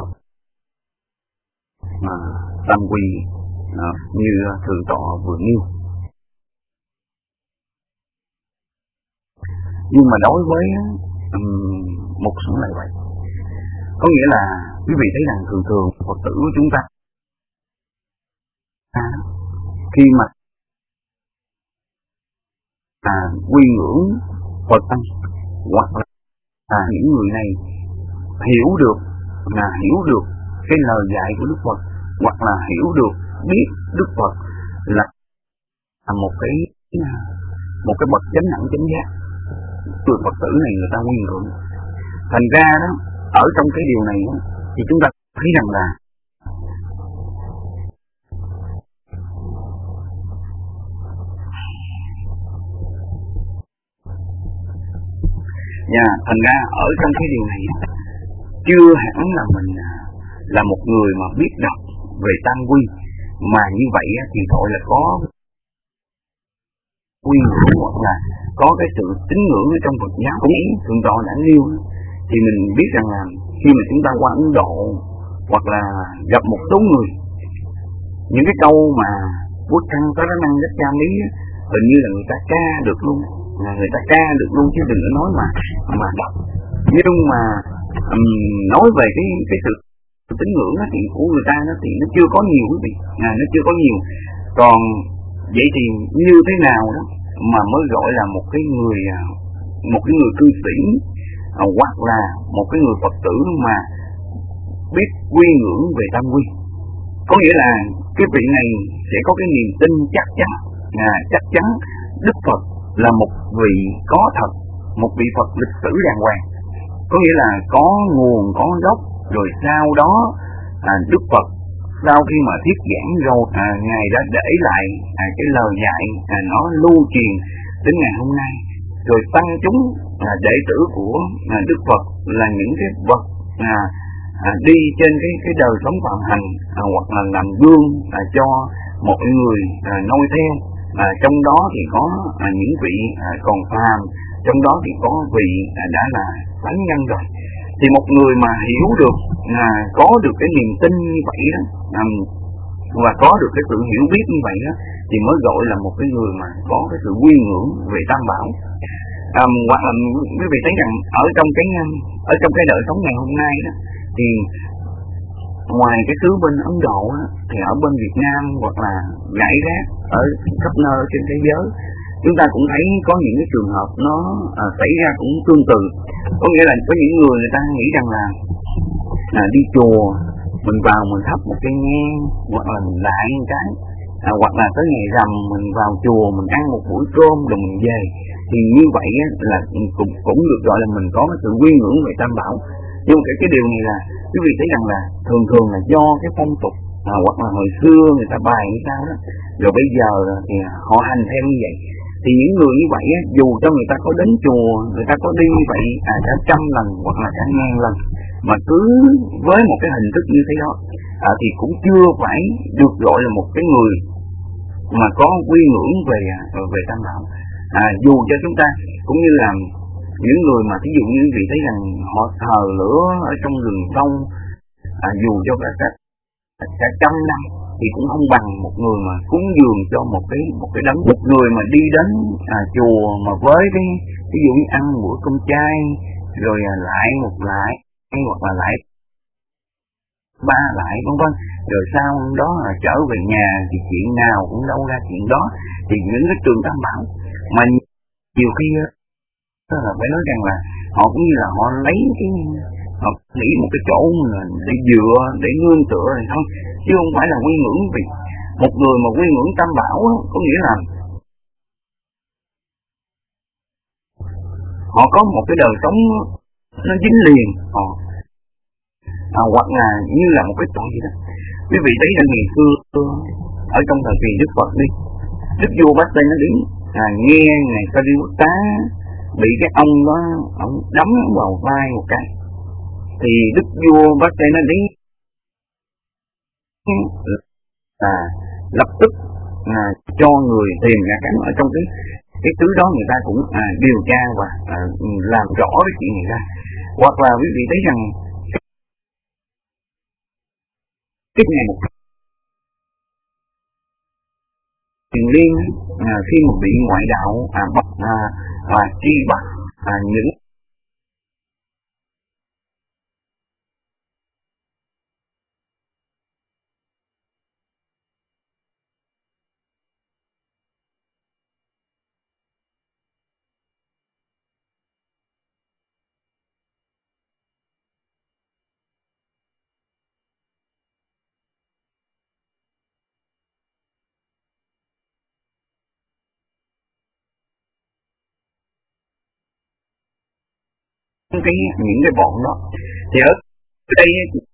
à, tam quy à, như thượng tọa vừa nêu. Nhưng mà đối với um, một số lại vậy, có nghĩa là quý vị thấy rằng thường thường Phật tử của chúng ta à, khi mà à, quy ngưỡng Phật tăng hoặc là à, những người này hiểu được là hiểu được cái lời dạy của Đức Phật, hoặc là hiểu được biết Đức Phật là một cái một cái bậc chánh đẳng chánh giác, người Phật tử này người ta quy ngưỡng. Thành ra đó, ở trong cái điều này thì chúng ta thấy rằng là Dạ, thành ra ở trong cái điều này chưa hẳn là mình là một người mà biết đọc về tam quy, mà như vậy thì gọi là có quy ngưỡng hoặc là có cái sự tín ngưỡng ở trong Phật giáo. Cũng ý thượng tọa đã nêu thì mình biết rằng là khi mà chúng ta qua Ấn Độ hoặc là gặp một số người, những cái câu mà Bút Thăng có năng rất cha lý hình như là người ta ca được luôn, là người ta ca được luôn chứ đừng có nói mà mà đọc. Nhưng mà um, nói về cái cái sự tín ngưỡng thì của người ta nó thì nó chưa có nhiều quý vị, à, nó chưa có nhiều. Còn vậy thì như thế nào đó mà mới gọi là một cái người một cái người cư sĩ à, hoặc là một cái người Phật tử mà biết quy ngưỡng về tam quy? Có nghĩa là cái vị này sẽ có cái niềm tin chắc chắn, à, chắc chắn Đức Phật là một vị có thật, một vị Phật lịch sử đàng hoàng. Có nghĩa là có nguồn, có gốc, rồi sau đó à, Đức Phật sau khi mà thuyết giảng rồi à, Ngài đã để lại à, cái lời dạy à, nó lưu truyền đến ngày hôm nay. Rồi tăng chúng à, đệ tử của à, Đức Phật là những cái vật à, à, đi trên cái cái đời sống phạm hành à, hoặc là làm gương à, cho mọi người à, noi theo. À, trong đó thì có à, những vị à, còn phàm, trong đó thì có vị à, đã là thánh nhân rồi. Thì một người mà hiểu được, à, có được cái niềm tin như vậy đó, à, và có được cái sự hiểu biết như vậy đó, thì mới gọi là một cái người mà có cái sự quy ngưỡng về Tam Bảo. À, hoặc là quý vị thấy rằng ở trong cái ở trong cái đời sống ngày hôm nay đó, thì ngoài cái xứ bên Ấn Độ đó, thì ở bên Việt Nam hoặc là rải rác ở khắp nơi trên thế giới, chúng ta cũng thấy có những cái trường hợp nó à, xảy ra cũng tương tự. Có nghĩa là có những người người ta nghĩ rằng là à, đi chùa mình vào mình thắp một cái nhang hoặc là mình lại một cái à, hoặc là tới ngày rằm mình vào chùa mình ăn một buổi cơm rồi mình về, thì như vậy á, là cũng, cũng được gọi là mình có cái sự quy ngưỡng về Tam Bảo. Nhưng cái cái điều này là quý vị thấy rằng là thường thường là do cái phong tục à, hoặc là hồi xưa người ta bài như sao đó, rồi bây giờ thì họ hành theo như vậy. Thì những người như vậy á, dù cho người ta có đến chùa, người ta có đi như vậy à, cả trăm lần hoặc là cả ngàn lần, mà cứ với một cái hình thức như thế đó à, thì cũng chưa phải được gọi là một cái người mà có quy ngưỡng về về Tam Bảo. À, dù cho chúng ta cũng như là những người mà thí dụ như vị thấy rằng họ thờ lửa ở trong rừng sông, à, dù cho cả, cả cả trăm năm thì cũng không bằng một người mà cúng dường cho một cái một cái đấng. Một người mà đi đến à, chùa mà với cái ví dụ như ăn bữa cơm chay rồi lại một lại hoặc là lại ba lại vân vân, rồi sau đó là trở về nhà thì chuyện nào cũng đâu ra chuyện đó. Thì những cái trường Tam Bảo mà nhiều khi đó là phải nói rằng là họ cũng như là họ lấy cái họ nghĩ một cái chỗ để dựa để nương tựa rồi thôi, chứ không phải là quy ngưỡng. Vì một người mà quy ngưỡng Tam Bảo đó, có nghĩa là họ có một cái đời sống nó dính liền, họ à, hoặc là như là một cái tội gì đó. Quý vị thấy là ngày xưa ở trong thời kỳ Đức Phật đi, Đức vua Bát Tê nó đến à, nghe ngày Sariputta bị cái ông đó ông đấm vào vai một cái, thì Đức vua Bát Tê nó đến à, lập tức à, cho người tìm ra cái ở trong cái cái thứ đó, người ta cũng à, điều tra và à, làm rõ cái chuyện này ra. Hoặc là quý vị thấy rằng cái ngày một Tiền Liên à, khi mà bị ngoại đạo à, bắt à, à, truy bắt à, những cái những cái bọn đó. Thì ở đây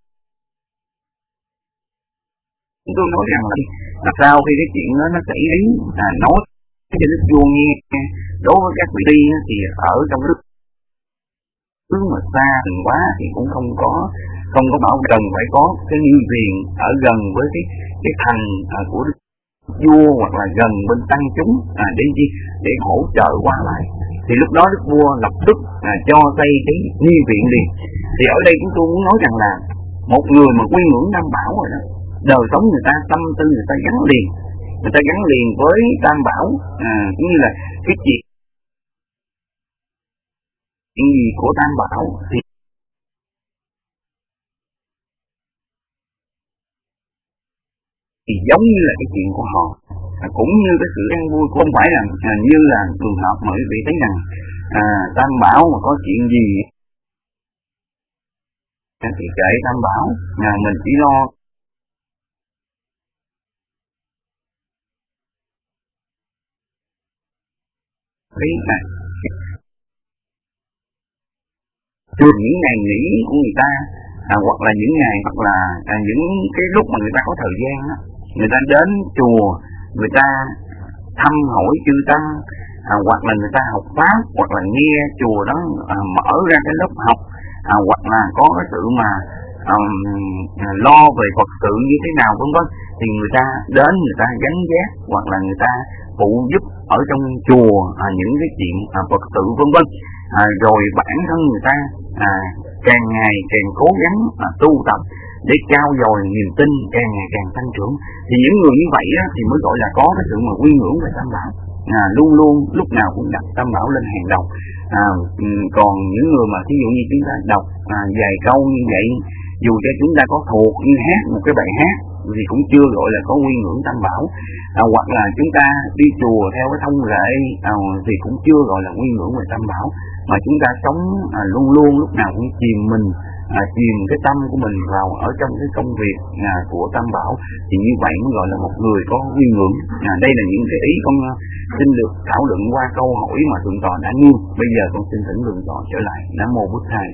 chúng tôi nói rằng là sau khi cái chuyện đó nó xảy đến à, nói cho Đức vua nghe, đối với các vị đi thì ở trong đức thứ mà xa gần quá thì cũng không có không có bảo cần phải có cái nghi viện ở gần với cái cái thành à, của Đức vua hoặc là gần bên tăng chúng à, để chi để hỗ trợ qua lại. Thì lúc đó Đức vua lập tức à, cho xây cái nghi viện liền. Thì ở đây chúng tôi muốn nói rằng là một người mà quy ngưỡng Tam Bảo rồi đó, đời sống người ta, tâm tư người ta gắn liền, người ta gắn liền với Tam Bảo à, cũng như là cái chuyện gì của Tam Bảo thì thì giống như là cái chuyện của họ, à, cũng như cái sự an vui, không phải là à, như là trường hợp mà quý vị thấy rằng à, Tam Bảo mà có chuyện gì thì kệ Tam Bảo, à, mình chỉ lo cái này thường những ngày nghỉ của người ta à, hoặc là những ngày hoặc là à, những cái lúc mà người ta có thời gian đó, người ta đến chùa, người ta thăm hỏi chư tăng à, hoặc là người ta học pháp, hoặc là nghe chùa đó à, mở ra cái lớp học à, hoặc là có cái sự mà um, lo về Phật sự như thế nào vân vân, thì người ta đến người ta gắn ghét hoặc là người ta phụ giúp ở trong chùa à, những cái chuyện à, Phật sự vân vân à, rồi bản thân người ta à, càng ngày càng cố gắng à, tu tập để trao dồi niềm tin càng ngày càng tăng trưởng. Thì những người như vậy á, thì mới gọi là có cái sự mà quy ngưỡng về Tam Bảo, à, luôn luôn lúc nào cũng đặt Tam Bảo lên hàng đầu. À, còn những người mà ví dụ như chúng ta đọc à, vài câu như vậy, dù cho chúng ta có thuộc như hát một cái bài hát thì cũng chưa gọi là có quy ngưỡng Tam Bảo, à, hoặc là chúng ta đi chùa theo cái thông lệ à, thì cũng chưa gọi là quy ngưỡng về Tam Bảo. Mà chúng ta sống à, luôn luôn lúc nào cũng chìm mình à, chìm cái tâm của mình vào ở trong cái công việc à, của Tam Bảo, thì như vậy mới gọi là một người có quy ngưỡng. À, đây là những cái ý con xin được thảo luận qua câu hỏi mà thượng tọa đã nêu. Bây giờ con xin thỉnh thượng tọa trở lại. Nam mô Bụt Thầy.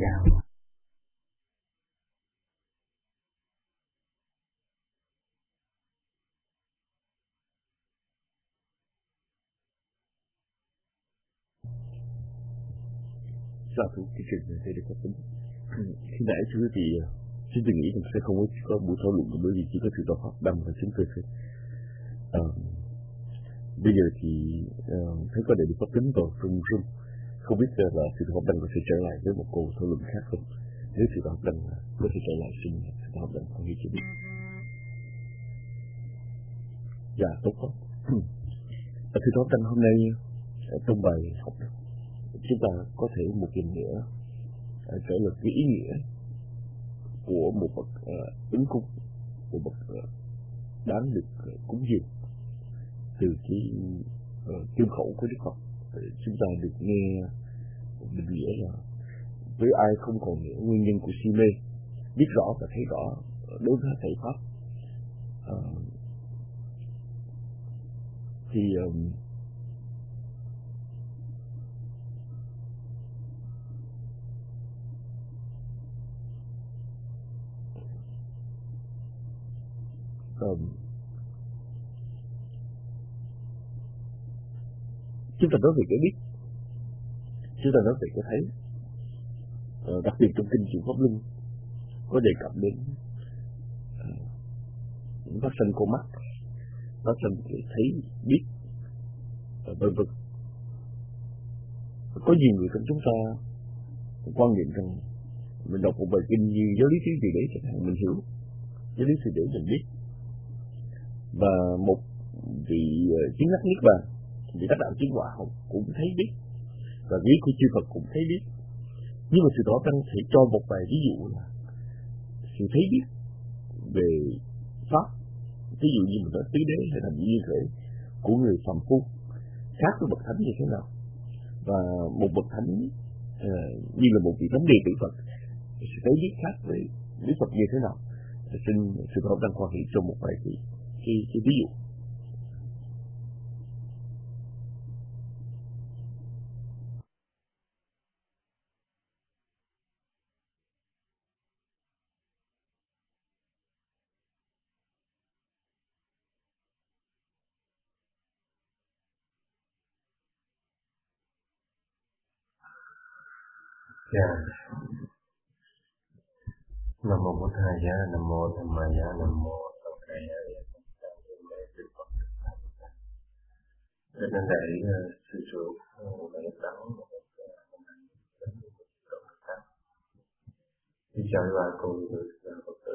Dạ thưa cái chuyện này thầy được có tính. Khi nãy thưa quý vị, chúng tôi nghĩ rằng sẽ không có, có buổi thảo luận bởi vì chỉ có sự đọc pháp đăng và chúng tôi thôi. À, bây giờ thì uh, thấy có đại biểu pháp tính vào rung rung, không biết uh, là sự học đăng có thể trở lại với một cuộc thảo luận khác không. Nếu sự học đăng có thể trở lại xin sự học đăng có nghĩ cho biết. Dạ tốt quá. Sự học đăng hôm nay trong bài học đó, chúng ta có thể một lần nữa uh, trở lại cái ý nghĩa của một bậc uh, ứng cúng, một bậc uh, đáng được uh, cúng dường từ cái uh, kim khẩu của Đức Phật. Uh, chúng ta được nghe định nghĩa là với ai không còn nữa nguyên nhân của si mê, biết rõ và thấy rõ đối với thầy pháp, uh, thì um, um, chúng ta nói về cái biết, chúng ta nói về cái thấy. Uh, đặc biệt trong kinh Chuyển Pháp Luân có đề cập đến uh, phát sinh con mắt, phát sinh cái thấy biết, uh, vân vân. Có nhiều người trong chúng ta quan niệm rằng mình đọc một bài kinh như giáo lý trí tuệ đế chẳng hạn, mình hiểu giáo lý trí tuệ đế mình biết, và một vị uh, chứng đắc niết bàn, vị đắc đạo chứng quả cũng thấy biết, và lý của chư Phật cũng thấy biết. Nhưng mà sự đó đang thể cho một vài ví dụ là sự thấy biết về pháp, ví dụ như mình nói tứ đế hay là như thế của người phàm phu khác với bậc thánh như thế nào, và một bậc thánh uh, như là một vị thánh đệ tử Phật sự thấy biết khác với Đức Phật như thế nào. Xin sự đó đang quan hệ trong một vài cái, cái, cái ví dụ. Dạ. Nam mô Bổn Thầy Giá, Nam mô Tham Ma Giá, Nam mô Tăng Khả Giá. Cho nên để sư trưởng lễ đắng một đi chào ba cô người Phật tử.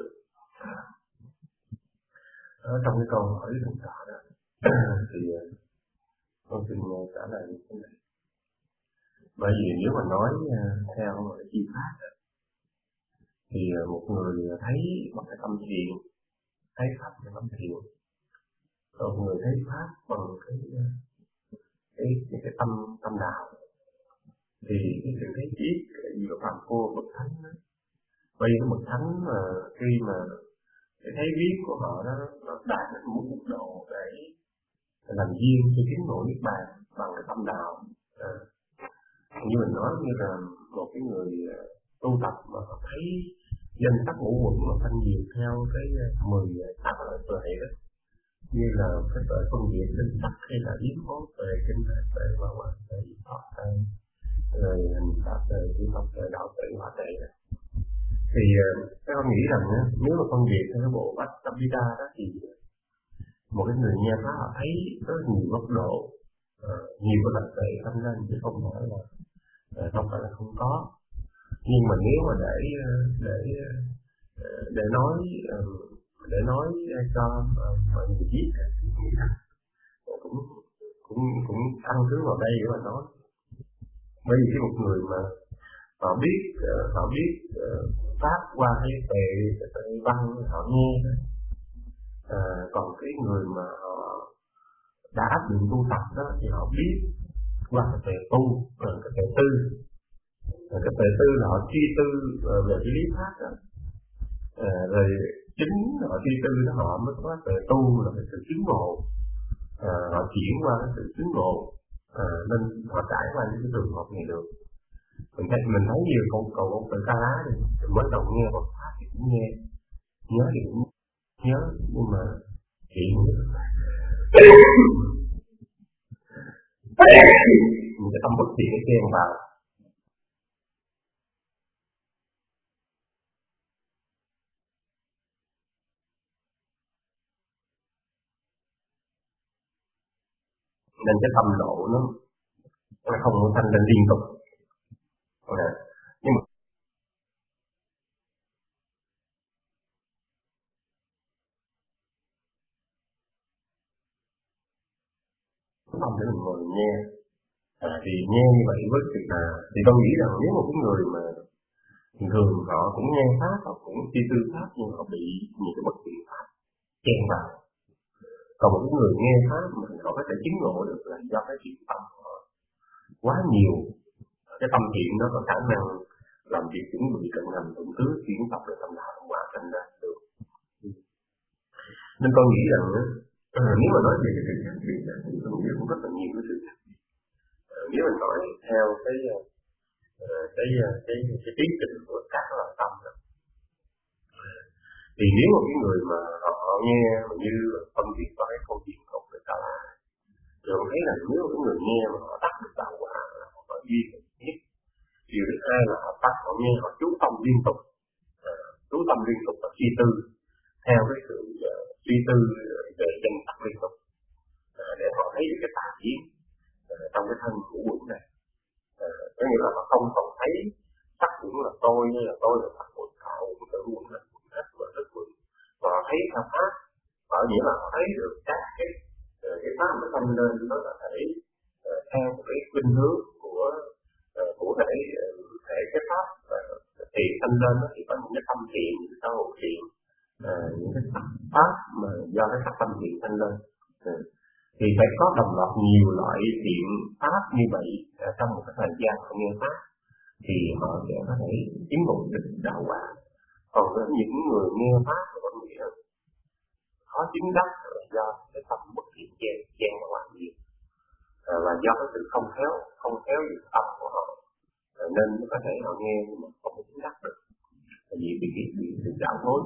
Ở trong cái câu hỏi đồng tả đó thì con xin trả lời như thế này. Bởi vì nếu mà nói theo một cái chi pháp thì một người thấy bằng cái tâm thiện, thấy pháp bằng tâm thiện, còn người thấy pháp bằng cái cái cái, cái tâm tâm đạo, thì cái sự thấy biết gì là phàm phu bậc thánh đó. Bởi vì cái bậc thánh mà khi mà cái thấy biết của họ đó nó đạt đến một mức độ để làm duyên cho chính ngộ niết bàn bằng cái tâm đạo. À, như mình nói như là một cái người tu tập mà thấy danh sắc ngũ uẩn mà phân biệt theo cái mười tám loại tuệ đó, như là cái tuệ phân biệt linh sắc hay là yếm mốt tuệ kinh hệ tuệ và hoàn tuệ thọ tuệ, rồi hình pháp tuệ chữ pháp tuệ đạo tuệ hóa tuệ đó. Thì các con nghĩ rằng nếu mà phân biệt theo cái bộ bách tập đi đa đó thì một cái người nghe pháp họ thấy rất nhiều góc độ, nhiều cái loại tuệ tâm lên, chứ không phải là không phải là không có. Nhưng mà nếu mà để để để nói để nói cho mọi người biết thì nghĩ rằng cũng cũng cũng căn cứ vào đây để mà nói. Bởi vì cái một người mà họ biết họ biết pháp qua cái tề tề văn họ nghe, à, còn cái người mà họ đã áp dụng tu tập đó thì họ biết qua cái tề tu, rồi cái tề tư. Cái tề tư là họ suy tư về cái lý pháp đó, à, rồi chính họ suy tư đó họ mới có tề tu là cái sự chứng ngộ, à, họ chuyển qua cái sự chứng ngộ, à, nên họ trải qua những cái trường hợp này được. Mình thấy mình thấy nhiều câu cầu ông tự ca lá thì mới đầu nghe Phật pháp thì cũng nghe, nhớ thì cũng nhớ, nhưng mà chuyện mình cái tâm bất thiện cái chen vào. Nên cái tâm độ nó nó không có thanh lên liên tục. À, nhưng mà tâm để mình ngồi nghe, à, thì nghe như vậy với sự là thì tôi nghĩ rằng nếu một cái người mà thường họ cũng nghe pháp, họ cũng suy tư pháp, nhưng họ bị những cái bất thiện pháp chen vào. Còn một người nghe pháp mà họ có thể chứng ngộ được là do cái thiện tâm của họ quá nhiều, cái tâm thiện nó có khả năng làm việc chuẩn bị cận hành tụng tứ chuyển tập để tâm đạo hóa thành ra được. Nên tôi nghĩ rằng à, nếu mà nói về cái sự khác biệt thì tôi nghĩ cũng rất là nhiều cái sự khác biệt. À, nếu mình nói theo cái cái cái cái, cái tiến trình của các loại tâm đó, thì nếu một cái người mà họ, họ nghe mà như phân biệt vào cái câu chuyện của người ta là, rồi thấy là nếu một cái người nghe mà họ đắc được đạo quả là họ có duyên nhất. Điều thứ hai là họ bắt họ nghe, họ chú tâm liên tục, à, chú tâm liên tục và suy tư theo cái sự uh, suy tư về danh sắc liên tục, à, để họ thấy được cái tà kiến uh, trong cái thân của quẩn này. À, có nghĩa là họ không còn thấy sắc quẩn là tôi, như là tôi là sắc quẩn, họ cũng tự quẩn là quẩn hết và rất quẩn, và họ thấy theo pháp, ở nghĩa là họ thấy được các cái uh, cái pháp nó tăng lên, nó là thể uh, theo cái khuynh hướng của uh, của thể thể cái pháp uh, thiện tăng lên đó, thì có những cái tâm thiện, những cái xã hội thiện, uh, những cái pháp mà do cái sắc tâm thiện tăng lên, uh, thì phải có đồng loạt nhiều loại thiện pháp như vậy uh, trong một cái thời gian họ nghe pháp, thì họ sẽ có thể chứng ngộ được đạo quả. Còn với những người nghe pháp thì có nghĩa là khó chứng đắc là do cái tâm bất thiện chen chen vào làm gì, à, và do cái sự không khéo không khéo dự tâm của họ, à, nên có thể họ nghe nhưng mà không chứng đắc được, vì bị bị bị sự đạo hối.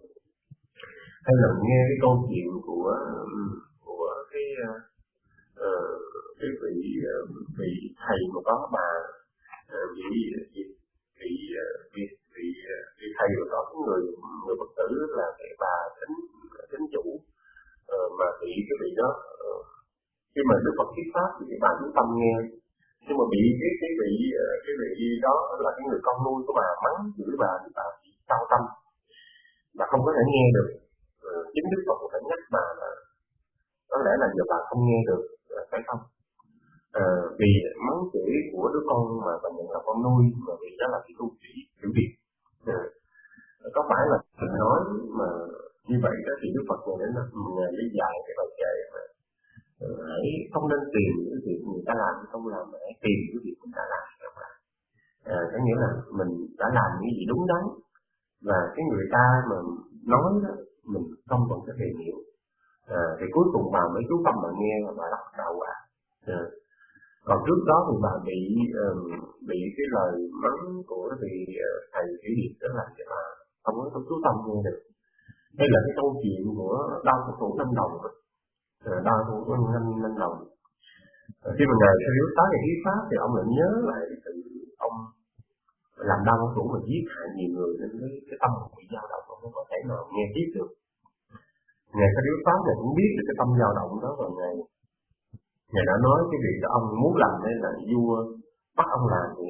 Hay là nghe cái câu chuyện của của cái uh, cái vị vị thầy mà có bà uh, vị vị vị vị vị, vị thầy mà có cái người người Phật tử là cái bà tính tính chủ, uh, mà bị cái vị đó uh, khi mà Đức Phật thuyết pháp thì bà cũng tâm nghe, nhưng mà bị cái cái vị cái vị đó là cái người con nuôi của bà mắng chửi bà thì bà bị sao tâm, bà không có thể nghe được. Uh, chính Đức Phật phải nhắc bà là có lẽ là giờ bà không nghe được, phải không? Uh, vì mắng chửi của đứa con mà bà nhận là con nuôi, mà vì đó là cái tu sĩ hiểu việc. Uh, có phải là mình nói mà như vậy đó thì Đức Phật này đến là ngày lý giải cái bài kệ mà uh, hãy không nên tìm những việc người ta làm không làm, mà hãy tìm những việc người ta làm không làm. Uh, có nghĩa là mình đã làm những gì đúng đắn, và cái người ta mà nói đó mình không còn có thể hiểu, à, thì cuối cùng bà mới chú tâm bà nghe và bà đọc đạo quả. À, còn trước đó thì bà bị uh, bị cái lời mắng của vị uh, thầy thủy điệp đó làm cho bà không có chú tâm nghe được. Đây là cái câu chuyện của đau thủ năm đồng, à, đau thủ năm năm đồng. À, khi mà ngài Thầy Tát ngày thuyết pháp thì ông lại nhớ lại từ ông làm đau thủ mà giết hại nhiều người, nên cái, cái tâm bị dao động, ông không có thể nào nghe tiếp được. Ngài Thầy Pháp này cũng biết được cái tâm dao động đó, và ngài ngài đã nói cái việc đó ông muốn làm đây là vua bắt ông làm thì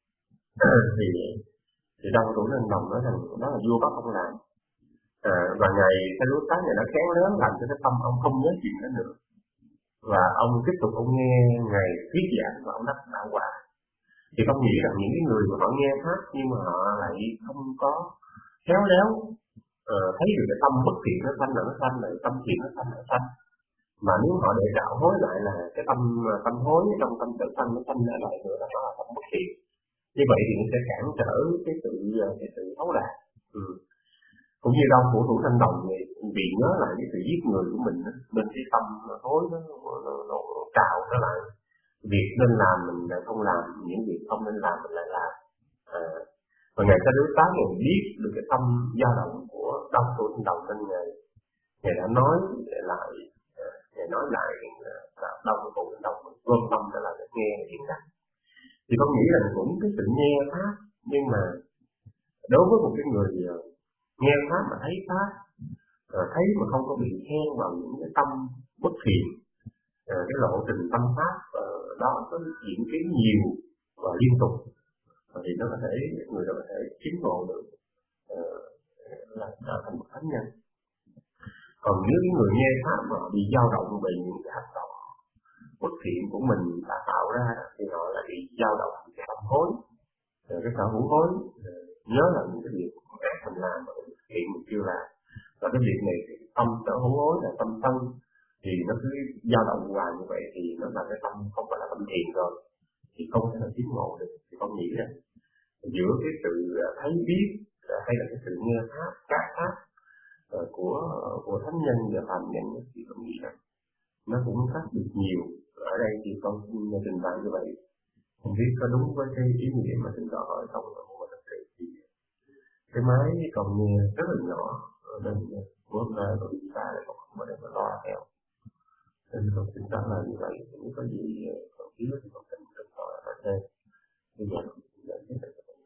thì thì đâu đủ nên đồng nói rằng đó là vua bắt ông làm. À, và ngài Thầy Pháp này đã khéo léo làm cho cái tâm ông không nhớ chuyện đó nữa, và ông tiếp tục ông nghe ngài thuyết giảng và ông đắc đạo quả. Thì không nghĩ rằng những cái người mà họ nghe pháp nhưng mà họ lại không có khéo léo uh, thấy được cái tâm bất thiện nó sanh là nó sanh, lại tâm thiện nó sanh là nó sanh, mà nếu họ để đạo hối lại là cái tâm tâm hối trong tâm tự sanh nó sanh lại nữa là đó là tâm bất thiện. Như vậy thì nó sẽ cản trở cái sự cái sự thấu đạt. Ừ. Cũng như đau khổ thủ thanh đồng này, vì nhớ lại cái sự giết người của mình, bên cái tâm hối nó, nó, nó cào nó lại, việc nên làm mình lại không làm, những việc không nên làm mình lại làm. À, và ngài Thầy Pháp này biết được cái tâm dao động của đau khổ thanh đồng, nên ngài ngài đã nói lại ngài nói lại là đau khổ thanh đồng mình vươn tâm trở lại để nghe hiện đại. Thì có nghĩ là cũng cái sự nghe pháp, nhưng mà đối với một cái người nghe pháp mà thấy pháp, thấy mà không có bị khen vào những cái tâm bất thiện, cái lộ trình tâm pháp đó có diễn tiến nhiều và liên tục, thì nó có thể người ta có thể chứng ngộ được uh, là trở thành một thánh nhân. Còn nếu những người nghe pháp mà bị dao động về những cái hành động bất thiện của mình đã tạo ra, thì họ lại bị dao động cái tâm hối, cái sở hữu hối, nhớ là những cái việc ác mình làm và hiện mình chưa làm, và cái việc này thì tâm sở hữu hối là tâm sân thì nó cứ dao động hoài như vậy thì nó là cái tâm không phải là tâm thiền rồi, thì không thể là tiến ngộ được. Thì con nghĩ rằng giữa cái sự thấy biết hay là cái sự nghe pháp các pháp của của thánh nhân và phàm nhân thì con nghĩ rằng nó cũng khác được nhiều. Ở đây thì con xin trình bày như vậy, không biết có đúng với cái ý nghĩa mà trình tỏ ở trong một thực sự thì cái máy còn nghe rất là nhỏ nên của hôm nay của chúng ta lại còn không có để mà loa theo, nên con xin trả lời như vậy. Nếu có gì còn thiếu thì con xin trình tỏ ở trên bây giờ con xin giải thích cho con.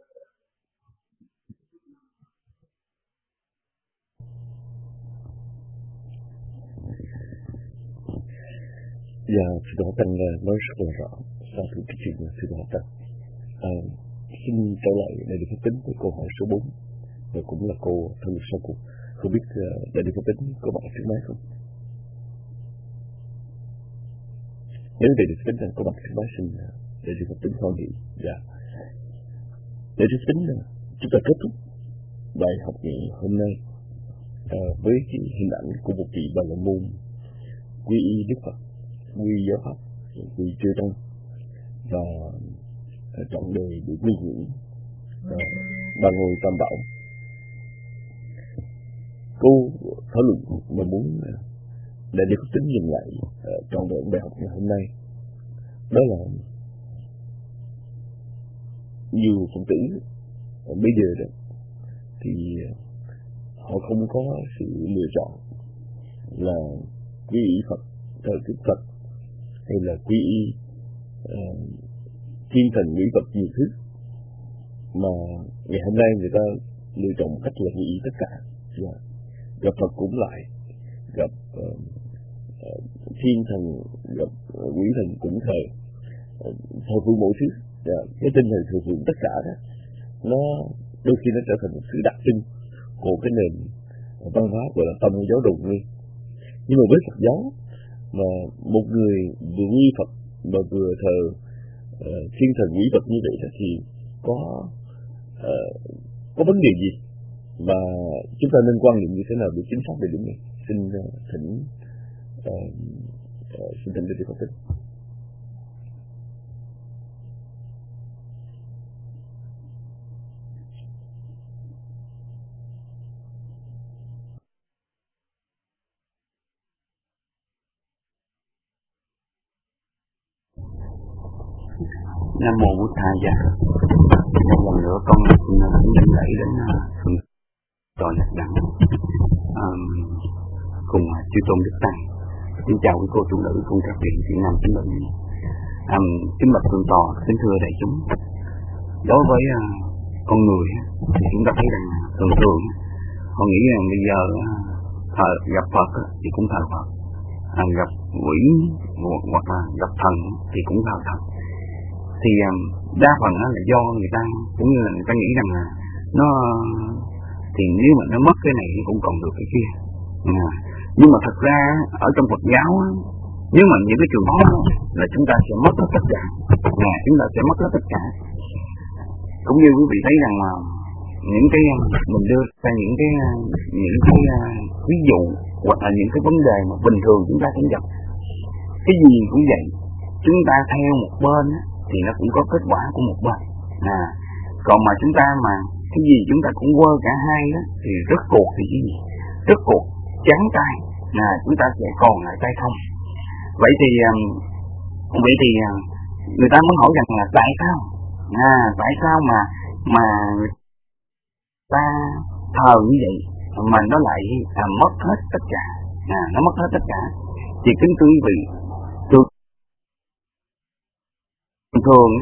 Và sư Đạo Tăng nói rất là rõ sau từ cái chuyện sư Đạo Tăng. À, xin trở lại Đại Đức Pháp Tính với câu hỏi số bốn và cũng là câu thân sau cùng. Không biết uh, Đại Đức Pháp Tính có bạn trước máy không? Nếu Đại Đức Pháp Tính đang có bạn trước máy, xin uh, Đại Đức Pháp Tính hoan hỷ. Dạ. Đại Đức Pháp Tính uh, chúng ta kết thúc bài học ngày hôm nay uh, với cái hình ảnh của một vị Bà La Môn quy y Đức Phật, quy giáo pháp, quy chư tăng và trọn đời được quy ngưỡng ba ngôi tam bảo. Câu thảo luận mà muốn Đại Đức Pháp Tính nhìn lại trọn đời bài học ngày hôm nay đó là nhiều Phật tử bây giờ đó thì họ không có sự lựa chọn là quy y Phật, thờ kính Phật hay là quy y uh, thiên thần quỷ vật nhiều thứ, mà ngày hôm nay người ta lựa chọn cách là quy y tất cả. Yeah. Gặp Phật cũng lại, gặp uh, uh, thiên thần, gặp uh, quỷ thần cũng thờ, uh, thờ phượng mọi thứ. Yeah. Cái tinh thần thờ phượng tất cả đó, nó đôi khi nó trở thành một sự đặc trưng của cái nền văn hóa gọi là tâm giáo đồ nguyên. Nhưng mà với Phật giáo mà một người vừa quy Phật mà vừa thờ uh, thiên thần quỷ vật như vậy thì có uh, có vấn đề gì và chúng ta nên quan niệm như thế nào để chính xác về điểm này? Xin uh, thỉnh uh, uh, xin thỉnh Đại Đức Pháp Tính. Nam mô Bụt Thầy Giá. Một lần nữa con xin kính lễ đến thượng tọa Nhật Đẳng um, cùng chư tôn Đức Tăng. Xin chào quý cô tu nữ cùng các vị thiện nam tín nữ. Um, kính bạch thượng tọa, kính thưa đại chúng. Đối với uh, con người thì chúng ta thấy rằng thường thường họ nghĩ rằng bây giờ thờ gặp Phật thì cũng thờ Phật, à, gặp quỷ hoặc là gặp thần thì cũng thờ thần. Thì đa phần là do người ta cũng như là người ta nghĩ rằng là nó thì nếu mà nó mất cái này thì cũng còn được cái kia. À, nhưng mà thật ra ở trong Phật giáo nếu mà những cái trường hợp là chúng ta sẽ mất tất cả, à, chúng ta sẽ mất tất cả. Cũng như quý vị thấy rằng là những cái mình đưa ra những cái những cái ví dụ hoặc là những cái vấn đề mà bình thường chúng ta cũng gặp, cái gì cũng vậy, chúng ta theo một bên thì nó cũng có kết quả của một bên. À, còn mà chúng ta mà cái gì chúng ta cũng quơ cả hai đó thì rốt cuộc thì cái gì? Rốt cuộc trắng tay, à, chúng ta sẽ còn lại tay không. Vậy thì vậy thì người ta muốn hỏi rằng là tại sao? À, tại sao mà mà ta thờ như vậy mà nó lại à, mất hết tất cả? À, nó mất hết tất cả. Thì kính thưa quý vị, thường thường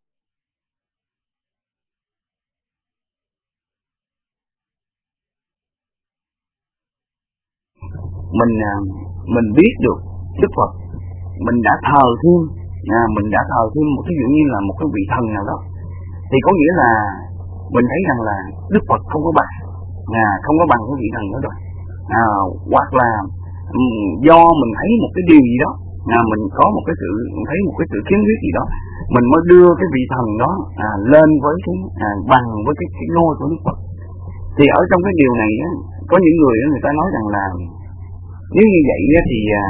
mình mình biết được Đức Phật, mình đã thờ thêm, à, mình đã thờ thêm một cái ví dụ như là một cái vị thần nào đó, thì có nghĩa là mình thấy rằng là Đức Phật không có bằng, à, không có bằng cái vị thần đó rồi, à, hoặc là um, do mình thấy một cái điều gì đó là mình có một cái sự thấy một cái sự kiến quyết gì đó, mình mới đưa cái vị thần đó à, lên với cái à, bằng với cái, cái ngôi của Đức Phật. Thì ở trong cái điều này á, có những người á, người ta nói rằng là nếu như vậy á, thì à,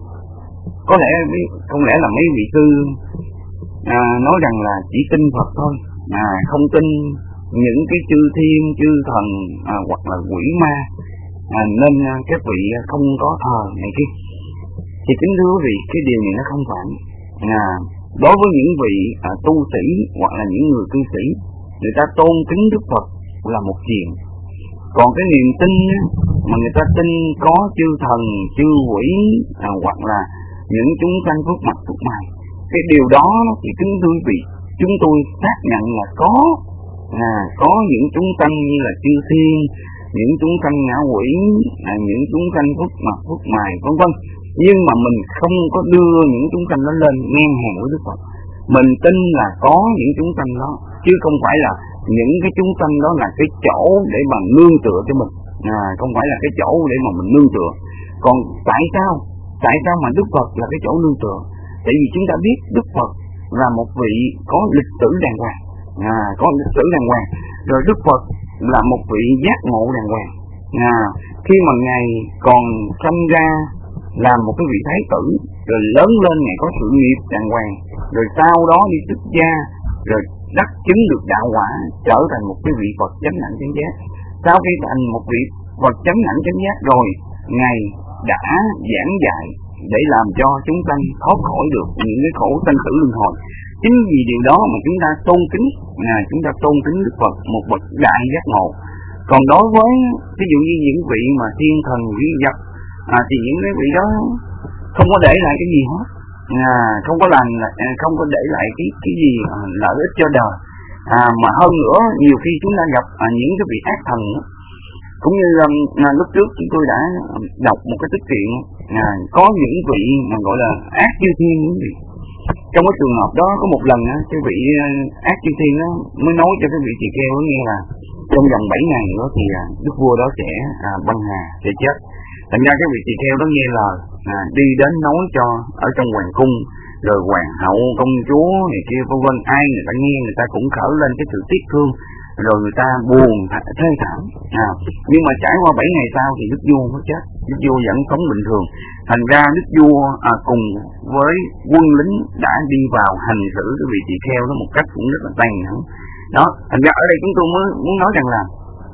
có lẽ không lẽ là mấy vị sư à, nói rằng là chỉ tin Phật thôi, à, không tin những cái chư thiên chư thần à, hoặc là quỷ ma, à, nên à, các vị không có thờ này kia. Thì kính thưa quý vị, cái điều này nó không phải. À, đối với những vị à, tu sĩ hoặc là những người cư sĩ, người ta tôn kính Đức Phật là một chuyện. Còn cái niềm tin á, mà người ta tin có chư thần, chư quỷ à, hoặc là những chúng sanh phước mặt phước mày, cái điều đó thì kính thưa quý vị, chúng tôi xác nhận là có à, có những chúng sanh như là chư thiên, những chúng sanh ngạ quỷ, à, những chúng sanh phước mặt phước mày vân vân. Nhưng mà mình không có đưa những chúng sanh đó lên ngang hàng với Đức Phật. Mình tin là có những chúng sanh đó, chứ không phải là những cái chúng sanh đó là cái chỗ để mà nương tựa cho mình, à, không phải là cái chỗ để mà mình nương tựa. Còn tại sao? Tại sao mà Đức Phật là cái chỗ nương tựa? Tại vì chúng ta biết Đức Phật là một vị có lịch sử đàng hoàng, à, có lịch sử đàng hoàng. Rồi Đức Phật là một vị giác ngộ đàng hoàng. À, khi mà Ngài còn sanh ra làm một cái vị thái tử, rồi lớn lên Ngài có sự nghiệp đàng hoàng, rồi sau đó đi xuất gia, rồi đắc chứng được đạo quả, trở thành một cái vị Phật chánh đẳng chánh giác. Sau khi thành một vị Phật chánh đẳng chánh giác rồi, Ngài đã giảng dạy để làm cho chúng sanh thoát khỏi được những cái khổ sanh tử luân hồi. Chính vì điều đó mà chúng ta tôn kính, à, chúng ta tôn kính Đức Phật, một bậc đại giác ngộ. Còn đối với ví dụ như những vị mà thiên thần quỷ vật, à, thì những cái vị đó không có để lại cái gì hết, à, không có làm, không có để lại cái cái gì lợi ích cho đời. À, mà hơn nữa nhiều khi chúng ta gặp à, những cái vị ác thần đó. Cũng như à, lúc trước chúng tôi đã đọc một cái tích truyện, à, có những vị mà gọi là ác chư thiên những vị. Trong cái trường hợp đó có một lần á, cái vị ác chư thiên đó mới nói cho cái vị tỳ kheo nghe là trong vòng bảy ngày nữa thì à, đức vua đó sẽ à, băng hà, sẽ chết. Thành ra cái vị tỳ kheo đó nghe lời, à, đi đến nói cho ở trong hoàng cung, rồi hoàng hậu, công chúa này kia vân vân, ai người ta nghe người ta cũng khởi lên cái sự tiếc thương, rồi người ta buồn thê thảm. À, nhưng mà trải qua bảy ngày sau thì đức vua mới chết, đức vua vẫn sống bình thường. Thành ra đức vua à, cùng với quân lính đã đi vào hành xử cái vị tỳ kheo đó một cách cũng rất là tàn nhẫn. Đó, thành ra ở đây chúng tôi mới muốn nói rằng là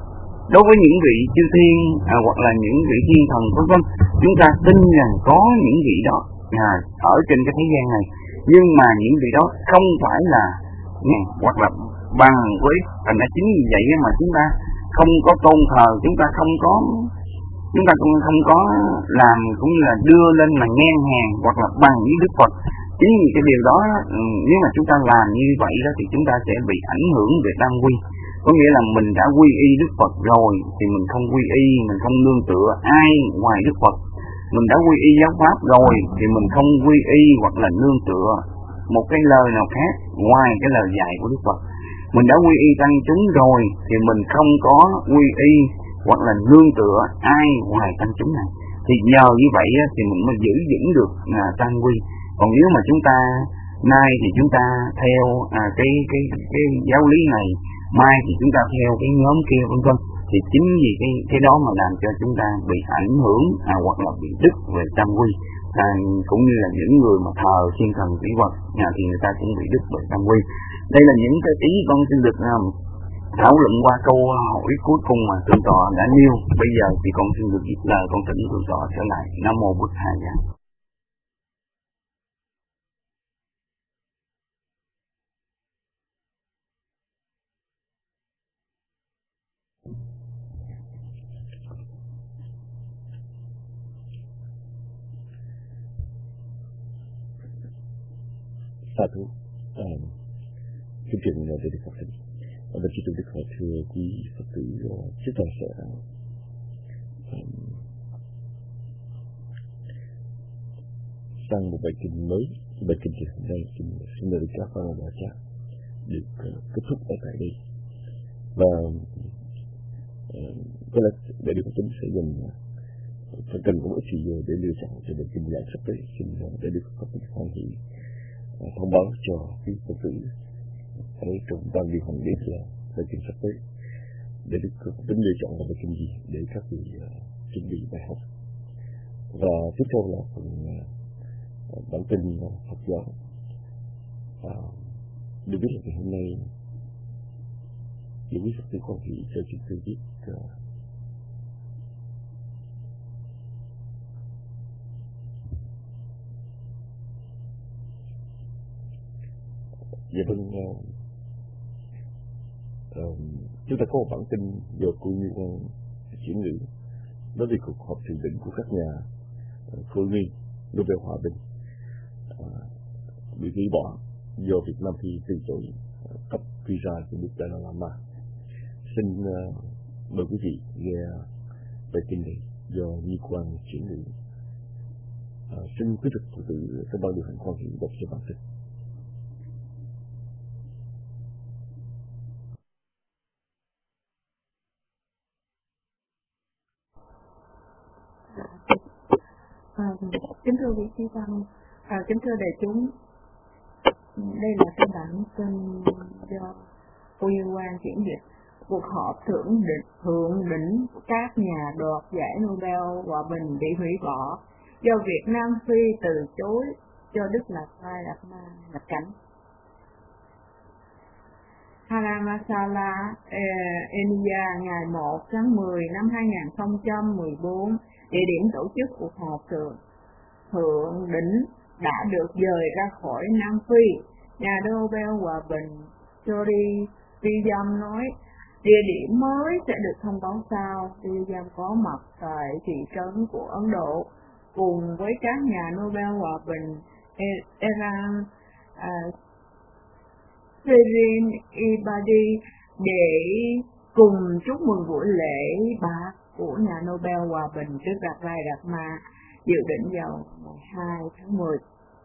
đối với những vị chư thiên à, hoặc là những vị thiên thần vân vân, chúng ta tin rằng có những vị đó à, ở trên cái thế gian này, nhưng mà những vị đó không phải là à, hoặc là bằng với, thành ra chính vì vậy mà chúng ta không có tôn thờ, chúng ta không có chúng ta cũng không có làm cũng như là đưa lên mà ngang hàng hoặc là bằng với Đức Phật. Chính vì cái điều đó, nếu mà chúng ta làm như vậy đó thì chúng ta sẽ bị ảnh hưởng về tam quy. Có nghĩa là mình đã quy y Đức Phật rồi thì mình không quy y, mình không nương tựa ai ngoài Đức Phật. Mình đã quy y giáo pháp rồi thì mình không quy y hoặc là nương tựa một cái lời nào khác ngoài cái lời dạy của Đức Phật. Mình đã quy y tăng chúng rồi thì mình không có quy y hoặc là nương tựa ai ngoài tăng chúng này. Thì nhờ như vậy thì mình mới giữ vững được à, tăng quy. Còn nếu mà chúng ta nay thì chúng ta theo à, cái cái cái giáo lý này, mai thì chúng ta theo cái nhóm kia vân vân, thì chính vì cái cái đó mà làm cho chúng ta bị ảnh hưởng à, hoặc là bị đứt về tam quy. À, cũng như là những người mà thờ thiên thần quỷ vật à, thì người ta cũng bị đứt về tam quy. Đây là những cái ý con xin được um, thảo luận qua câu hỏi cuối cùng mà thượng tọa đã nêu. Bây giờ thì con xin được dịp lời con thỉnh thượng tọa trở lại. Nam mô Bụt Thầy. Sa thú. À, chương trình về Đức Phật thỉnh. Và chương trình Đức Phật thưa quý Phật tử, chúng ta sẽ um, sang một bài kinh mới. Bài kinh thì hôm nay xin xin mời các bạn đã cha được uh, kết thúc ở tại đây. Và uh, có lẽ để Đức Phật thỉnh sẽ dành phải cần có một thời giờ để lựa chọn cho được kinh giải sắp tới. Xin để được các vị quan thị thông báo cho quý Phật tử ở trong ban điều hành biết là thời gian sắp tới để được tính lựa chọn là về kinh gì để các vị uh, chuẩn bị bài học. Và tiếp theo là phần uh, bản tin uh, Phật giáo. Uh, được biết là ngày hôm nay quý Phật tử quan thị cho chúng tôi biết uh, dạ vâng, uh, uh, chúng ta có một bản tin do cô Như Quang chuyển ngữ nói về cuộc họp thượng đỉnh của các nhà uh, khôi nguyên Nobel Hòa bình uh, bị hủy bỏ do Việt Nam thì từ chối uh, cấp visa cho nước Dalai Lama. Xin uh, mời quý vị nghe bài tin này do Như Quang chuyển ngữ. Uh, xin quý vị từ từ các ban điều hành quan hệ đọc cho bản tin. À, kính thưa quý trí tâm, à, kính thưa đại chúng, đây là cái bản tin do cô Như Quang chuyển dịch. Cuộc họp thượng đỉnh thượng đỉnh các nhà đoạt giải Nobel Hòa bình bị hủy bỏ do Việt Nam Phi từ chối cho Đức Lạt Vai Đạt Ma nhập cảnh. Dharamsala India ngày một tháng mười năm hai nghìn không trăm mười bốn, địa điểm tổ chức cuộc họp thượng thượng đỉnh đã được dời ra khỏi Nam Phi. Nhà Nobel Hòa bình Jody Williams nói địa điểm mới sẽ được thông báo sau. Williams có mặt tại thị trấn của Ấn Độ cùng với các nhà Nobel Hòa bình Iran, uh, Shirin Ebadi để cùng chúc mừng buổi lễ bạc của nhà Nobel Hòa bình Đức Đạt Lai Đạt Ma dự định vào ngày hai tháng mười.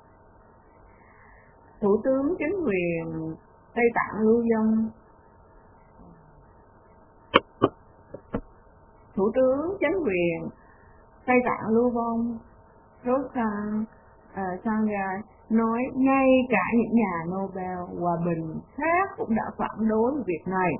Thủ tướng chính quyền Tây Tạng Lưu Vong Thủ tướng chính quyền Tây Tạng Lưu Vong Rosan uh, Sangai nói ngay cả những nhà Nobel Hòa bình khác cũng đã phản đối việc này.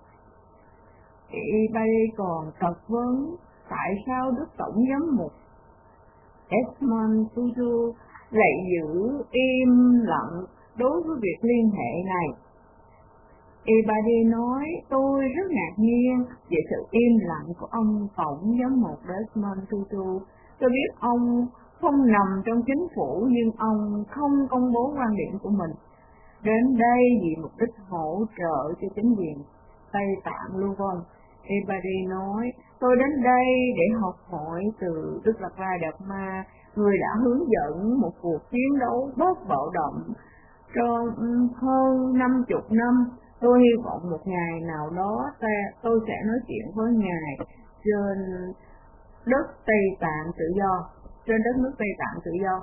Ebadi còn chất vấn tại sao Đức Tổng giám mục Desmond Tutu lại giữ im lặng đối với việc liên hệ này. Ebadi nói tôi rất ngạc nhiên về sự im lặng của ông Tổng giám mục Desmond Tutu. Tôi biết ông không nằm trong chính phủ nhưng ông không công bố quan điểm của mình. Đến đây vì mục đích hỗ trợ cho chính quyền Tây Tạng Lưu Vong. Ebadi nói tôi đến đây để học hỏi từ Đức Lạt Vai Đạt Ma, người đã hướng dẫn một cuộc chiến đấu bất bạo động trong hơn năm chục năm. Tôi hy vọng một ngày nào đó tôi sẽ nói chuyện với Ngài trên đất Tây Tạng tự do, trên đất nước Tây Tạng tự do.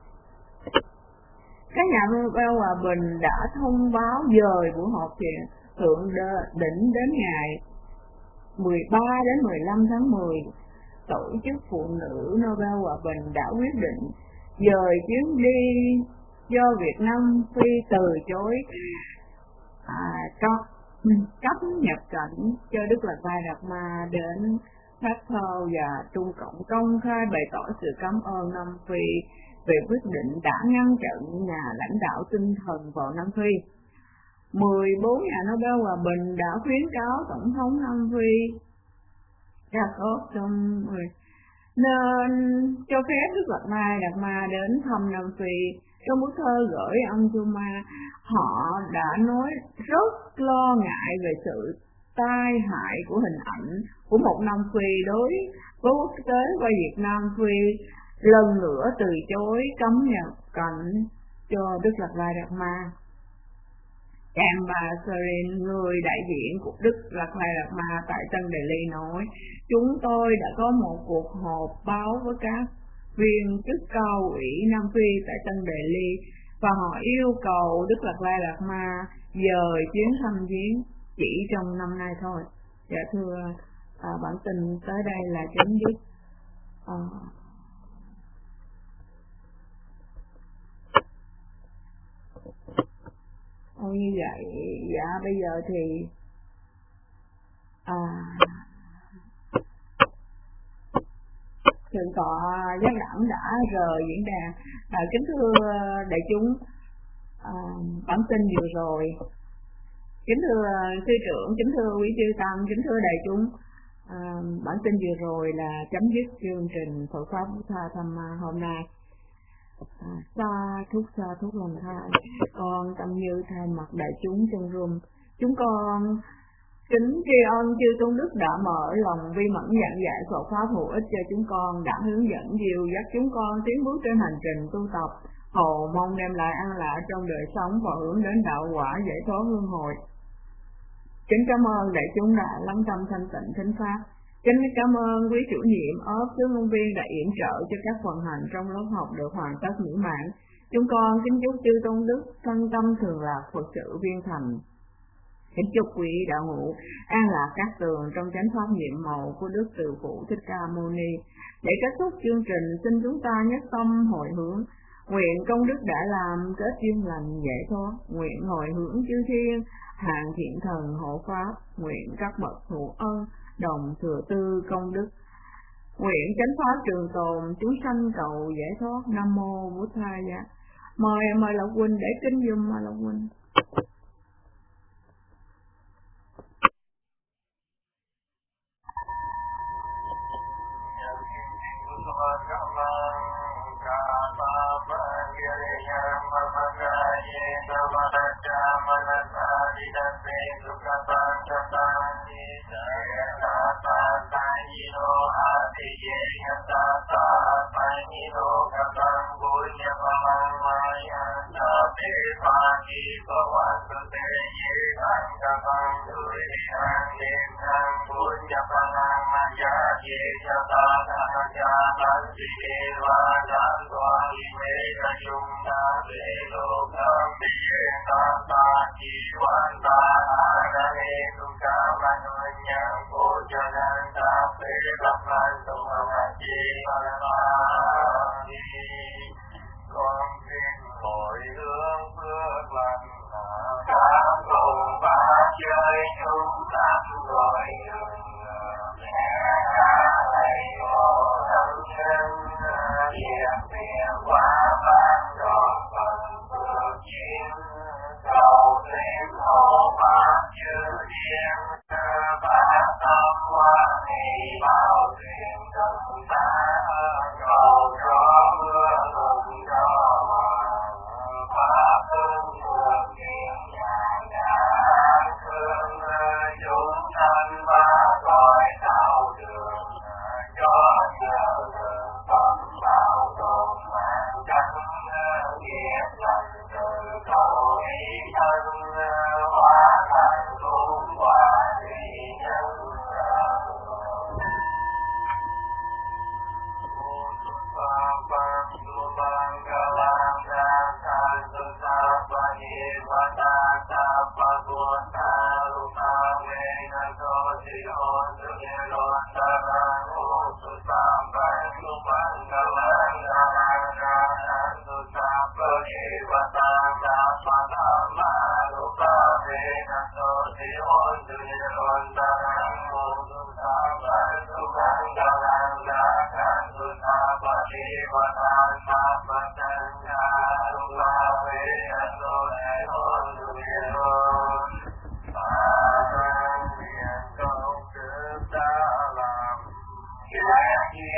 Các nhà Nobel Hòa bình đã thông báo dời buổi họp thượng đỉnh đến ngày mười ba đến mười lăm tháng mười. Tổ chức phụ nữ Nobel Hòa bình đã quyết định dời chuyến đi do Việt Nam Phi từ chối à, cấp, cấp nhập cảnh cho Đức Lạt Vai Đạt Ma đến phát thơ và Trung Cộng công khai bày tỏ sự cảm ơn Nam Phi về quyết định đã ngăn chặn nhà lãnh đạo tinh thần vào Nam Phi. mười bốn nhà Nobel Hòa bình đã khuyến cáo Tổng thống Nam Phi Jacob Zuma nên cho phép Đức Lạt Vai Đạt Ma đến thăm Nam Phi. Trong bức thơ gửi ông Zuma, họ đã nói rất lo ngại về sự tai hại của hình ảnh của một Nam Phi đối với quốc tế qua Việt Nam Phi lần nữa từ chối cấm nhập cảnh cho Đức Lạt Vai Đạt Ma. Em bà Sherin, người đại diện của Đức Lạt Vai Đạt Ma tại Tân Delhi nói, chúng tôi đã có một cuộc họp báo với các viên chức cao ủy Nam Phi tại Tân Delhi và họ yêu cầu Đức Lạt Vai Đạt Ma dời chuyến thăm viếng chỉ trong năm nay thôi. Dạ thưa, à, bản tin tới đây là chấm dứt. À. Ồ, như vậy, dạ bây giờ thì à, thượng tọa Giác Đẳng đã rời diễn đàn. À, kính thưa đại chúng, à, bản tin vừa rồi, kính thưa sư trưởng, kính thưa quý chư tăng, kính thưa đại chúng, à, bản tin vừa rồi là chấm dứt chương trình Phật pháp Buddha Dhamma hôm nay. À, xa thúc xa thúc làm thai, con tâm như thay mặt đại chúng trong room, chúng con kính tri ân chư tôn đức đã mở lòng vi mẫn giảng dạy Phật pháp hữu ích cho chúng con, đã hướng dẫn dìu dắt chúng con tiến bước trên hành trình tu tập, cầu mong đem lại an lạc trong đời sống và hướng đến đạo quả giải thoát luân hồi. Kính cảm ơn đại chúng đã lắng tâm thanh tịnh thính pháp. Kính cảm ơn quý chủ nhiệm ốp tướng ngôn viên đã yểm trợ cho các phần hành trong lớp học được hoàn tất mỹ mãn. Chúng con kính chúc chư tôn đức thân tâm thường lạc, Phật sự viên thành. Kính chúc quý đạo ngũ an lạc các tường trong chánh pháp nhiệm màu của Đức Từ Phụ Thích Ca Mâu Ni. Để kết thúc chương trình, xin chúng ta nhất tâm hồi hướng, nguyện công đức đã làm kết duyên lành giải thoát, nguyện hồi hướng chư thiên hàng thiện thần hộ pháp, nguyện các bậc hữu ân đồng thừa tư công đức, nguyện chánh pháp trường tồn, chúng sanh cầu giải thoát. Nam mô Bụt Thaya. Mời mời Lộc Huynh để kinh dùm mà Lộc Huynh. Yeah.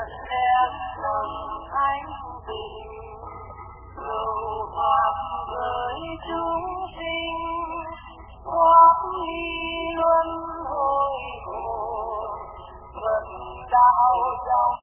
đẹp lòng anh tình cầu thoát với chúng sinh thoát ly luân hồi khổ vận đạo trong